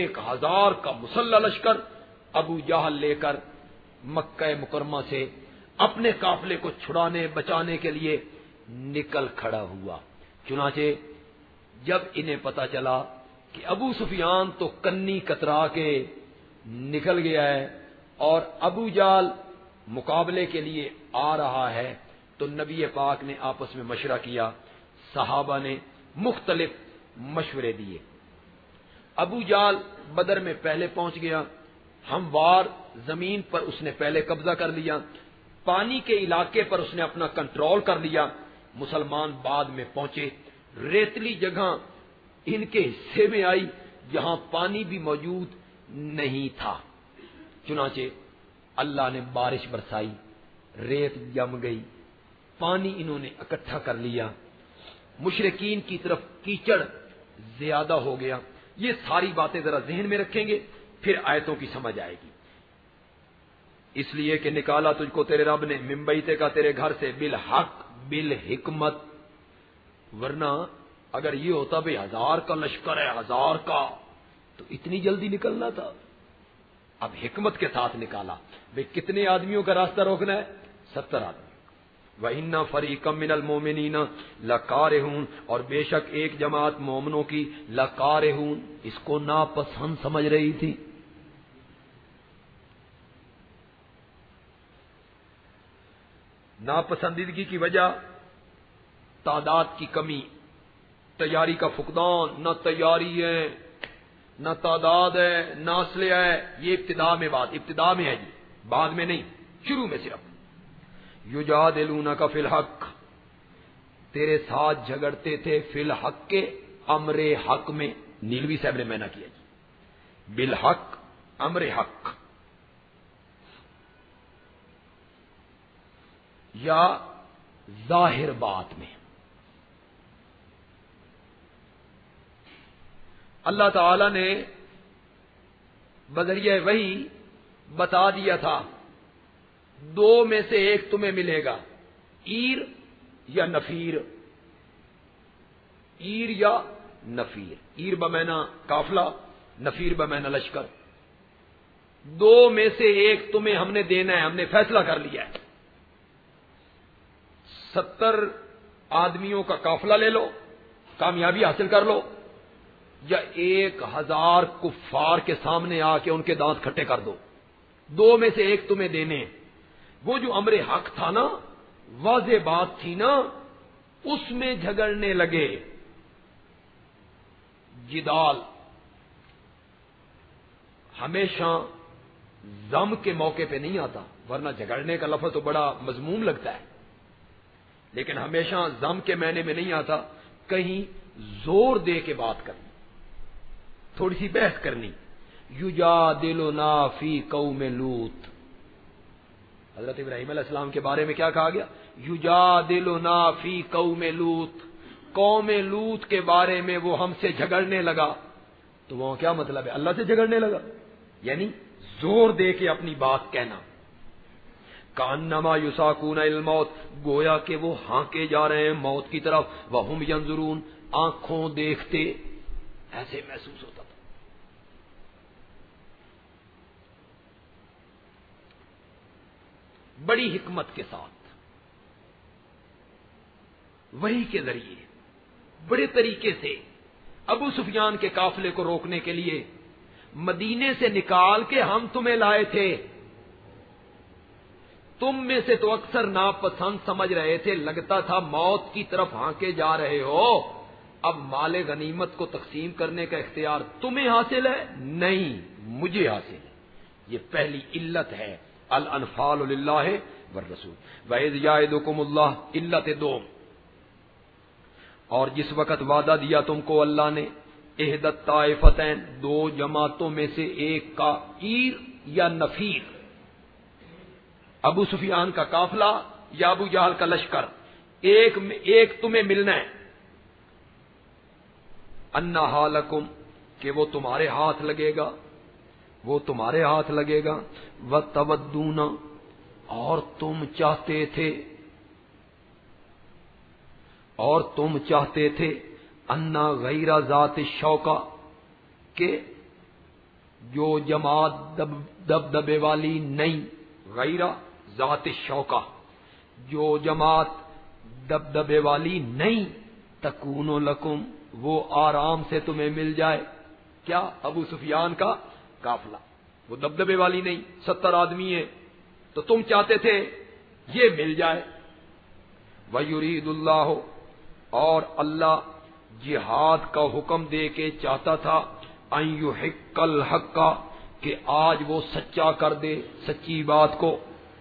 1000 کا مسلح لشکر ابو جہل لے کر مکہ مکرمہ سے اپنے قافلے کو چھڑانے بچانے کے لیے نکل کھڑا ہوا۔ چنانچہ جب انہیں پتا چلا کہ ابو سفیان تو کنی کترا کے نکل گیا ہے اور ابو جہل مقابلے کے لیے آ رہا ہے، تو نبی پاک نے آپس میں مشورہ کیا، صحابہ نے مختلف مشورے دیے۔ ابو جہل بدر میں پہلے پہنچ گیا، ہموار زمین پر اس نے پہلے قبضہ کر لیا، پانی کے علاقے پر اس نے اپنا کنٹرول کر لیا۔ مسلمان بعد میں پہنچے، ریتلی جگہ ان کے حصے میں آئی جہاں پانی بھی موجود نہیں تھا، چنانچہ اللہ نے بارش برسائی، ریت جم گئی، پانی انہوں نے اکٹھا کر لیا، مشرکین کی طرف کیچڑ زیادہ ہو گیا۔ یہ ساری باتیں ذرا ذہن میں رکھیں گے پھر آیتوں کی سمجھ آئے گی۔ اس لیے کہ نکالا تجھ کو تیرے رب نے من بیتے کا تیرے گھر سے بالحق بالحکمت، ورنہ اگر یہ ہوتا بھئی 1000 کا لشکر ہے 1000 کا تو اتنی جلدی نکلنا تھا۔ اب حکمت کے ساتھ نکالا، بھئی کتنے آدمیوں کا راستہ روکنا ہے؟ 70 آدمی۔ وَإِنَّ فَرِيقًا مِّنَ الْمُؤْمِنِينَ لَكَارِهُونَ، اور بے شک ایک جماعت مومنوں کی لَكَارِهُونَ اس کو ناپسند سمجھ رہی تھی۔ ناپسندیدگی کی وجہ تعداد کی کمی، تیاری کا فقدان، نہ تیاری ہے نہ تعداد ہے نہ اسلحہ ہے۔ یہ ابتدا میں ہے جی، بعد میں نہیں، شروع میں صرف۔ یجادلونک فی الحق، تیرے ساتھ جھگڑتے تھے فی الحق کے امر حق میں، نیلوی صاحب نے مینا کیا جی، بالحق امر حق، یا ظاہر بات میں۔ اللہ تعالی نے بذریعہ وحی بتا دیا تھا 2 میں سے ایک تمہیں ملے گا، عیر یا نفیر، عیر یا نفیر، عیر بمعنی قافلہ، نفیر بمعنی لشکر، 2 میں سے ایک تمہیں ہم نے دینا ہے، ہم نے فیصلہ کر لیا ہے۔ 70 آدمیوں کا قافلہ لے لو، کامیابی حاصل کر لو، یا 1000 کفار کے سامنے آ کے ان کے دانت کھٹے کر دو، 2 میں سے ایک تمہیں دینے۔ وہ جو امر حق تھا نا، واضح بات تھی نا، اس میں جھگڑنے لگے۔ جدال ہمیشہ ضم کے موقع پہ نہیں آتا، ورنہ جھگڑنے کا لفظ تو بڑا مذموم لگتا ہے، لیکن ہمیشہ ضم کے معنی میں نہیں آتا، کہیں زور دے کے بات کرنی، تھوڑی سی بحث کرنی۔ یجادلنا فی قوم لوط، حضرت ابراہیم علیہ السلام کے بارے میں کیا کہا گیا؟ یجادلنا فی قوم لوط، قوم لوط کے بارے میں وہ ہم سے جھگڑنے لگا۔ تو وہ کیا مطلب ہے؟ اللہ سے جھگڑنے لگا، یعنی زور دے کے اپنی بات کہنا۔ کانما یساقون الموت، گویا کہ وہ ہانکے جا رہے ہیں موت کی طرف، وہم ینظرون، آنکھوں دیکھتے، ایسے محسوس ہوتا تھا۔ بڑی حکمت کے ساتھ وحی کے ذریعے بڑے طریقے سے ابو سفیان کے قافلے کو روکنے کے لیے مدینے سے نکال کے ہم تمہیں لائے تھے۔ تم میں سے تو اکثر ناپسند سمجھ رہے تھے، لگتا تھا موت کی طرف ہانکے جا رہے ہو، اب مال غنیمت کو تقسیم کرنے کا اختیار تمہیں حاصل ہے؟ نہیں، مجھے حاصل ہے۔ یہ پہلی علت ہے، الانفال للہ والرسول۔ وَإِذْ يَعِدُكُمُ اللَّهُ، علت 2، اور جس وقت وعدہ دیا تم کو اللہ نے، احدى الطائفتین، 2 جماعتوں میں سے ایک کا، عیر یا نفیر، ابو سفیان کا قافلہ یا ابو جہل کا لشکر، ایک تمہیں ملنا ہے، انہا لکم، کہ وہ تمہارے ہاتھ لگے گا، وہ تمہارے ہاتھ لگے گا، وتودون، اور تم چاہتے تھے انا غیر ذات الشوکہ، کہ جو جماعت دبدبے والی نہیں، غیرہ ذات شوکہ، جو جماعت دبدبے والی نہیں، تکون لکم، وہ آرام سے تمہیں مل جائے. کیا؟ ابو سفیان کا قافلہ، وہ دبدبے والی نہیں، 70 آدمی ہیں، تو تم چاہتے تھے یہ مل جائے. وَيُرِيدُ اللَّهُ، اور اللہ جہاد کا حکم دے کے چاہتا تھا، أَن يُحِقَّ الْحَقَّ، کہ آج وہ سچا کر دے سچی بات کو،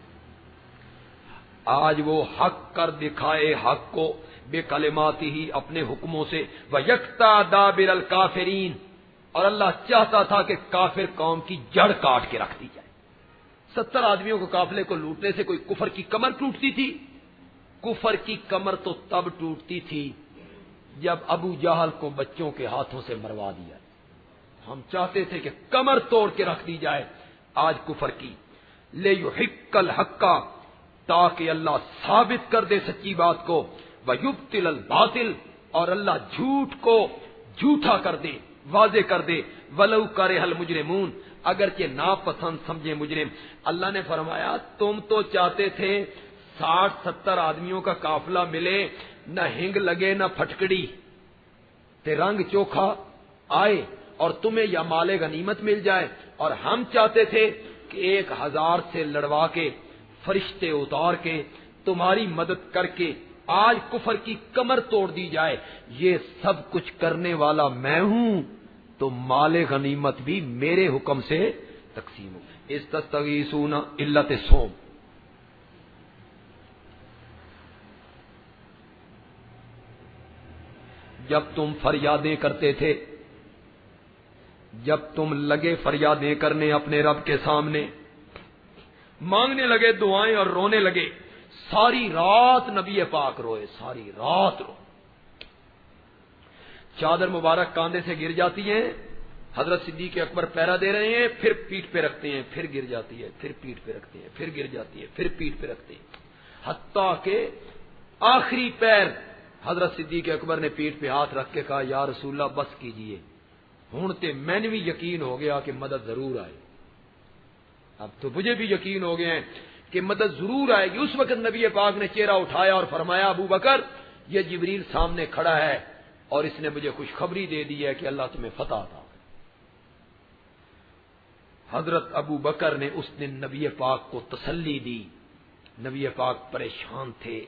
آج وہ حق کر دکھائے حق کو، بے کلماتی ہی، اپنے حکموں سے، وَيَقْطَعَ دَابِرَ الْكَافِرِينَ، اور اللہ چاہتا تھا کہ کافر قوم کی جڑ کاٹ کے رکھ دی جائے. 70 آدمیوں کو قافلے کو لوٹنے سے کوئی کفر کی کمر ٹوٹتی تھی؟ کفر کی کمر تو تب ٹوٹتی تھی جب ابو جہل کو بچوں کے ہاتھوں سے مروا دیا. ہم چاہتے تھے کہ کمر توڑ کے رکھ دی جائے آج کفر کی. لِيُحِقَّ الْحَقَّ، تاکہ اللہ ثابت کر دے سچی بات کو، وَيُبْطِلَ الْبَاطِلَ، اور اللہ جھوٹ کو جھوٹا کر دے، واضح کر دے. وَلَوْ كَرِهَ الْمُجْرِمُونَ، اگرچہ ناپسند سمجھے مجرم. اللہ نے فرمایا تم تو چاہتے تھے 60-70 آدمیوں کا قافلہ ملے، نہ ہنگ لگے نہ پھٹکڑی، تے رنگ چوکھا آئے، اور تمہیں یا مال غنیمت مل جائے. اور ہم چاہتے تھے کہ 1000 سے لڑوا کے، فرشتے اتار کے، تمہاری مدد کر کے آج کفر کی کمر توڑ دی جائے. یہ سب کچھ کرنے والا میں ہوں، تو مال غنیمت بھی میرے حکم سے تقسیم ہو. استستغیثون علت صوم، جب تم فریادیں کرتے تھے، جب تم لگے فریادیں کرنے اپنے رب کے سامنے، مانگنے لگے دعائیں اور رونے لگے، ساری رات نبی پاک روئے، ساری رات رو. چادر مبارک کاندھے سے گر جاتی ہے، حضرت صدیق اکبر پیرا دے رہے ہیں، پھر پیٹھ پہ رکھتے ہیں، پھر گر جاتی ہے، پھر پیٹھ پہ رکھتے ہیں، پھر گر جاتی ہے، پھر پیٹھ پہ رکھتے ہیں، حتیٰ کہ آخری پیر حضرت صدیق اکبر نے پیٹھ پہ ہاتھ رکھ کے کہا یا رسول اللہ بس کیجئے، ہوں تے میں نے بھی یقین ہو گیا کہ مدد ضرور آئے. اب تو مجھے بھی یقین ہو گیا ہے کہ مدد ضرور آئے گی. اس وقت نبی پاک نے چہرہ اٹھایا اور فرمایا ابو بکر یہ جبریل سامنے کھڑا ہے اور اس نے مجھے خوشخبری دے دی ہے کہ اللہ تمہیں فتح عطا. حضرت ابو بکر نے اس دن نبی پاک کو تسلی دی. نبی پاک پریشان تھے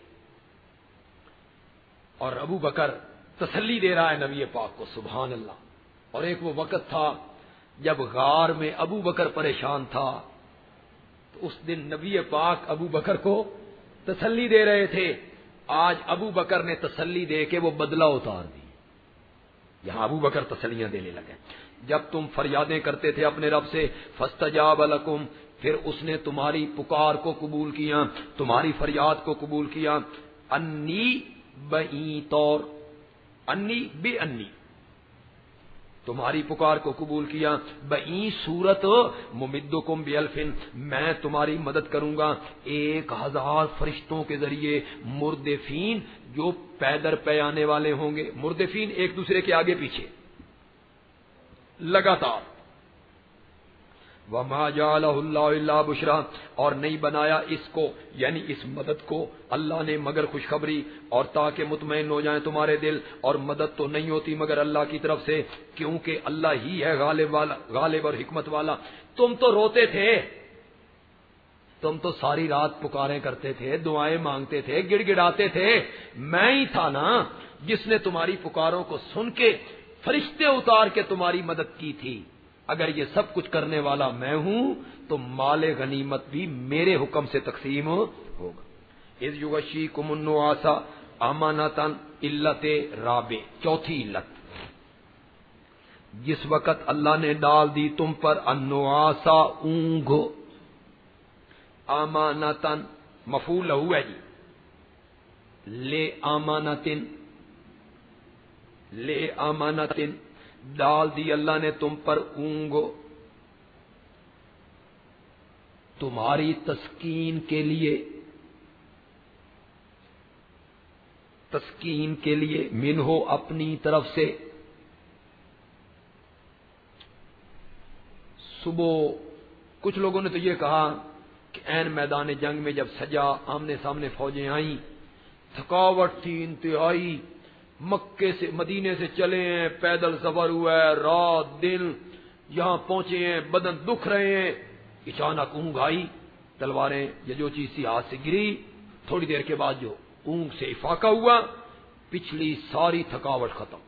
اور ابو بکر تسلی دے رہا ہے نبی پاک کو، سبحان اللہ. اور ایک وہ وقت تھا جب غار میں ابو بکر پریشان تھا، تو اس دن نبی پاک ابو بکر کو تسلی دے رہے تھے. آج ابو بکر نے تسلی دے کے وہ بدلہ اتار دی. یہاں ابو بکر تسلیاں دینے لگے. جب تم فریادیں کرتے تھے اپنے رب سے، فاستجاب لکم، پھر اس نے تمہاری پکار کو قبول کیا، تمہاری فریاد کو قبول کیا. انی بئی طور، انی بے انی، تمہاری پکار کو قبول کیا. بئی صورت ممدکم بالفن، میں تمہاری مدد کروں گا 1000 فرشتوں کے ذریعے، مردفین جو پیدر پہ آنے والے ہوں گے. مردفین ایک دوسرے کے آگے پیچھے لگاتار. وما جعلہ اللہ الا بشرا، اور نہیں بنایا اس کو یعنی اس مدد کو اللہ نے مگر خوشخبری اور تاکہ مطمئن ہو جائیں تمہارے دل. اور مدد تو نہیں ہوتی مگر اللہ کی طرف سے، کیونکہ اللہ ہی ہے غالب اور حکمت والا. تم تو روتے تھے، تم تو ساری رات پکاریں کرتے تھے، دعائیں مانگتے تھے، گڑ گڑاتے تھے. میں ہی تھا نا جس نے تمہاری پکاروں کو سن کے فرشتے اتار کے تمہاری مدد کی تھی. اگر یہ سب کچھ کرنے والا میں ہوں تو مال غنیمت بھی میرے حکم سے تقسیم ہوگا. اذ یغشیکم النعاس امانۃ، علت رابع، چوتھی علت، جس وقت اللہ نے ڈال دی تم پر النعاس اونگ، امانۃ مفعول لہ ہے جی، لے امانۃ، لے امانۃ، ڈال دی اللہ نے تم پر اونگ تمہاری تسکین کے لیے، تسکین کے لیے، منہو اپنی طرف سے. صبح کچھ لوگوں نے تو یہ کہا کہ عین میدان جنگ میں جب سجا، آمنے سامنے فوجیں آئیں، تھکاوٹ تھی انتہائی، مکے سے مدینے سے چلے ہیں، پیدل سفر ہوا ہے، رات دن یہاں پہنچے ہیں، بدن دکھ رہے ہیں، اچانک اونگ آئی، تلواریں یا جو چیز تھی ہاتھ سے گری، تھوڑی دیر کے بعد جو اونگ سے افاقہ ہوا، پچھلی ساری تھکاوٹ ختم۔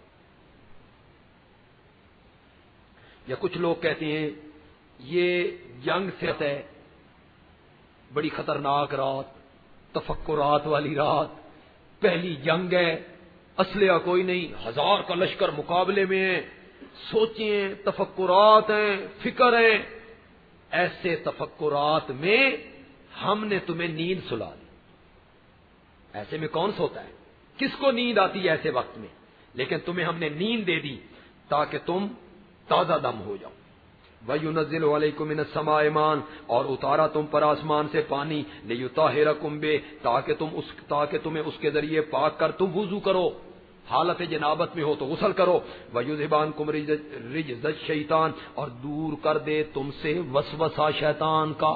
یا کچھ لوگ کہتے ہیں یہ جنگ سے ہے، بڑی خطرناک رات، تفکرات والی رات، پہلی جنگ ہے، اسلحہ کوئی نہیں، 1000 کا لشکر مقابلے میں ہے، سوچیں، تفکرات ہیں، فکر ہیں۔ ایسے تفکرات میں ہم نے تمہیں نیند سلا دی۔ ایسے میں کون سوتا ہے؟ کس کو نیند آتی ہے ایسے وقت میں؟ لیکن تمہیں ہم نے نیند دے دی تاکہ تم تازہ دم ہو جاؤ۔ وَيُنَزِّلُ عَلَيْكُم مِّنَ السَّمَاءِ مَاءً، اور اتارا تم پر آسمان سے پانی، لِيُطَهِّرَكُم بِهِ، تاکہ تمہیں اس کے ذریعے پاک کر تم وضو کرو، حالت جنابت میں ہو تو غسل کرو۔ وَيُذْهِبْ عَنكُمْ رِجْزَ الشَّيْطَانِ، اور دور کر دے تم سے وسوسہ شیطان کا۔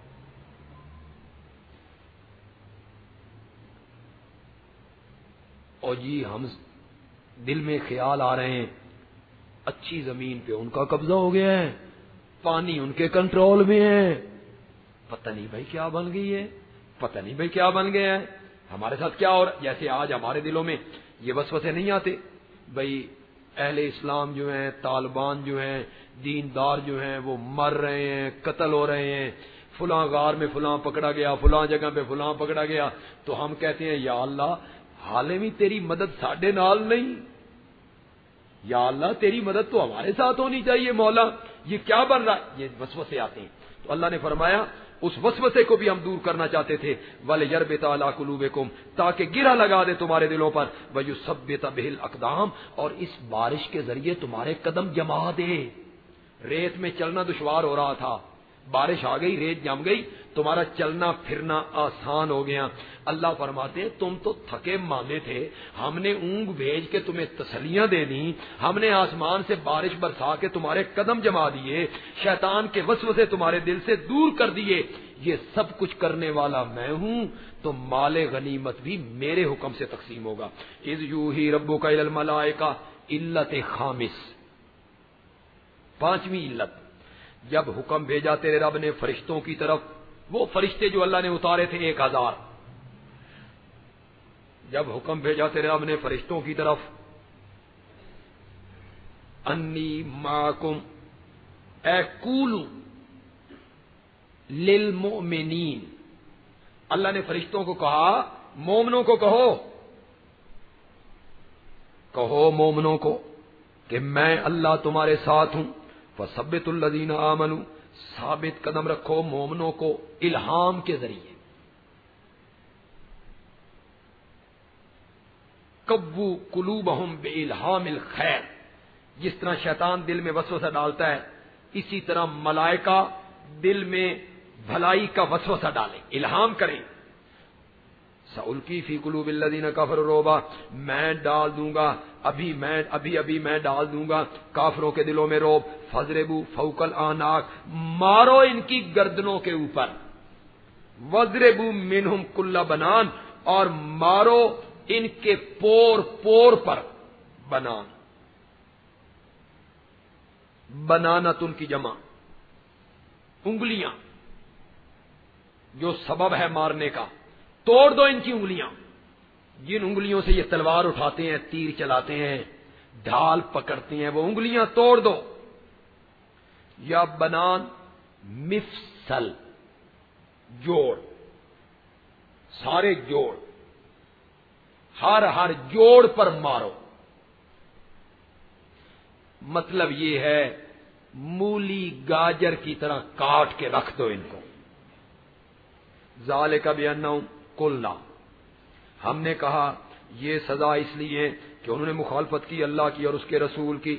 اور جی ہم دل میں خیال آ رہے ہیں اچھی زمین پہ ان کا قبضہ ہو گیا ہے، پانی ان کے کنٹرول میں ہے، پتہ نہیں بھائی کیا بن گئی ہے، پتہ نہیں بھائی کیا بن گیا ہے، ہمارے ساتھ کیا ہو رہا ہے۔ جیسے آج ہمارے دلوں میں یہ وسوسے نہیں آتے بھائی اہل اسلام جو ہیں، طالبان جو ہیں، دیندار جو ہیں، وہ مر رہے ہیں، قتل ہو رہے ہیں، فلاں غار میں فلاں پکڑا گیا، فلاں جگہ پہ فلاں پکڑا گیا، تو ہم کہتے ہیں یا اللہ حالے میں تیری مدد ساڈے نال نہیں، یا اللہ تیری مدد تو ہمارے ساتھ ہونی چاہیے مولا، یہ کیا بن رہا ہے؟ یہ وسوسے آتے ہیں۔ تو اللہ نے فرمایا اس وسوسے کو بھی ہم دور کرنا چاہتے تھے، وَلِيَرْبِطَ عَلَىٰ قُلُوبِكُمْ، تاکہ گرہ لگا دے تمہارے دلوں پر، وَيُثَبِّتَ بِهِ الْأَقْدَامَ، اور اس بارش کے ذریعے تمہارے قدم جما دے۔ ریت میں چلنا دشوار ہو رہا تھا، بارش آ گئی، ریت جم گئی، تمہارا چلنا پھرنا آسان ہو گیا۔ اللہ فرماتے ہیں تم تو تھکے ماندے تھے، ہم نے اونگ بھیج کے تمہیں تسلیاں دے دی، ہم نے آسمان سے بارش برسا کے تمہارے قدم جما دیے، شیطان کے وسوسے تمہارے دل سے دور کر دیے، یہ سب کچھ کرنے والا میں ہوں، تو مال غنیمت بھی میرے حکم سے تقسیم ہوگا۔ اذ یوحی ربک الی الملائکہ، علت خامس، پانچویں علت، جب حکم بھیجا تیرے رب نے فرشتوں کی طرف، وہ فرشتے جو اللہ نے اتارے تھے 1000، جب حکم بھیجا تیرے رب نے فرشتوں کی طرف، انی معکم اے قولوا للمؤمنین، اللہ نے فرشتوں کو کہا مومنوں کو کہو مومنوں کو کہ میں اللہ تمہارے ساتھ ہوں، فثبتوا الذین آمنوا، ثابت قدم رکھو مومنوں کو الہام کے ذریعے، قووا قلوبہم بالہام الخیر، جس طرح شیطان دل میں وسوسہ ڈالتا ہے اسی طرح ملائکہ دل میں بھلائی کا وسوسہ ڈالیں، الہام کریں۔ سألقی فی قلوب الذین کفروا الرعب، میں ڈال دوں گا، ابھی میں ڈال دوں گا کافروں کے دلوں میں رعب، فضربوا فوق الاعناق، مارو ان کی گردنوں کے اوپر، وضربوا منہم کل بنان، اور مارو ان کے پور پور پر، بنان بنانتن کی جمع، انگلیاں جو سبب ہے مارنے کا، توڑ دو ان کی انگلیاں، جن انگلیوں سے یہ تلوار اٹھاتے ہیں، تیر چلاتے ہیں، ڈھال پکڑتے ہیں، وہ انگلیاں توڑ دو۔ یا بنان مفصل، جوڑ، سارے جوڑ، ہر جوڑ پر مارو، مطلب یہ ہے مولی گاجر کی طرح کاٹ کے رکھ دو ان کو۔ ذالک بانہم قلنا، ہم نے کہا یہ سزا اس لیے کہ انہوں نے مخالفت کی اللہ کی اور اس کے رسول کی،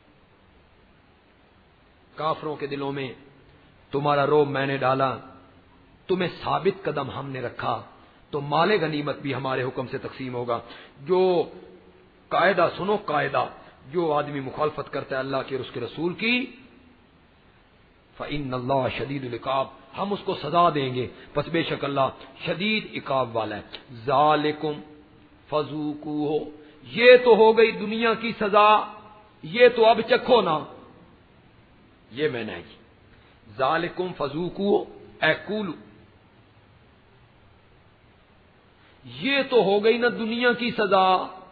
کافروں کے دلوں میں تمہارا رعب میں نے ڈالا، تمہیں ثابت قدم ہم نے رکھا، تو مال غنیمت بھی ہمارے حکم سے تقسیم ہوگا۔ جو قاعدہ سنو، قاعدہ، جو آدمی مخالفت کرتا ہے اللہ کی اور اس کے رسول کی، فإن اللہ شدید العقاب، ہم اس کو سزا دیں گے، پس بے شک اللہ شدید عقاب والا ہے۔ ذالکم فذوقوہ، یہ تو ہو گئی دنیا کی سزا، یہ تو اب چکھو نا، یہ میں نے جی ذالکم فذوقوہ اے کولو، یہ تو ہو گئی نا دنیا کی سزا،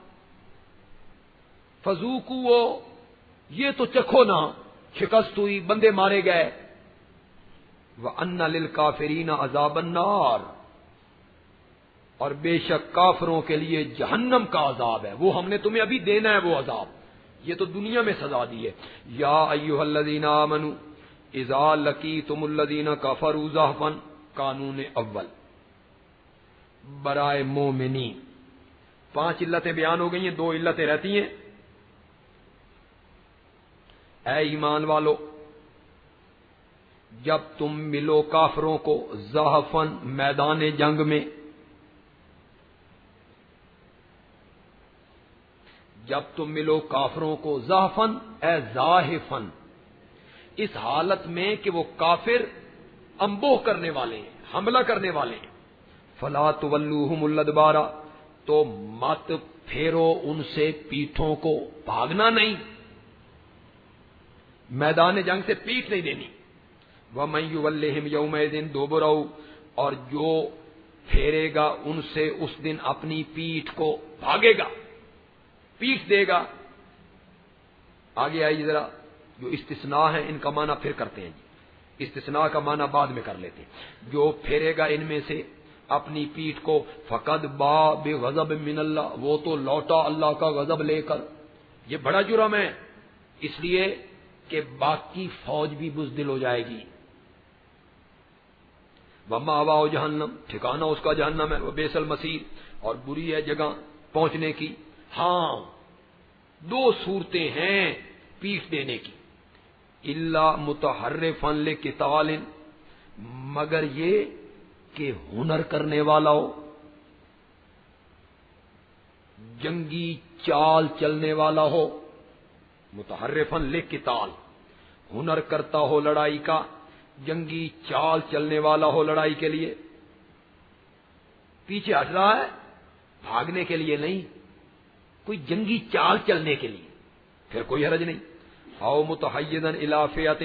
فذوقوہ یہ تو چکھو نا، شکست ہوئی، بندے مارے گئے، وَأَنَّ لِلْكَافِرِينَ عَذَابَ النَّارِ، اور بے شک کافروں کے لیے جہنم کا عذاب ہے، وہ ہم نے تمہیں ابھی دینا ہے وہ عذاب، یہ تو دنیا میں سزا دی ہے۔ یا ایھا الذین آمنوا اذا لقیتم الذین کفروا زحفا، قانون اول برائے مومنین، 5 علتیں بیان ہو گئی ہیں، 2 علتیں رہتی ہیں۔ اے ایمان والو، جب تم ملو کافروں کو زحفن میدان جنگ میں، جب تم ملو کافروں کو زحفن اے زاحفن، اس حالت میں کہ وہ کافر انبوہ کرنے والے ہیں، حملہ کرنے والے ہیں، فلا تولوہم الادبار، تو مت پھیرو ان سے پیٹھوں کو، بھاگنا نہیں، میدان جنگ سے پیٹھ نہیں دینی۔ وَمَن يُوَلِّهِمْ يَوْمَئِذٍ دُبُرَهُ، اور جو پھیرے گا ان سے اس دن اپنی پیٹھ کو، بھاگے گا، پیٹھ دے گا۔ آگے آئیے ذرا، جو استثناء ہے ان کا معنی پھر کرتے ہیں جی، استثناء کا معنی بعد میں کر لیتے ہیں۔ جو پھیرے گا ان میں سے اپنی پیٹھ کو، فقد با بغضب من اللہ، وہ تو لوٹا اللہ کا غضب لے کر، یہ بڑا جرم ہے، اس لیے کہ باقی فوج بھی بزدل ہو جائے گی۔ وَمَأْوَاهُ جہنم، ٹھکانہ اس کا جہنم ہے، وَبِئْسَ الْمَصِيرُ، اور بری ہے جگہ پہنچنے کی۔ ہاں 2 صورتیں ہیں پیٹھ دینے کی، الا متحرفا لقتال، مگر یہ کہ ہنر کرنے والا ہو، جنگی چال چلنے والا ہو، متحرفا لقتال، ہنر کرتا ہو لڑائی کا، جنگی چال چلنے والا ہو لڑائی کے لیے، پیچھے ہٹ رہا ہے بھاگنے کے لیے نہیں، کوئی جنگی چال چلنے کے لیے، پھر کوئی حرج نہیں۔ او متحیزا الی فئۃ،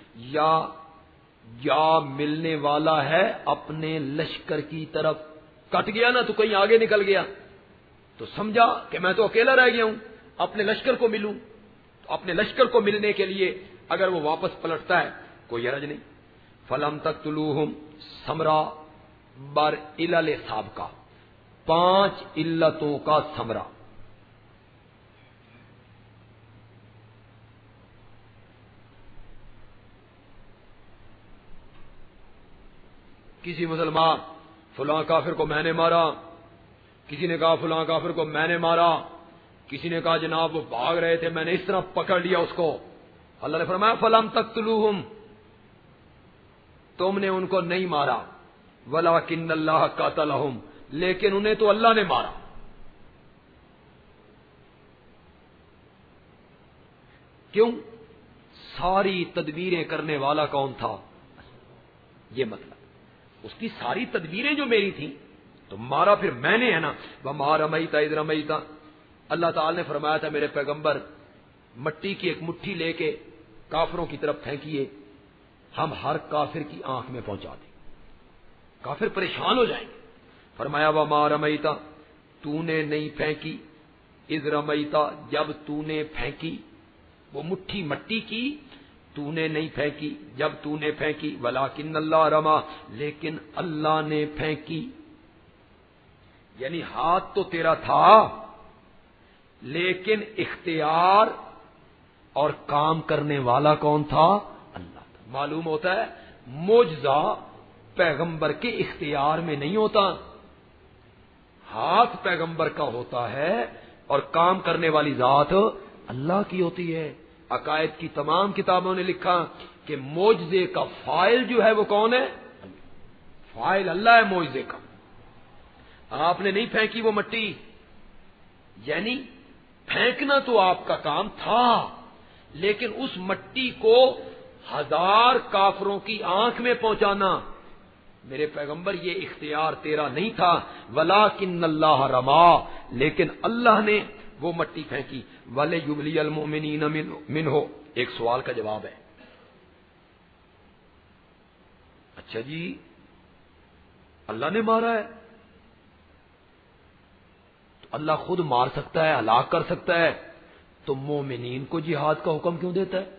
یا ملنے والا ہے اپنے لشکر کی طرف، کٹ گیا نا تو کہیں آگے نکل گیا تو سمجھا کہ میں تو اکیلا رہ گیا ہوں، اپنے لشکر کو ملوں، تو اپنے لشکر کو ملنے کے لیے اگر وہ واپس پلٹتا ہے کوئی حرج نہیں۔ فلم تقتلوہم ثمرہ بر علل سابقہ، 5 علتوں کا ثمرہ۔ کسی مسلمان فلاں کافر کو میں نے مارا، کسی نے کہا فلاں کافر کو میں نے مارا، کسی نے کہا جناب وہ بھاگ رہے تھے میں نے اس طرح پکڑ لیا اس کو، اللہ نے فرمایا فلم تقتلوہم، تم نے ان کو نہیں مارا، ولکن اللہ قاتلہم، لیکن انہیں تو اللہ نے مارا۔ کیوں؟ ساری تدبیریں کرنے والا کون تھا؟ یہ مطلب اس کی ساری تدبیریں جو میری تھیں تو مارا پھر میں نے ہے نا۔ وَمَا رَمَيْتَ إِذْ رَمَيْتَ، اللہ تعالی نے فرمایا تھا میرے پیغمبر مٹی کی ایک مٹھی لے کے کافروں کی طرف پھینکیے، ہم ہر کافر کی آنکھ میں پہنچا دیں، کافر پریشان ہو جائیں گے۔ فرمایا وَمَا رَمَيْتَ، تو نے نہیں پھینکی، اِذْ رَمَيْتَ، جب تو نے پھینکی، وہ مٹھی مٹی کی تو نے نہیں پھینکی جب تو نے پھینکی، ولیکن اللہ رما، لیکن اللہ نے پھینکی، یعنی ہاتھ تو تیرا تھا لیکن اختیار اور کام کرنے والا کون تھا؟ اللہ تھا۔ معلوم ہوتا ہے معجزہ پیغمبر کے اختیار میں نہیں ہوتا، ہاتھ پیغمبر کا ہوتا ہے اور کام کرنے والی ذات اللہ کی ہوتی ہے۔ عقائد کی تمام کتابوں نے لکھا کہ معجزے کا فاعل جو ہے وہ کون ہے؟ فاعل اللہ ہے معجزے کا۔ آپ نے نہیں پھینکی وہ مٹی، یعنی پھینکنا تو آپ کا کام تھا لیکن اس مٹی کو 1000 کافروں کی آنکھ میں پہنچانا، میرے پیغمبر یہ اختیار تیرا نہیں تھا، ولیکن اللہ رما، لیکن اللہ نے وہ مٹی پھینکی، وَلِيُبْلِيَ الْمُؤْمِنِينَ مِنْهُ، ایک سوال کا جواب ہے۔ اچھا جی اللہ نے مارا ہے تو اللہ خود مار سکتا ہے، ہلاک کر سکتا ہے، تو مومنین کو جہاد کا حکم کیوں دیتا ہے؟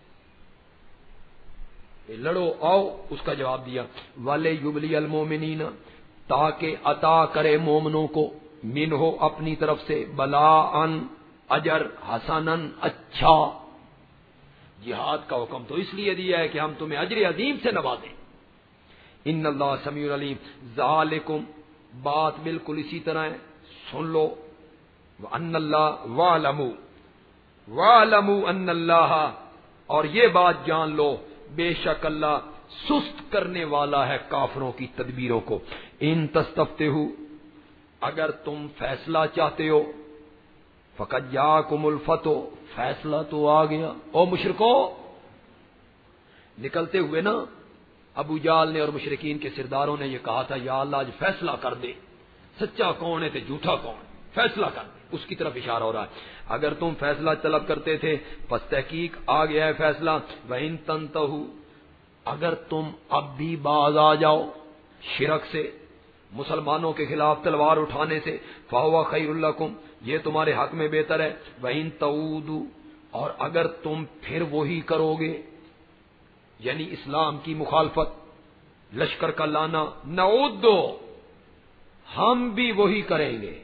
لڑو آؤ، اس کا جواب دیا وَلِيُبْلِيَ الْمُؤْمِنِينَ، تاکہ عطا کرے مومنوں کو، منہو اپنی طرف سے، بلاءً اجر، حسناً اچھا۔ جہاد کا حکم تو اس لیے دیا ہے کہ ہم تمہیں اجر عظیم سے نوازیں۔ ان اللہ سمیع علیم، ذالکم، بات بالکل اسی طرح ہے، سن لو، وان اللہ، وَاعْلَمُوا ان اللہ، اور یہ بات جان لو، بے شک اللہ سست کرنے والا ہے کافروں کی تدبیروں کو۔ ان تستفتحوا، اگر تم فیصلہ چاہتے ہو، فقد جاءکم الفتح، فیصلہ تو آ گیا۔ او مشرکو، نکلتے ہوئے نا ابو جہل نے اور مشرکین کے سرداروں نے یہ کہا تھا، یا اللہ آج فیصلہ کر دے، سچا کون ہے تے جھوٹا کون ہے، فیصلہ کر دے، اس کی طرف اشارہ ہو رہا ہے۔ اگر تم فیصلہ طلب کرتے تھے، پس تحقیق آ گیا ہے فیصلہ۔ وَإِن تَنْتَهُوا، اگر تم اب بھی باز آ جاؤ شرک سے، مسلمانوں کے خلاف تلوار اٹھانے سے، فَهُوَ خَيْرٌ لَكُمْ، یہ تمہارے حق میں بہتر ہے۔ وَإِن تَعُودُوا، اور اگر تم پھر وہی کرو گے، یعنی اسلام کی مخالفت، لشکر کا لانا، نعود، ہم بھی وہی کریں گے،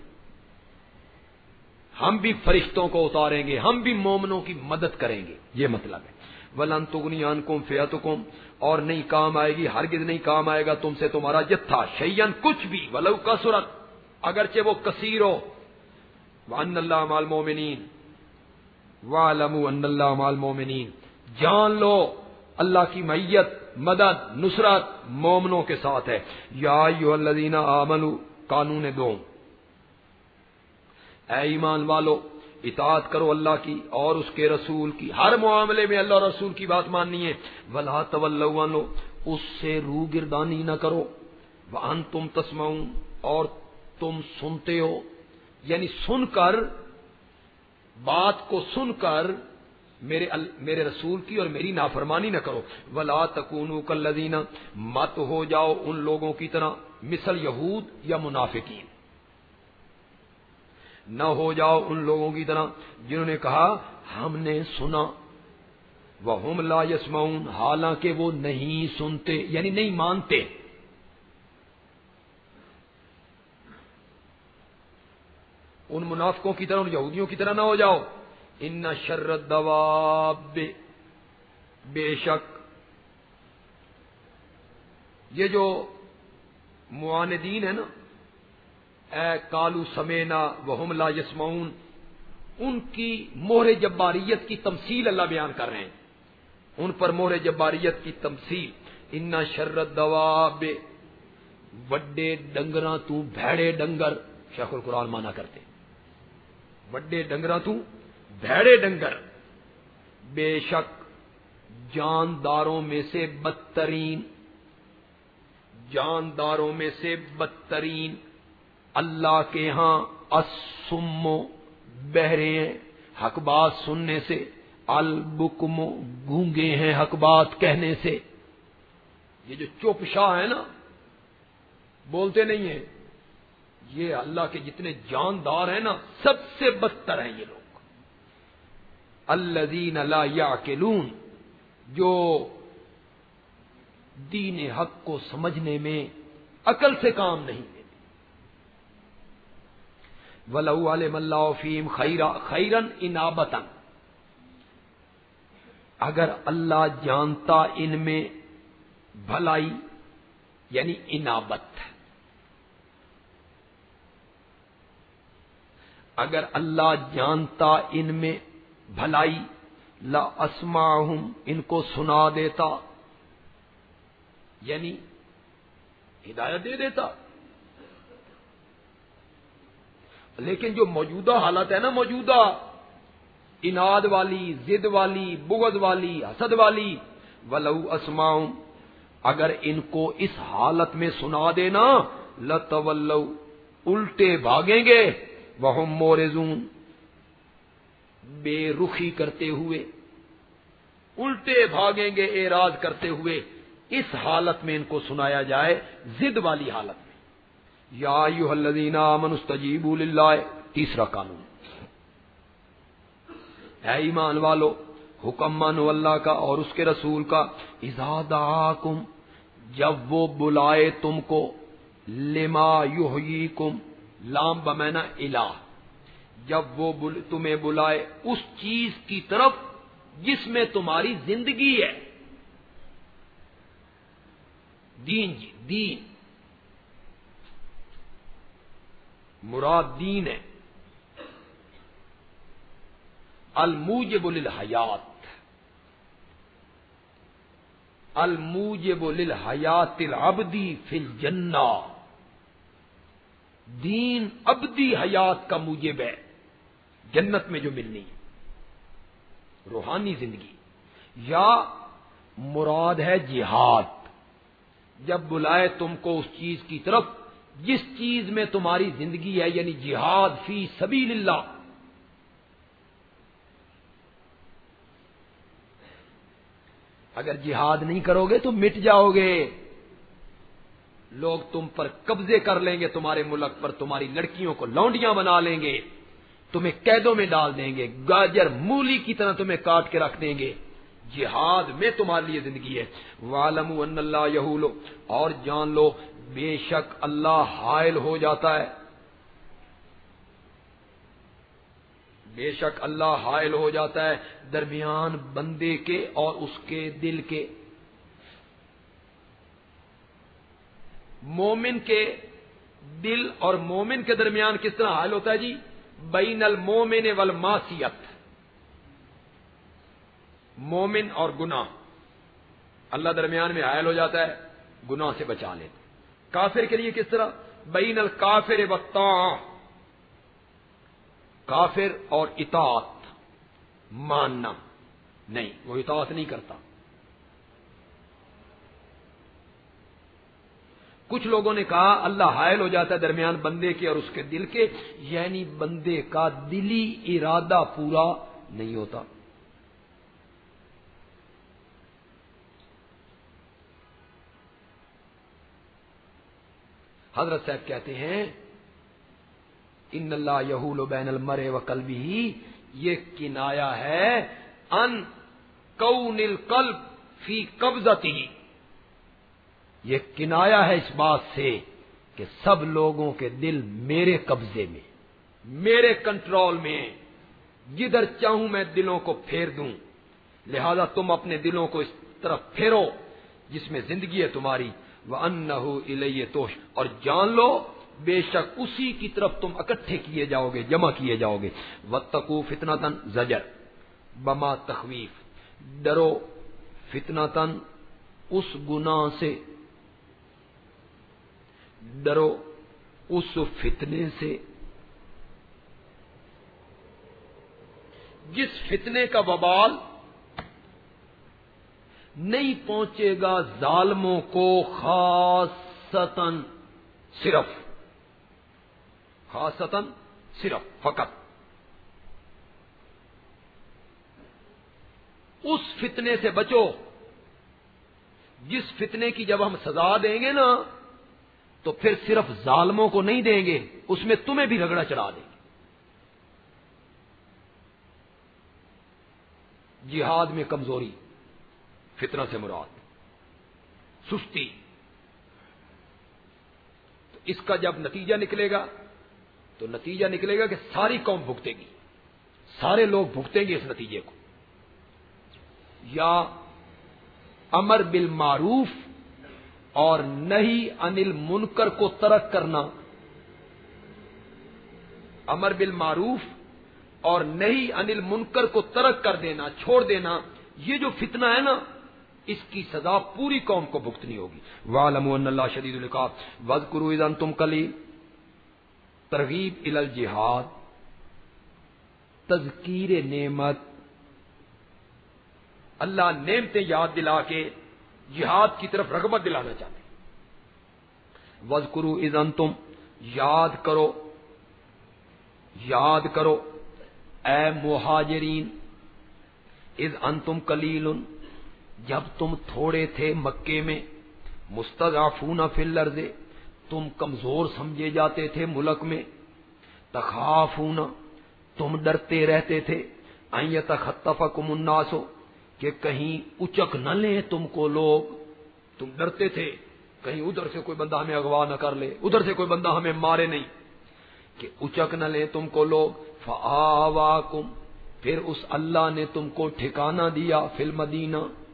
ہم بھی فرشتوں کو اتاریں گے، ہم بھی مومنوں کی مدد کریں گے، یہ مطلب ہے۔ وَلَن تُغْنِيَ عَنْكُمْ فِئَتُكُمْ، اور نہیں کام آئے گی، ہرگز نہیں کام آئے گا تم سے تمہارا جتھا، شیئن کچھ بھی، وَلَوْ کَثُرَتْ، اگرچہ وہ کثیر ہو، وَأَنَّ اللَّهَ مَعَ الْمُؤْمِنِينَ، وَاعْلَمُوا أَنَّ اللَّهَ مَعَ الْمُؤْمِنِينَ، جان لو اللہ کی معیت، مدد، نصرت مومنوں کے ساتھ ہے۔ یا ایھا الذین آمنوا، قانون دوم، اے ایمان والو، اطاعت کرو اللہ کی اور اس کے رسول کی، ہر معاملے میں اللہ اور رسول کی بات ماننی ہے۔ وَلَا تَوَلَّوْا عَنْهُ، اس سے روگردانی نہ کرو۔ وَأَنْتُمْ تَسْمَعُونَ، اور تم سنتے ہو، یعنی سن کر، بات کو سن کر میرے رسول کی اور میری نافرمانی نہ کرو۔ وَلَا تَكُونُوا كَالَّذِينَ، مت ہو جاؤ ان لوگوں کی طرح، مثل یہود یا منافقین، نہ ہو جاؤ ان لوگوں کی طرح جنہوں نے کہا ہم نے سنا، وَهُمْ لَا يَسْمَعُونَ، حالانکہ وہ نہیں سنتے، یعنی نہیں مانتے۔ ان منافقوں کی طرح، ان یہودیوں کی طرح نہ ہو جاؤ۔ ان شر الدواب، بے شک یہ جو معاندین ہیں نا، اے قالوا سمینا وہم لا یسمعون، ان کی مہر جباریت کی تمثیل اللہ بیان کر رہے ہیں، ان پر مہر جباریت کی تمثیل۔ ان شر الدواب، وڈے ڈنگراں تو بھیڑے ڈنگر، شیخ القرآن مانا کرتے، وڈے ڈنگراں تو بھیڑے ڈنگر، بے شک جانداروں میں سے بدترین، جانداروں میں سے بدترین، اللہ کے ہاں السم، بہرے ہیں حق بات سننے سے، البکم، گونگے ہیں حق بات کہنے سے۔ یہ جو چپ شاہ ہے نا، بولتے نہیں ہیں، یہ اللہ کے جتنے جاندار ہیں نا سب سے بدتر ہیں یہ لوگ۔ الذین لا یعقلون، جو دین حق کو سمجھنے میں عقل سے کام نہیں لیتے۔ وَلَوْ عَلِمَ اللَّهُ فِيهِمْ خَيْرًا إِنَابَةً، اگر اللہ جانتا ان میں بھلائی، یعنی انابت، اگر اللہ جانتا ان میں بھلائی، لا اسمعہم، ان کو سنا دیتا، یعنی ہدایت دے دیتا۔ لیکن جو موجودہ حالت ہے نا، موجودہ اناد والی، ضد والی، بغض والی، حسد والی، ولو اسمعوا اگر ان کو اس حالت میں سنا دینا لتولوا الٹے بھاگیں گے وہم مورزون بے رخی کرتے ہوئے الٹے بھاگیں گے اعراض کرتے ہوئے اس حالت میں ان کو سنایا جائے ضد والی حالت میں یا ایھا الذین آمنوا استجیبوا للہ تیسرا قانون اے ایمان والو حکم مانو اللہ کا اور اس کے رسول کا اذا دعاکم جب وہ بلائے تم کو لما یحییکم لام بمعنی الہ جب وہ تمہیں بلائے اس چیز کی طرف جس میں تمہاری زندگی ہے دین مراد دین ہے الموجب للحیات الموجب للحیات العبدی فی الجنہ دین ابدی حیات کا موجب ہے جنت میں جو ملنی ہے روحانی زندگی یا مراد ہے جہاد جب بلائے تم کو اس چیز کی طرف جس چیز میں تمہاری زندگی ہے یعنی جہاد فی سبیل اللہ اگر جہاد نہیں کرو گے تو مٹ جاؤ گے لوگ تم پر قبضے کر لیں گے تمہارے ملک پر تمہاری لڑکیوں کو لونڈیاں بنا لیں گے تمہیں قیدوں میں ڈال دیں گے گاجر مولی کی طرح تمہیں کاٹ کے رکھ دیں گے جہاد میں تمہارے لیے زندگی ہے وَاعْلَمُوا أَنَّ اللَّهَ يَحُولُ اور جان لو بے شک اللہ حائل ہو جاتا ہے بے شک اللہ حائل ہو جاتا ہے درمیان بندے کے اور اس کے دل کے مومن کے دل اور مومن کے درمیان کس طرح حائل ہوتا ہے جی بین المومن والمعصیت مومن اور گناہ اللہ درمیان میں حائل ہو جاتا ہے گناہ سے بچا لیتا کافر کے لیے کس طرح بین الکافر والطاعہ کافر اور اطاعت ماننا نہیں وہ اطاعت نہیں کرتا کچھ لوگوں نے کہا اللہ حائل ہو جاتا ہے درمیان بندے کے اور اس کے دل کے یعنی بندے کا دلی ارادہ پورا نہیں ہوتا حضرت صاحب کہتے ہیں ان اللہ یحول بین المرء وقلبہ یہ کنایا ہے ان کون القلب فی قبضتہ یہ کنایا ہے اس بات سے کہ سب لوگوں کے دل میرے قبضے میں میرے کنٹرول میں جدھر چاہوں میں دلوں کو پھیر دوں لہذا تم اپنے دلوں کو اس طرف پھیرو جس میں زندگی ہے تمہاری وَأَنَّهُ إِلَيْهِ تُحْشَرُونَ اور جان لو بے شک اسی کی طرف تم اکٹھے کیے جاؤ گے جمع کیے جاؤ گے وَاتَّقُوا فِتْنَةً زجر بما تخویف ڈرو فتنتاً اس گناہ سے ڈرو اس فتنے سے جس فتنے کا وبال نہیں پہنچے گا ظالموں کو خاصتاً صرف فقط اس فتنے سے بچو جس فتنے کی جب ہم سزا دیں گے نا تو پھر صرف ظالموں کو نہیں دیں گے اس میں تمہیں بھی رگڑا چڑھا دیں گے جہاد میں کمزوری فتنہ سے مراد سستی تو اس کا جب نتیجہ نکلے گا تو نتیجہ نکلے گا کہ ساری قوم بھگتے گی سارے لوگ بھگتیں گے اس نتیجے کو یا امر بالمعروف اور نہی عن المنکر کو ترک کرنا امر بالمعروف اور نہی عن المنکر کو ترک کر دینا چھوڑ دینا یہ جو فتنہ ہے نا اس کی سزا پوری قوم کو بھگتنی ہوگی وَاعْلَمُوا أَنَّ اللَّهَ شَدِيدُ الْعِقَابِ وَاذْكُرُوا إِذْ أَنْتُمْ قَلِيلٌ ترغیب الی الجہاد تذکیر نعمت اللہ نعمتیں یاد دلا کے جہاد کی طرف رغبت دلانا چاہتے ہیں۔ وَاذْكُرُوا إِذْ أَنْتُمْ، یاد کرو اے مہاجرین، اذ انتم قلیل، جب تم تھوڑے تھے مکے میں، مستضعفون فی الارض، تم کمزور سمجھے جاتے تھے ملک میں، تخافون، تم ڈرتے رہتے تھے، ان یتخطفکم الناس، کہ کہیں اچک نہ لیں تم کو لوگ، تم ڈرتے تھے کہیں ادھر سے کوئی بندہ ہمیں اغوا نہ کر لے، ادھر سے کوئی بندہ ہمیں مارے نہیں، کہ اچک نہ لیں تم کو لوگ، فآواکم، پھر اس اللہ نے تم کو ٹھکانہ دیا فی المدینہ،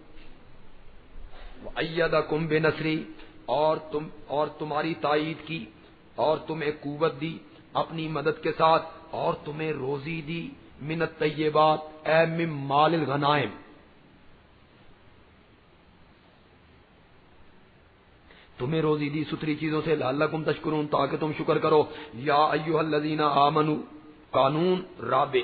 وأیدکم بنصری، اور تمہاری تائید کی، اور تمہیں قوت دی اپنی مدد کے ساتھ، اور تمہیں روزی دی من الطیبات، اے من مال الغنائم، تمہیں روزی دی ستری چیزوں سے، لعلکم تشکرون، تاکہ تم شکر کرو۔ یا ایھا الذین آمنوا، قانون رابع،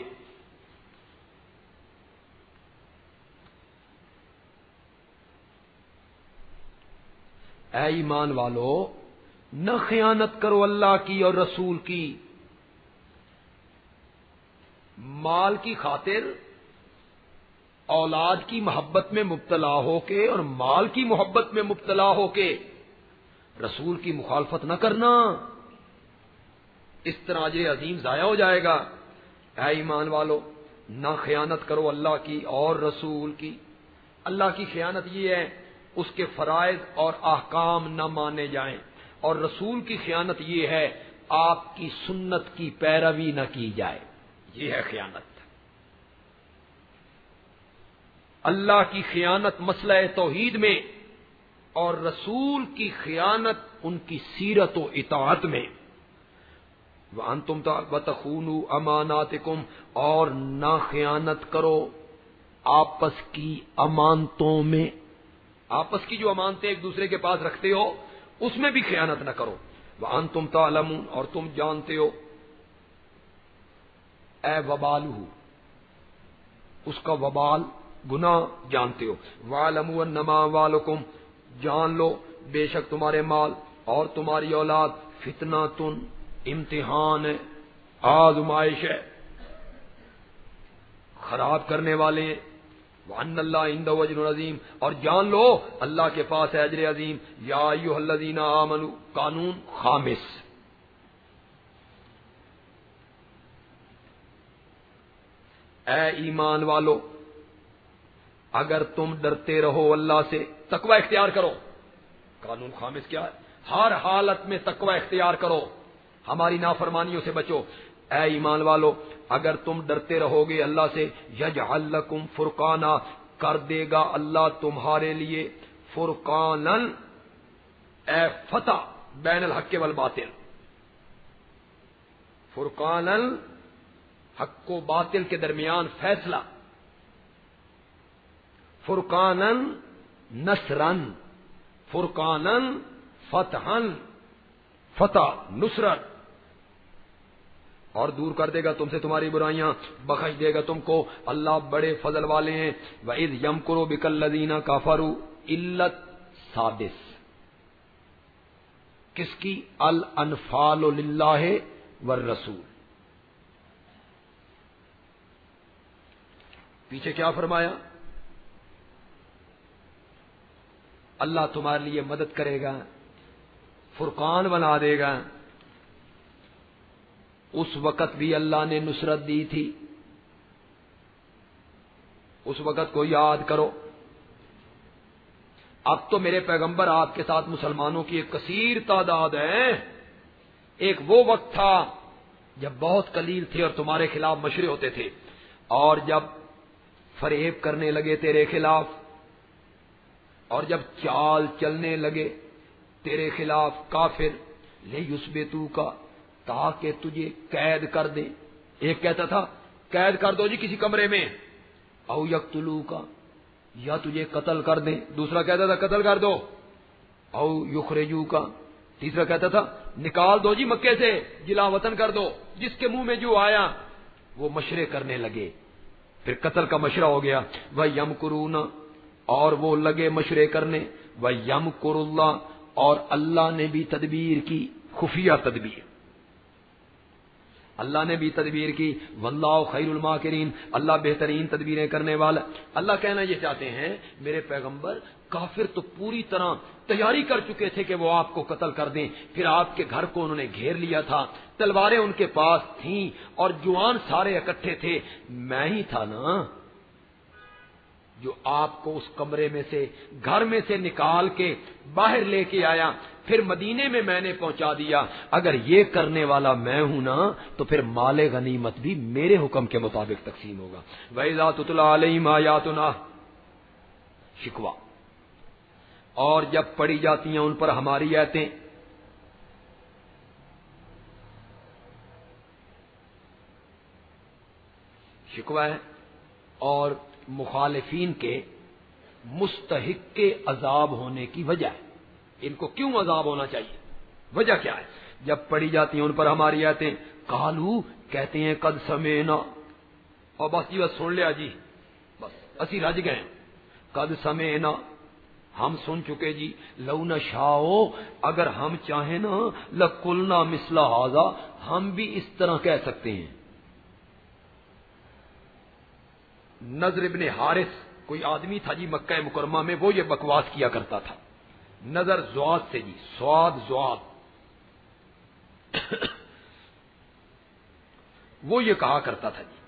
اے ایمان والو، نہ خیانت کرو اللہ کی اور رسول کی، مال کی خاطر اولاد کی محبت میں مبتلا ہو کے اور مال کی محبت میں مبتلا ہو کے رسول کی مخالفت نہ کرنا، اس طرح اجر عظیم ضائع ہو جائے گا۔ اے ایمان والو، نہ خیانت کرو اللہ کی اور رسول کی۔ اللہ کی خیانت یہ ہے اس کے فرائض اور احکام نہ مانے جائیں، اور رسول کی خیانت یہ ہے آپ کی سنت کی پیروی نہ کی جائے، یہ ہے خیانت۔ اللہ کی خیانت مسئلہ توحید میں، اور رسول کی خیانت ان کی سیرت و اطاعت میں۔ وَأَنْتُمْ وَتَخُونُوا أَمَانَاتِكُمْ، اور نہ خیانت کرو آپس کی امانتوں میں، آپس کی جو امانتیں ایک دوسرے کے پاس رکھتے ہو اس میں بھی خیانت نہ کرو۔ وَأَنْتُمْ تَعْلَمُونَ، اور تم جانتے ہو، اے وبالہ، اس کا وبال گناہ جانتے ہو۔ وَاعْلَمُوا أَنَّمَا أَمْوَالُكُمْ، جان لو بے شک تمہارے مال اور تمہاری اولاد فتنۃ، امتحان ہے، آزمائش ہے، خراب کرنے والے ہیں۔ وَأَنَّ اللَّهَ عِندَهُ أَجْرٌ عَظِيمٌ، اور جان لو اللہ کے پاس ہے اجر عظیم۔ یا ایھا الذین آمنوا، قانون خامس، اے ایمان والو، اگر تم ڈرتے رہو اللہ سے، تقوی اختیار کرو۔ قانون خامس کیا ہے؟ ہر حالت میں تقوی اختیار کرو، ہماری نافرمانیوں سے بچو۔ اے ایمان والو، اگر تم ڈرتے رہو گے اللہ سے، یجعل لکم فرقانا، کر دے گا اللہ تمہارے لیے فرقانا، اے فتح بین الحق والباطل، فرقانا، حق و باطل کے درمیان فیصلہ، فرقانا نصرن، فرقانا فتحن، فتح نصرت، اور دور کر دے گا تم سے تمہاری برائیاں، بخش دے گا تم کو، اللہ بڑے فضل والے ہیں۔ وَإِذْ يَمْكُرُ بِكَ الَّذِينَ كَفَرُوا، علت سادس، کس کی؟ الانفال للہ والرسول۔ پیچھے کیا فرمایا؟ اللہ تمہارے لیے مدد کرے گا، فرقان بنا دے گا۔ اس وقت بھی اللہ نے نصرت دی تھی، اس وقت کو یاد کرو۔ اب تو میرے پیغمبر آپ کے ساتھ مسلمانوں کی ایک کثیر تعداد ہے۔ ایک وہ وقت تھا جب بہت قلیل تھے اور تمہارے خلاف مشرے ہوتے تھے، اور جب فریب کرنے لگے تیرے خلاف، اور جب چال چلنے لگے تیرے خلاف کافر، لے یثبتو کا، تاکہ تجھے قید کر دے۔ ایک کہتا تھا قید کر دو جی کسی کمرے میں، او یقتلو کا، یا تجھے قتل کر دیں۔ دوسرا کہتا تھا قتل کر دو، او یخرجو کا۔ تیسرا کہتا تھا نکال دو جی مکے سے، جلا وطن کر دو۔ جس کے منہ میں جو آیا وہ مشرے کرنے لگے، پھر قتل کا مشورہ ہو گیا۔ وَيَمْكُرُونَ، اور وہ لگے مشورے کرنے، وَيَمْكُرُ اور اللہ نے بھی تدبیر کی، خفیہ تدبیر، اللہ نے بھی تدبیر کی، واللہ خیر الماکرین، اللہ بہترین تدبیریں کرنے والا۔ اللہ کہنا یہ چاہتے ہیں میرے پیغمبر، کافر تو پوری طرح تیاری کر چکے تھے کہ وہ آپ کو قتل کر دیں، پھر آپ کے گھر کو انہوں نے گھیر لیا تھا، تلواریں ان کے پاس تھیں اور جوان سارے اکٹھے تھے، میں ہی تھا نا جو آپ کو اس کمرے میں سے، گھر میں سے نکال کے باہر لے کے آیا، پھر مدینے میں میں نے پہنچا دیا۔ اگر یہ کرنے والا میں ہوں نا تو پھر مال غنیمت بھی میرے حکم کے مطابق تقسیم ہوگا۔ وَإِذَا تُتْلَىٰ عَلَيْهِمْ آيَاتُنَا، شکوہ، اور جب پڑھی جاتی ہیں ان پر ہماری آیتیں، شکوہ ہے، اور مخالفین کے مستحق کے عذاب ہونے کی وجہ ہے، ان کو کیوں عذاب ہونا چاہیے، وجہ کیا ہے؟ جب پڑھی جاتی ہیں ان پر ہماری آیتیں، قالو کہتے ہیں قد سمعنا، اور بس یہ سن لیا جی، بس اسی رج گئے، قد سمعنا ہم سن چکے جی، لو نشاء اگر ہم چاہیں نا لقلنا مثل ھذا ہم بھی اس طرح کہہ سکتے ہیں۔ نضر ابن حارث کوئی آدمی تھا جی مکہ مکرمہ میں، وہ یہ بکواس کیا کرتا تھا، نظر زواد سے جی، سواد زواد، وہ یہ کہا کرتا تھا جی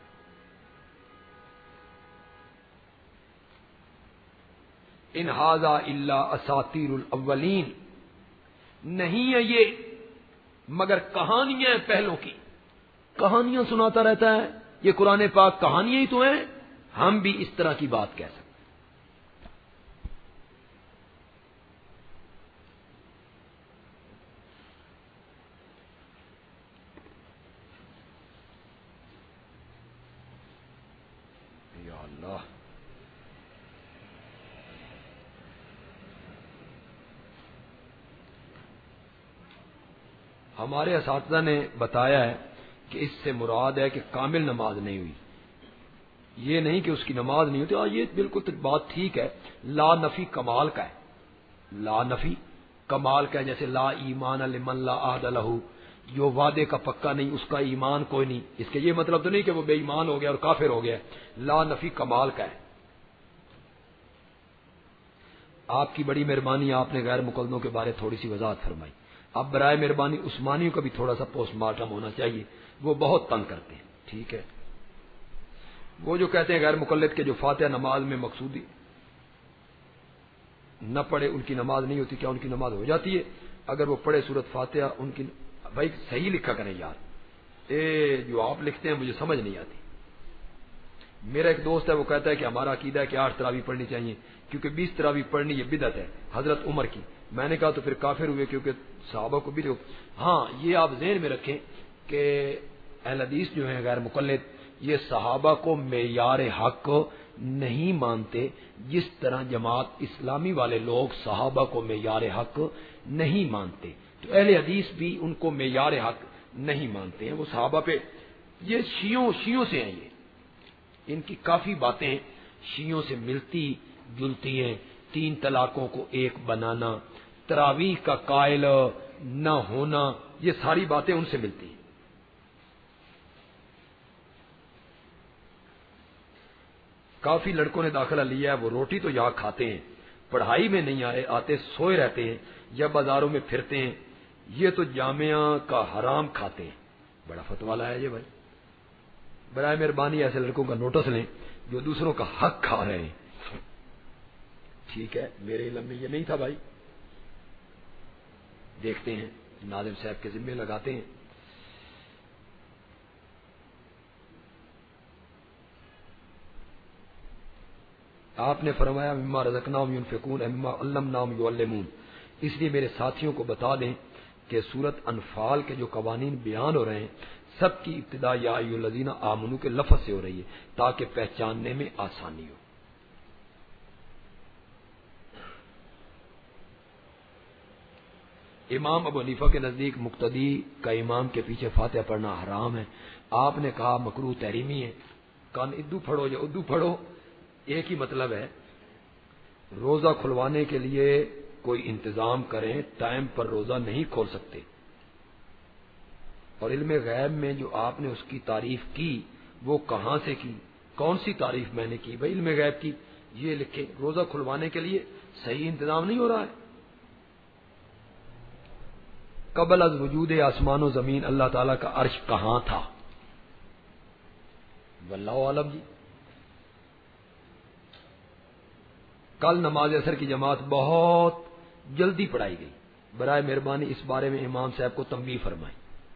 ان ھذا الا اساطیر الاولین، نہیں ہے یہ مگر کہانیاں پہلوں کی، کہانیاں سناتا رہتا ہے، یہ قرآن پاک کہانیاں ہی تو ہیں، ہم بھی اس طرح کی بات کہہ سکتے۔ یا اللہ، ہمارے اساتذہ نے بتایا ہے کہ اس سے مراد ہے کہ کامل نماز نہیں ہوئی، یہ نہیں کہ اس کی نماز نہیں ہوتی، یہ بالکل بات ٹھیک ہے، لا نفی کمال کا ہے، لا نفی کمال کا ہے، جیسے لا ایمان لمن لا عہد لہ، جو وعدے کا پکا نہیں اس کا ایمان کوئی نہیں، اس کے یہ مطلب تو نہیں کہ وہ بے ایمان ہو گیا اور کافر ہو گیا، لا نفی کمال کا ہے۔ آپ کی بڑی مہربانی، آپ نے غیر مقلدوں کے بارے تھوڑی سی وضاحت فرمائی، اب برائے مہربانی عثمانیوں کا بھی تھوڑا سا پوسٹ مارٹم ہونا چاہیے، وہ بہت تنگ کرتے ہیں، ٹھیک ہے، وہ جو کہتے ہیں غیر مقلد کے جو فاتحہ نماز میں مقصودی نہ پڑھے ان کی نماز نہیں ہوتی، کیا ان کی نماز ہو جاتی ہے؟ اگر وہ پڑھے سورت فاتحہ ان کی، بھائی صحیح لکھا کریں یار، جو آپ لکھتے ہیں مجھے سمجھ نہیں آتی۔ میرا ایک دوست ہے وہ کہتا ہے کہ ہمارا عقیدہ ہے کہ 8 تراویح پڑھنی چاہیے کیونکہ 20 تراویح پڑھنی یہ بدعت ہے حضرت عمر کی۔ میں نے کہا تو پھر کافر ہوئے کیونکہ صحابہ کو بھی ہاں یہ آپ ذہن میں رکھیں کہ اہل حدیث جو ہیں غیر مقلد یہ صحابہ کو معیار حق نہیں مانتے، جس طرح جماعت اسلامی والے لوگ صحابہ کو معیار حق نہیں مانتے، تو اہل حدیث بھی ان کو معیار حق نہیں مانتے ہیں، وہ صحابہ پہ، یہ شیعوں سے ہیں، یہ ان کی کافی باتیں شیعوں سے ملتی جلتی ہیں، 3 طلاقوں کو ایک بنانا، تراویح کا قائل نہ ہونا، یہ ساری باتیں ان سے ملتی ہیں۔ کافی لڑکوں نے داخلہ لیا ہے، وہ روٹی تو یہاں کھاتے ہیں، پڑھائی میں نہیں آتے، سوئے رہتے ہیں یا بازاروں میں پھرتے ہیں، یہ تو جامعہ کا حرام کھاتے ہیں۔ بڑا فتویٰ لایا یہ بھائی، برائے مہربانی ایسے لڑکوں کا نوٹس لیں جو دوسروں کا حق کھا رہے ہیں، ٹھیک ہے، میرے علم میں یہ نہیں تھا بھائی، دیکھتے ہیں ناظم صاحب کے ذمے لگاتے ہیں۔ آپ نے فرمایا مما رزقناہم ینفقون مما علمناہم یعلمون، اس لیے میرے ساتھیوں کو بتا دیں کہ سورت انفال کے جو قوانین بیان ہو رہے ہیں سب کی ابتدا یا ایھا الذین آمنو کے لفظ سے ہو رہی ہے تاکہ پہچاننے میں آسانی ہو۔ امام ابو حنیفہ کے نزدیک مقتدی کا امام کے پیچھے فاتحہ پڑھنا حرام ہے، آپ نے کہا مکروہ تحریمی ہے، کان ادو پڑھو یا ادو پڑھو ایک ہی مطلب ہے، روزہ کھلوانے کے لیے کوئی انتظام کریں، ٹائم پر روزہ نہیں کھول سکتے۔ اور علم غیب میں جو آپ نے اس کی تعریف کی وہ کہاں سے کی، کون سی تعریف میں نے کی؟ بھائی علم غیب کی یہ لکھے، روزہ کھلوانے کے لیے صحیح انتظام نہیں ہو رہا ہے۔ قبل از وجود آسمان و زمین اللہ تعالیٰ کا عرش کہاں تھا؟ واللہ عالم جی۔ کل نماز عصر کی جماعت بہت جلدی پڑھائی گئی، برائے مہربانی اس بارے میں امام صاحب کو تنبیہ فرمائیں۔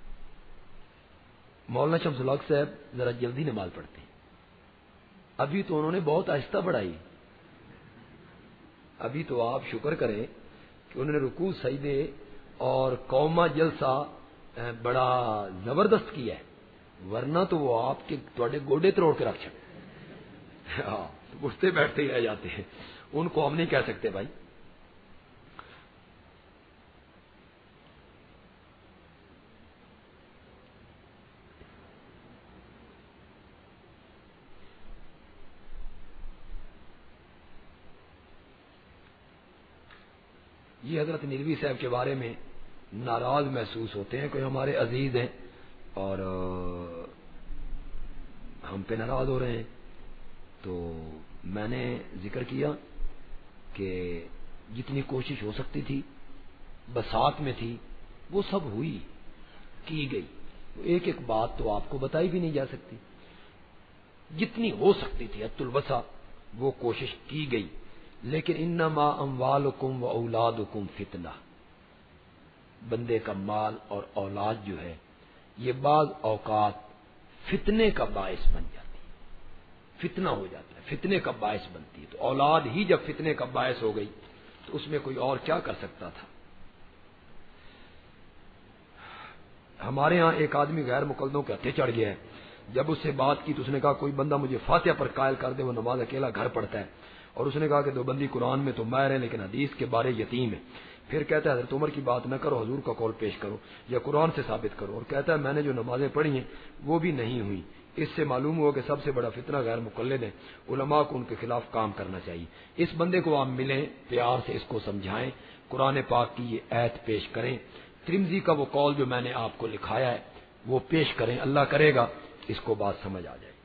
مولانا شمس الحق صاحب ذرا جلدی نماز پڑھتے ہیں، ابھی تو انہوں نے بہت آہستہ پڑھائی، ابھی تو آپ شکر کریں کہ انہوں نے رکوع سجدے اور قومہ جلسہ بڑا زبردست کیا ہے، ورنہ تو وہ آپ کے تھوڑے گوڈے تروڑ کے رکھ سکتے، ہاں اٹھتے بیٹھتے ہی رہ جاتے ہیں، ان کو ہم نہیں کہہ سکتے بھائی۔ یہ حضرت نیلوی صاحب کے بارے میں ناراض محسوس ہوتے ہیں، کوئی ہمارے عزیز ہیں اور ہم پہ ناراض ہو رہے ہیں، تو میں نے ذکر کیا کہ جتنی کوشش ہو سکتی تھی بساط میں تھی وہ سب ہوئی کی گئی، ایک ایک بات تو آپ کو بتائی بھی نہیں جا سکتی، جتنی ہو سکتی تھی حد الوسع وہ کوشش کی گئی، لیکن انما اموالکم و اولادکم فتنہ، بندے کا مال اور اولاد جو ہے یہ بعض اوقات فتنے کا باعث بن جاتی ہے، فتنہ ہو جاتا ہے، فتنے کا باعث بنتی ہے، تو اولاد ہی جب فتنے کا باعث ہو گئی تو اس میں کوئی اور کیا کر سکتا تھا۔ ہمارے ہاں ایک آدمی غیر مقلدوں کے ہتھے چڑھ گیا ہے، جب اس سے بات کی تو اس نے کہا کوئی بندہ مجھے فاتحہ پر قائل کر دے، وہ نماز اکیلا گھر پڑھتا ہے، اور اس نے کہا کہ دو بندی قرآن میں تو ماہر ہے لیکن حدیث کے بارے یتیم ہے، پھر کہتا ہے حضرت عمر کی بات نہ کرو، حضور کا قول پیش کرو یا قرآن سے ثابت کرو، اور کہتا ہے میں نے جو نمازیں پڑھی ہیں وہ بھی نہیں ہوئی۔ اس سے معلوم ہوا کہ سب سے بڑا فتنہ غیر مقلد ہے، علماء کو ان کے خلاف کام کرنا چاہیے۔ اس بندے کو آپ ملیں، پیار سے اس کو سمجھائیں، قرآن پاک کی یہ آیت پیش کریں، ترمذی کا وہ قول جو میں نے آپ کو لکھایا ہے وہ پیش کریں، اللہ کرے گا اس کو بات سمجھ آ جائے۔